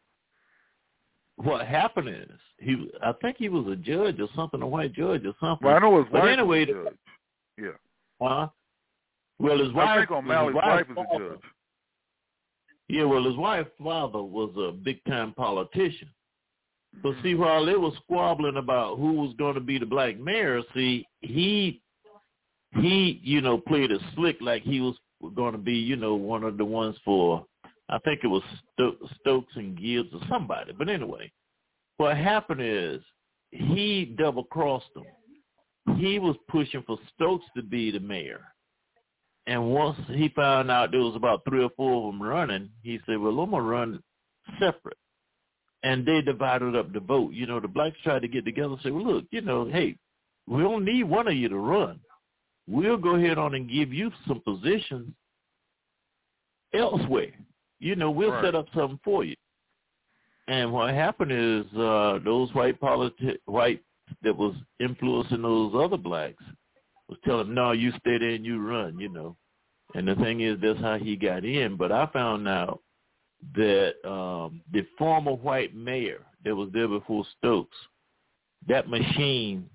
what happened is, he, I think he was a judge or something, a white judge or something. Well, I know his but wife anyway, was a judge. Yeah. Huh? Well, his wife. I think O'Malley's wife is a judge. Yeah, well, his wife's father was a big-time politician. So, see, while they were squabbling about who was going to be the black mayor, see, he, he, you know, played it slick like he was going to be, you know, one of the ones for, I think it was Sto- Stokes and Gibbs or somebody. But anyway, what happened is he double-crossed them. He was pushing for Stokes to be the mayor. And once he found out there was about three or four of them running, he said, well, I'm going to run separate. And they divided up the vote. You know, the blacks tried to get together and say, well, look, you know, hey, we don't need one of you to run. We'll go ahead on and give you some positions elsewhere. You know, we'll right. set up something for you. And what happened is uh, those white politi- white that was influencing those other blacks was telling him, no, you stay there and you run, you know. And the thing is, that's how he got in. But I found out that um, the former white mayor that was there before Stokes, that machine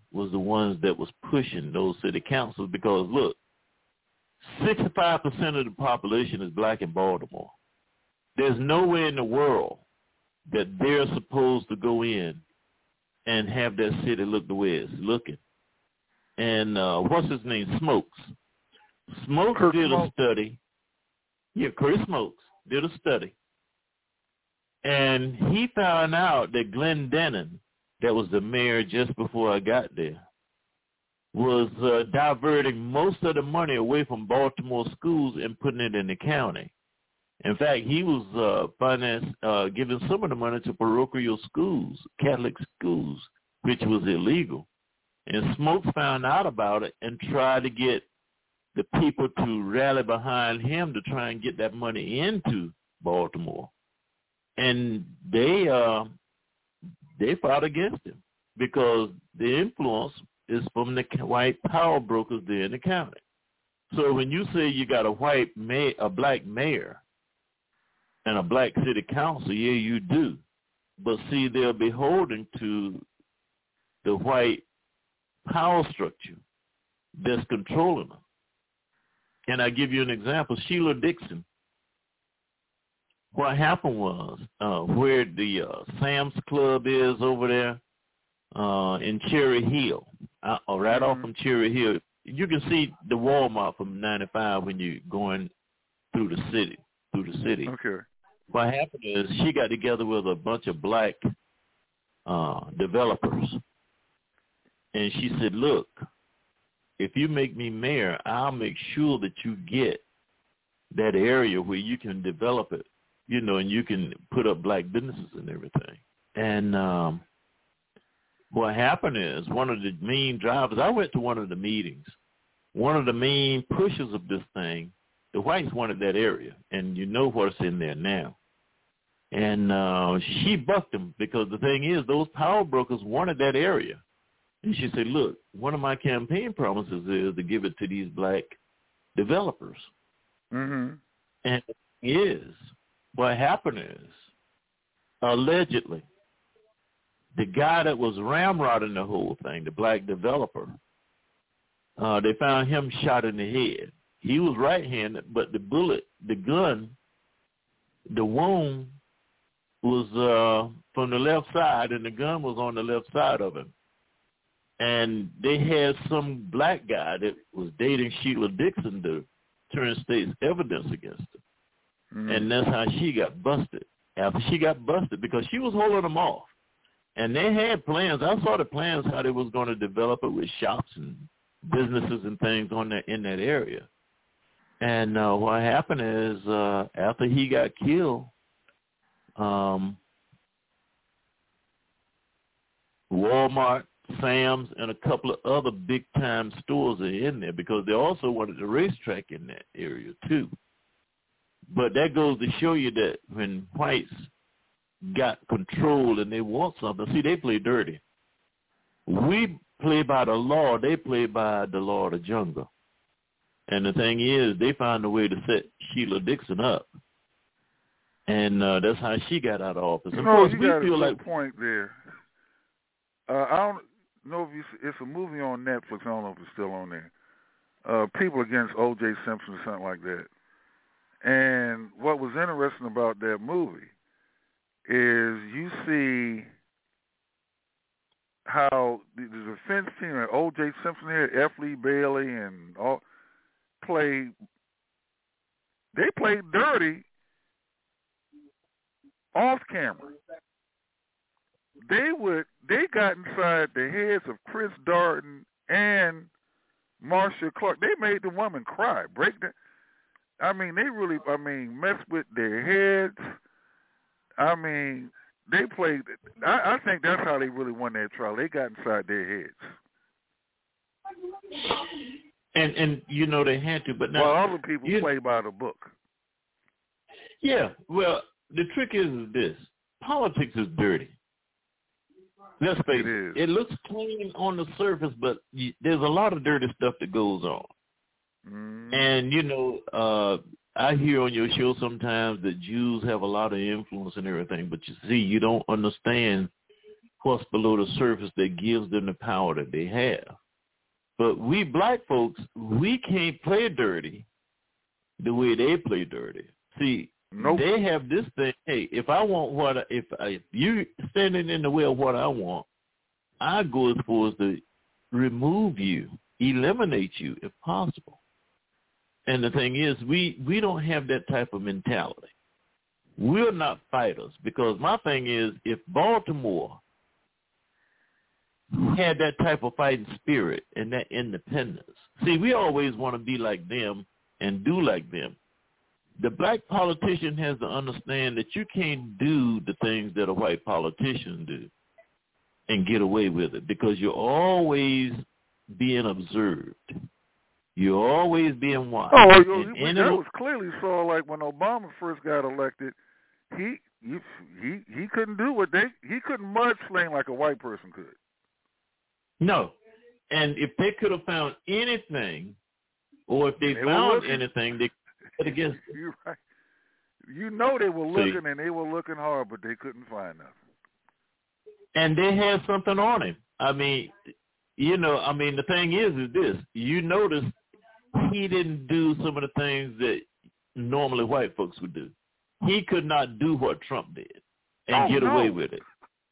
was the ones that was pushing those city councils because, look, sixty-five percent of the population is black in Baltimore. There's nowhere in the world that they're supposed to go in and have that city look the way it's looking. And uh, what's his name? Smokes. Smokes Kurt did Smoke. a study. Yeah, Chris Smokes did a study. And he found out that Glenn Dennon, that was the mayor just before I got there, was uh, diverting most of the money away from Baltimore schools and putting it in the county. In fact, he was uh, finance, uh, giving some of the money to parochial schools, Catholic schools, which was illegal. And Smokes found out about it and tried to get the people to rally behind him to try and get that money into Baltimore. And they uh, they fought against him because the influence is from the white power brokers there in the county. So when you say you got a white mayor, a black mayor, and a black city council, yeah, you do. But see, they're beholden to the white power structure that's controlling them. And I give you an example, Sheila Dixon. What happened was uh, where the uh, Sam's Club is over there uh, in Cherry Hill, uh, right off from Cherry Hill, you can see the Walmart from ninety-five when you're going through the city. Through the city. Okay. What happened is she got together with a bunch of black uh, developers, and she said, "Look, if you make me mayor, I'll make sure that you get that area where you can develop it, you know, and you can put up black businesses and everything." And um, what happened is one of the main drivers. I went to one of the meetings. One of the main pushers of this thing. The whites wanted that area, and you know what's in there now. And uh, she bucked them because the thing is, those power brokers wanted that area. And she said, look, one of my campaign promises is to give it to these black developers. Mm-hmm. And it is. What happened is, allegedly, the guy that was ramrodding the whole thing, the black developer, uh, they found him shot in the head. He was right-handed, but the bullet, the gun, the wound was uh, from the left side, and the gun was on the left side of him. And they had some black guy that was dating Sheila Dixon to turn state's evidence against her. Mm-hmm. And that's how she got busted. After she got busted, because she was holding them off. And they had plans. I saw the plans how they was going to develop it with shops and businesses and things on that in that area. And uh, what happened is uh, after he got killed, um, Walmart, Sam's, and a couple of other big-time stores are in there because they also wanted the racetrack in that area too. But that goes to show you that when whites got control and they want something, see, they play dirty. We play by the law. They play by the law of the jungle. And the thing is, they found a way to set Sheila Dixon up. And uh, that's how she got out of office. Of no, course, you we got feel a good like point there. Uh, I don't know if you, it's a movie on Netflix. I don't know if it's still on there. Uh, People Against O J Simpson or something like that. And what was interesting about that movie is you see how the, the defense team, like O J Simpson here, F. Lee Bailey, and all played. They played dirty off camera. They would. They got inside the heads of Chris Darden and Marcia Clark. They made the woman cry, break down. I mean, they really. I mean, mess with their heads. I mean, they played. I, I think that's how they really won that trial. They got inside their heads. And and you know they had to, but now well, other people you, play by the book. Yeah. Well, the trick is this: politics is dirty. Let's face it. It, it looks clean on the surface, but you, there's a lot of dirty stuff that goes on. Mm. And you know, uh, I hear on your show sometimes that Jews have a lot of influence and everything, but you see, you don't understand what's below the surface that gives them the power that they have. But we black folks, we can't play dirty the way they play dirty. See, nope. They have this thing, hey, if I want what, I, if, I, if you standing in the way of what I want, I go as far as to remove you, eliminate you if possible. And the thing is, we, we don't have that type of mentality. We're not fighters, because my thing is, if Baltimore had that type of fighting spirit and that independence, see, we always want to be like them and do like them. The black politician has to understand that you can't do the things that a white politician do and get away with it, because you're always being observed. You're always being watched. Oh, well, and, you, and that was clearly saw, like when Obama first got elected, he he he, he couldn't do what they, he couldn't mudsling like a white person could. No. And if they could have found anything, or if they, they found anything, they could against it. You're right. You know they were looking, See, and they were looking hard, but they couldn't find nothing. And they had something on him. I mean, you know, I mean, the thing is, is this. You notice he didn't do some of the things that normally white folks would do. He could not do what Trump did and oh, get no. away with it.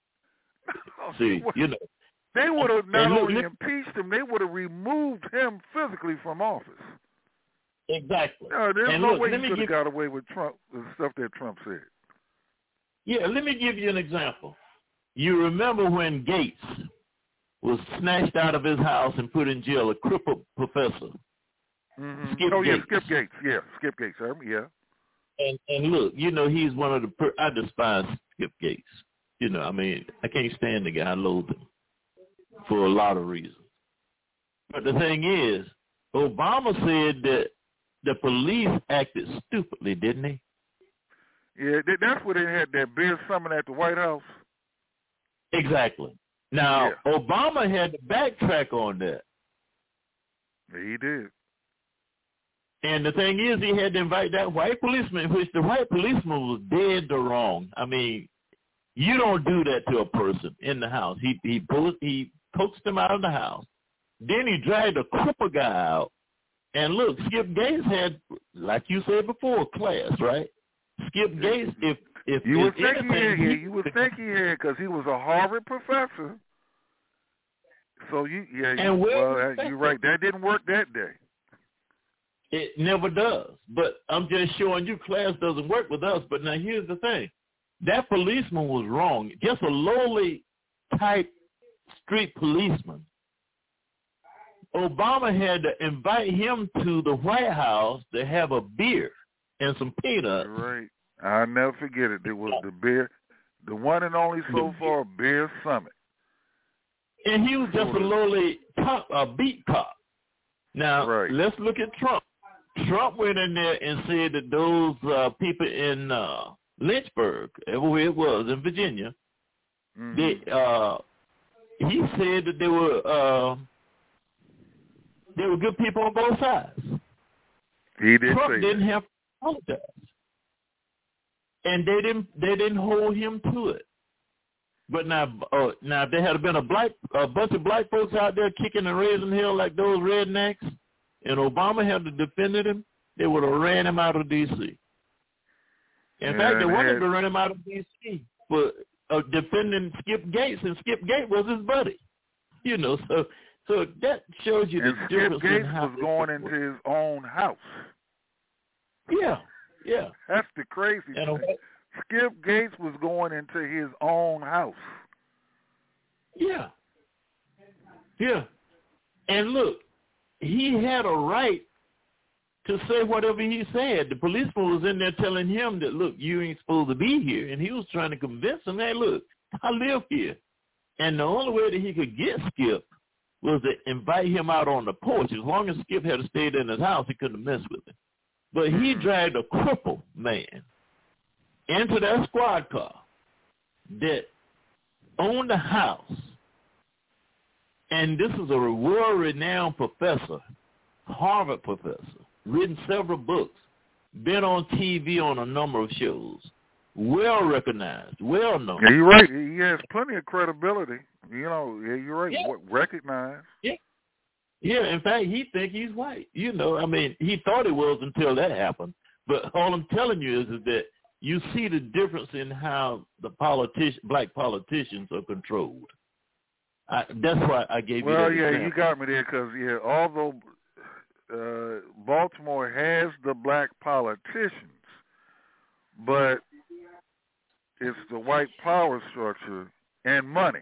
See, you know. They would have not look, only look, impeached him, they would have removed him physically from office. Exactly. No, there's and no look, way he could have give, got away with Trump, the stuff that Trump said. Yeah, let me give you an example. You remember when Gates was snatched out of his house and put in jail, a crippled professor? Mm-hmm. Skip oh, Gates. yeah, Skip Gates. Yeah, Skip Gates, sir. Yeah. And and look, you know, he's one of the, per- I despise Skip Gates. You know, I mean, I can't stand the guy. I loathe him for a lot of reasons. But the thing is, Obama said that the police acted stupidly, didn't he? Yeah, that's where they had that beer summit at the White House. Exactly. Now, yeah. Obama had to backtrack on that. He did. And the thing is, he had to invite that white policeman, which the white policeman was dead to wrong. I mean, you don't do that to a person in the house. He he pulled, he coaxed him out of the house. Then he dragged a cripple guy out. And look, Skip Gates had, like you said before, class, right? Skip Gates, if if you would if think anything, he had, you would think he had, because he was a Harvard professor. So you, yeah, you, and well, you're right. That didn't work that day. It never does. But I'm just showing you, class doesn't work with us. But now here's the thing: that policeman was wrong. Just a lowly type street policeman. Obama had to invite him to the White House to have a beer and some peanuts. Right. I'll never forget it. It was the beer, the one and only so far beer summit. And he was just a lowly cop, a beat cop. Now, right. Let's look at Trump. Trump went in there and said that those uh, people in uh, Lynchburg, everywhere it was, in Virginia, mm-hmm. they, uh, he said that they were... Uh, They were good people on both sides. He did Trump say didn't that. have to apologize, and they didn't. They didn't hold him to it. But now, uh, now if there had been a black, a bunch of black folks out there kicking and raising hell like those rednecks, and Obama had to defend him, they would have ran him out of D C. In yeah, fact, they wanted had... to run him out of D C for uh, defending Skip Gates, and Skip Gates was his buddy. You know, so. So that shows you the and difference Skip Gates in how was going into his own house. Yeah, yeah. That's the crazy and thing. Skip Gates was going into his own house. Yeah. Yeah. And look, he had a right to say whatever he said. The policeman was in there telling him that, look, you ain't supposed to be here. And he was trying to convince him, hey, look, I live here. And the only way that he could get Skip was to invite him out on the porch. As long as Skip had stayed in his house, he couldn't have messed with him. But he dragged a crippled man into that squad car that owned the house. And this is a world-renowned professor, Harvard professor, written several books, been on T V on a number of shows, well recognized, well known. Yeah, you're right. He has plenty of credibility. You know, yeah, you're right. Yeah. Recognized. Yeah. Yeah, in fact, he think he's white. You know, I mean, he thought he was until that happened. But all I'm telling you is, is that you see the difference in how the politician, black politicians are controlled. I, that's why I gave well, you that yeah, example. you got me there because, yeah, although uh, Baltimore has the black politicians, but it's the white power structure and money.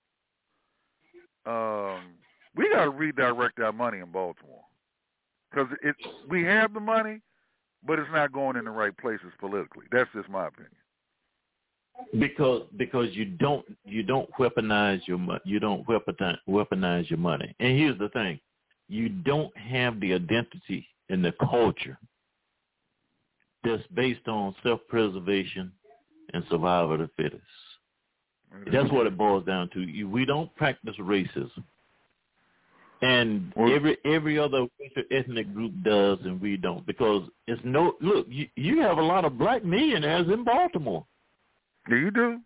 Um, we got to redirect our money in Baltimore because it we have the money, but it's not going in the right places politically. That's just my opinion. Because because you don't you don't weaponize your money. You don't weaponize weaponize your money. And here's the thing: you don't have the identity and the culture that's based on self-preservation and survival of the fittest. That's what it boils down to. You, we don't practice racism, and well, every every other ethnic group does, and we don't. Because it's no look. You, you have a lot of black millionaires in Baltimore. Yeah, you do.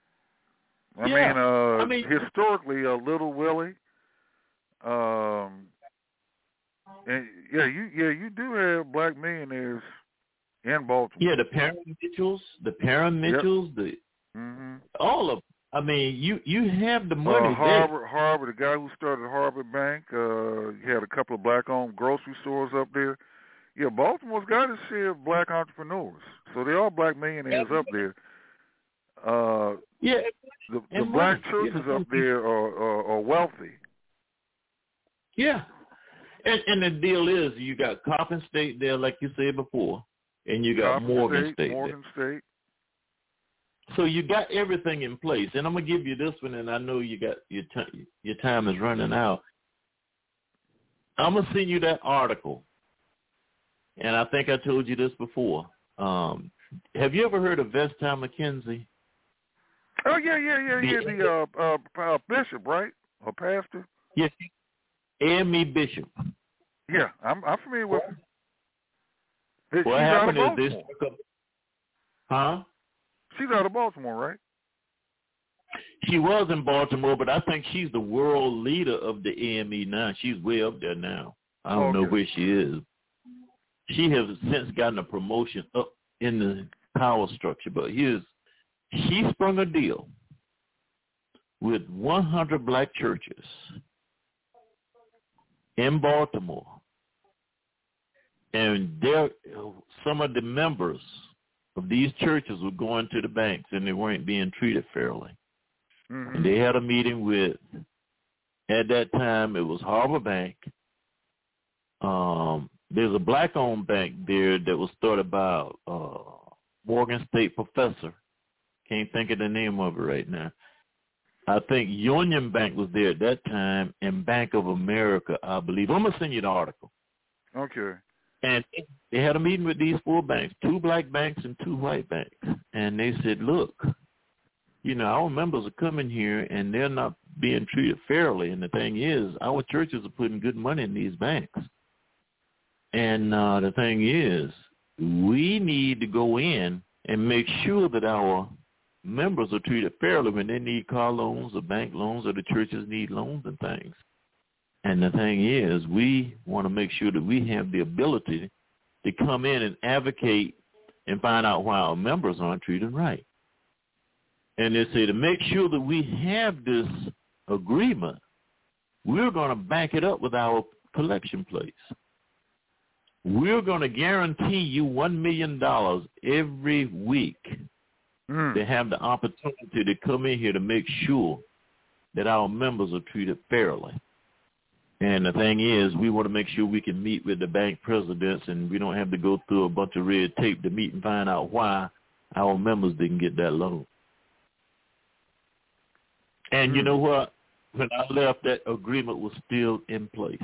I yeah. mean, uh, I mean, historically, uh, Little Willie. Um, and yeah, you yeah you do have black millionaires in Baltimore. Yeah, the Parham Mitchells, the Parham Mitchells, yep. the mm-hmm. all of. I mean, you, you have the money. Uh, Harvard, Harvard, the guy who started Harvard Bank, uh, he had a couple of black-owned grocery stores up there. Yeah, Baltimore's got its share of black entrepreneurs, so they are black millionaires up there. Uh, yeah, the, the black money. churches yeah. up there are, are, are wealthy. Yeah, and and the deal is, you got Coppin State there, like you said before, and you got Coppin Morgan State, State. Morgan there. State. So you got everything in place, and I'm gonna give you this one, and I know you got your t- your time is running out. I'm gonna send you that article, and I think I told you this before. Um, have you ever heard of Vestine McKenzie? Oh yeah, yeah, yeah, yeah. The uh, uh, uh, bishop, right, or pastor? Yes, Amy Bishop. Yeah, I'm I'm familiar with her. She's what happened is this? Huh? She's out of Baltimore, right? She was in Baltimore, but I think she's the world leader of the A M E now. She's way up there now. I don't okay. know where she is. She has since gotten a promotion up in the power structure, but here's, she sprung a deal with one hundred black churches in Baltimore, and there, some of the members of these churches were going to the banks and they weren't being treated fairly. Mm-hmm. And they had a meeting with, at that time, it was Harbor Bank. Um, there's a black-owned bank there that was started by uh, Morgan State professor. Can't think of the name of it right now. I think Union Bank was there at that time, and Bank of America, I believe. I'm going to send you the article. Okay. And they had a meeting with these four banks, two black banks and two white banks. And they said, look, you know, our members are coming here and they're not being treated fairly. And the thing is, our churches are putting good money in these banks. And uh, the thing is, we need to go in and make sure that our members are treated fairly when they need car loans or bank loans or the churches need loans and things. And the thing is, we want to make sure that we have the ability to come in and advocate and find out why our members aren't treated right. And they say to make sure that we have this agreement, we're going to back it up with our collection plates. We're going to guarantee you one million dollars every week mm. to have the opportunity to come in here to make sure that our members are treated fairly. And the thing is, we want to make sure we can meet with the bank presidents and we don't have to go through a bunch of red tape to meet and find out why our members didn't get that loan. And mm. you know what? When I left, that agreement was still in place.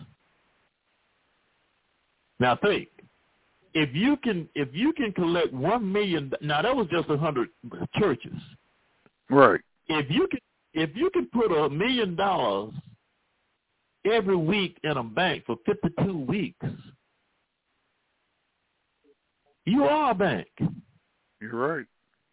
Now think, if you can if you can collect one million, now that was just a hundred churches, right? If you can if you can put a million dollars every week in a bank for fifty-two weeks, you are a bank. You're right.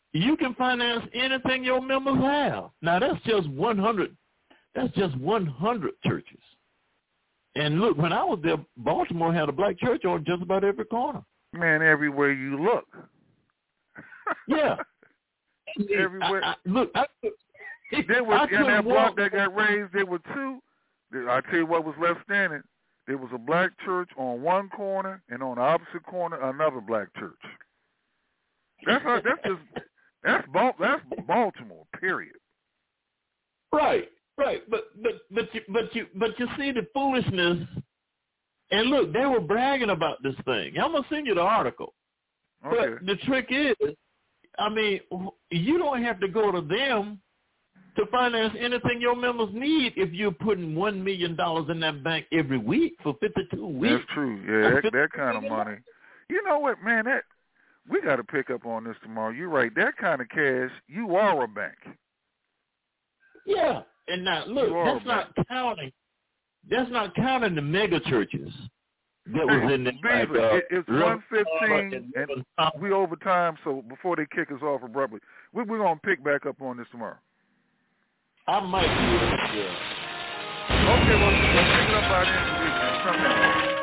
you can finance anything your members have. Now, that's just one hundred. That's just one hundred churches. And look, when I was there, Baltimore had a black church on just about every corner. Man, everywhere you look. Yeah. Everywhere. I, I, look, I, there was I in that block walk. that got raised. There were two. I tell you what was left standing. There was a black church on one corner, and on the opposite corner, another black church. That's how, that's just that's that's Baltimore. Period. Right, right. But but but you but you but you see the foolishness. And look, they were bragging about this thing. I'm gonna send you the article. Okay. But the trick is, I mean, you don't have to go to them to finance anything your members need if you're putting one million dollars in that bank every week for fifty-two weeks. That's true. Yeah, that, that kind of money. You know what, man? That we got to pick up on this tomorrow. You're right. That kind of cash, you are a bank. Yeah, and now look, that's not bank. counting. That's not counting the mega churches that was in there. Like, uh, it, it's one fifteen, and, and we over time. So before they kick us off abruptly, we, we're gonna pick back up on this tomorrow. I might do it. Yeah. Okay, well, let's pick it up by the end of the week.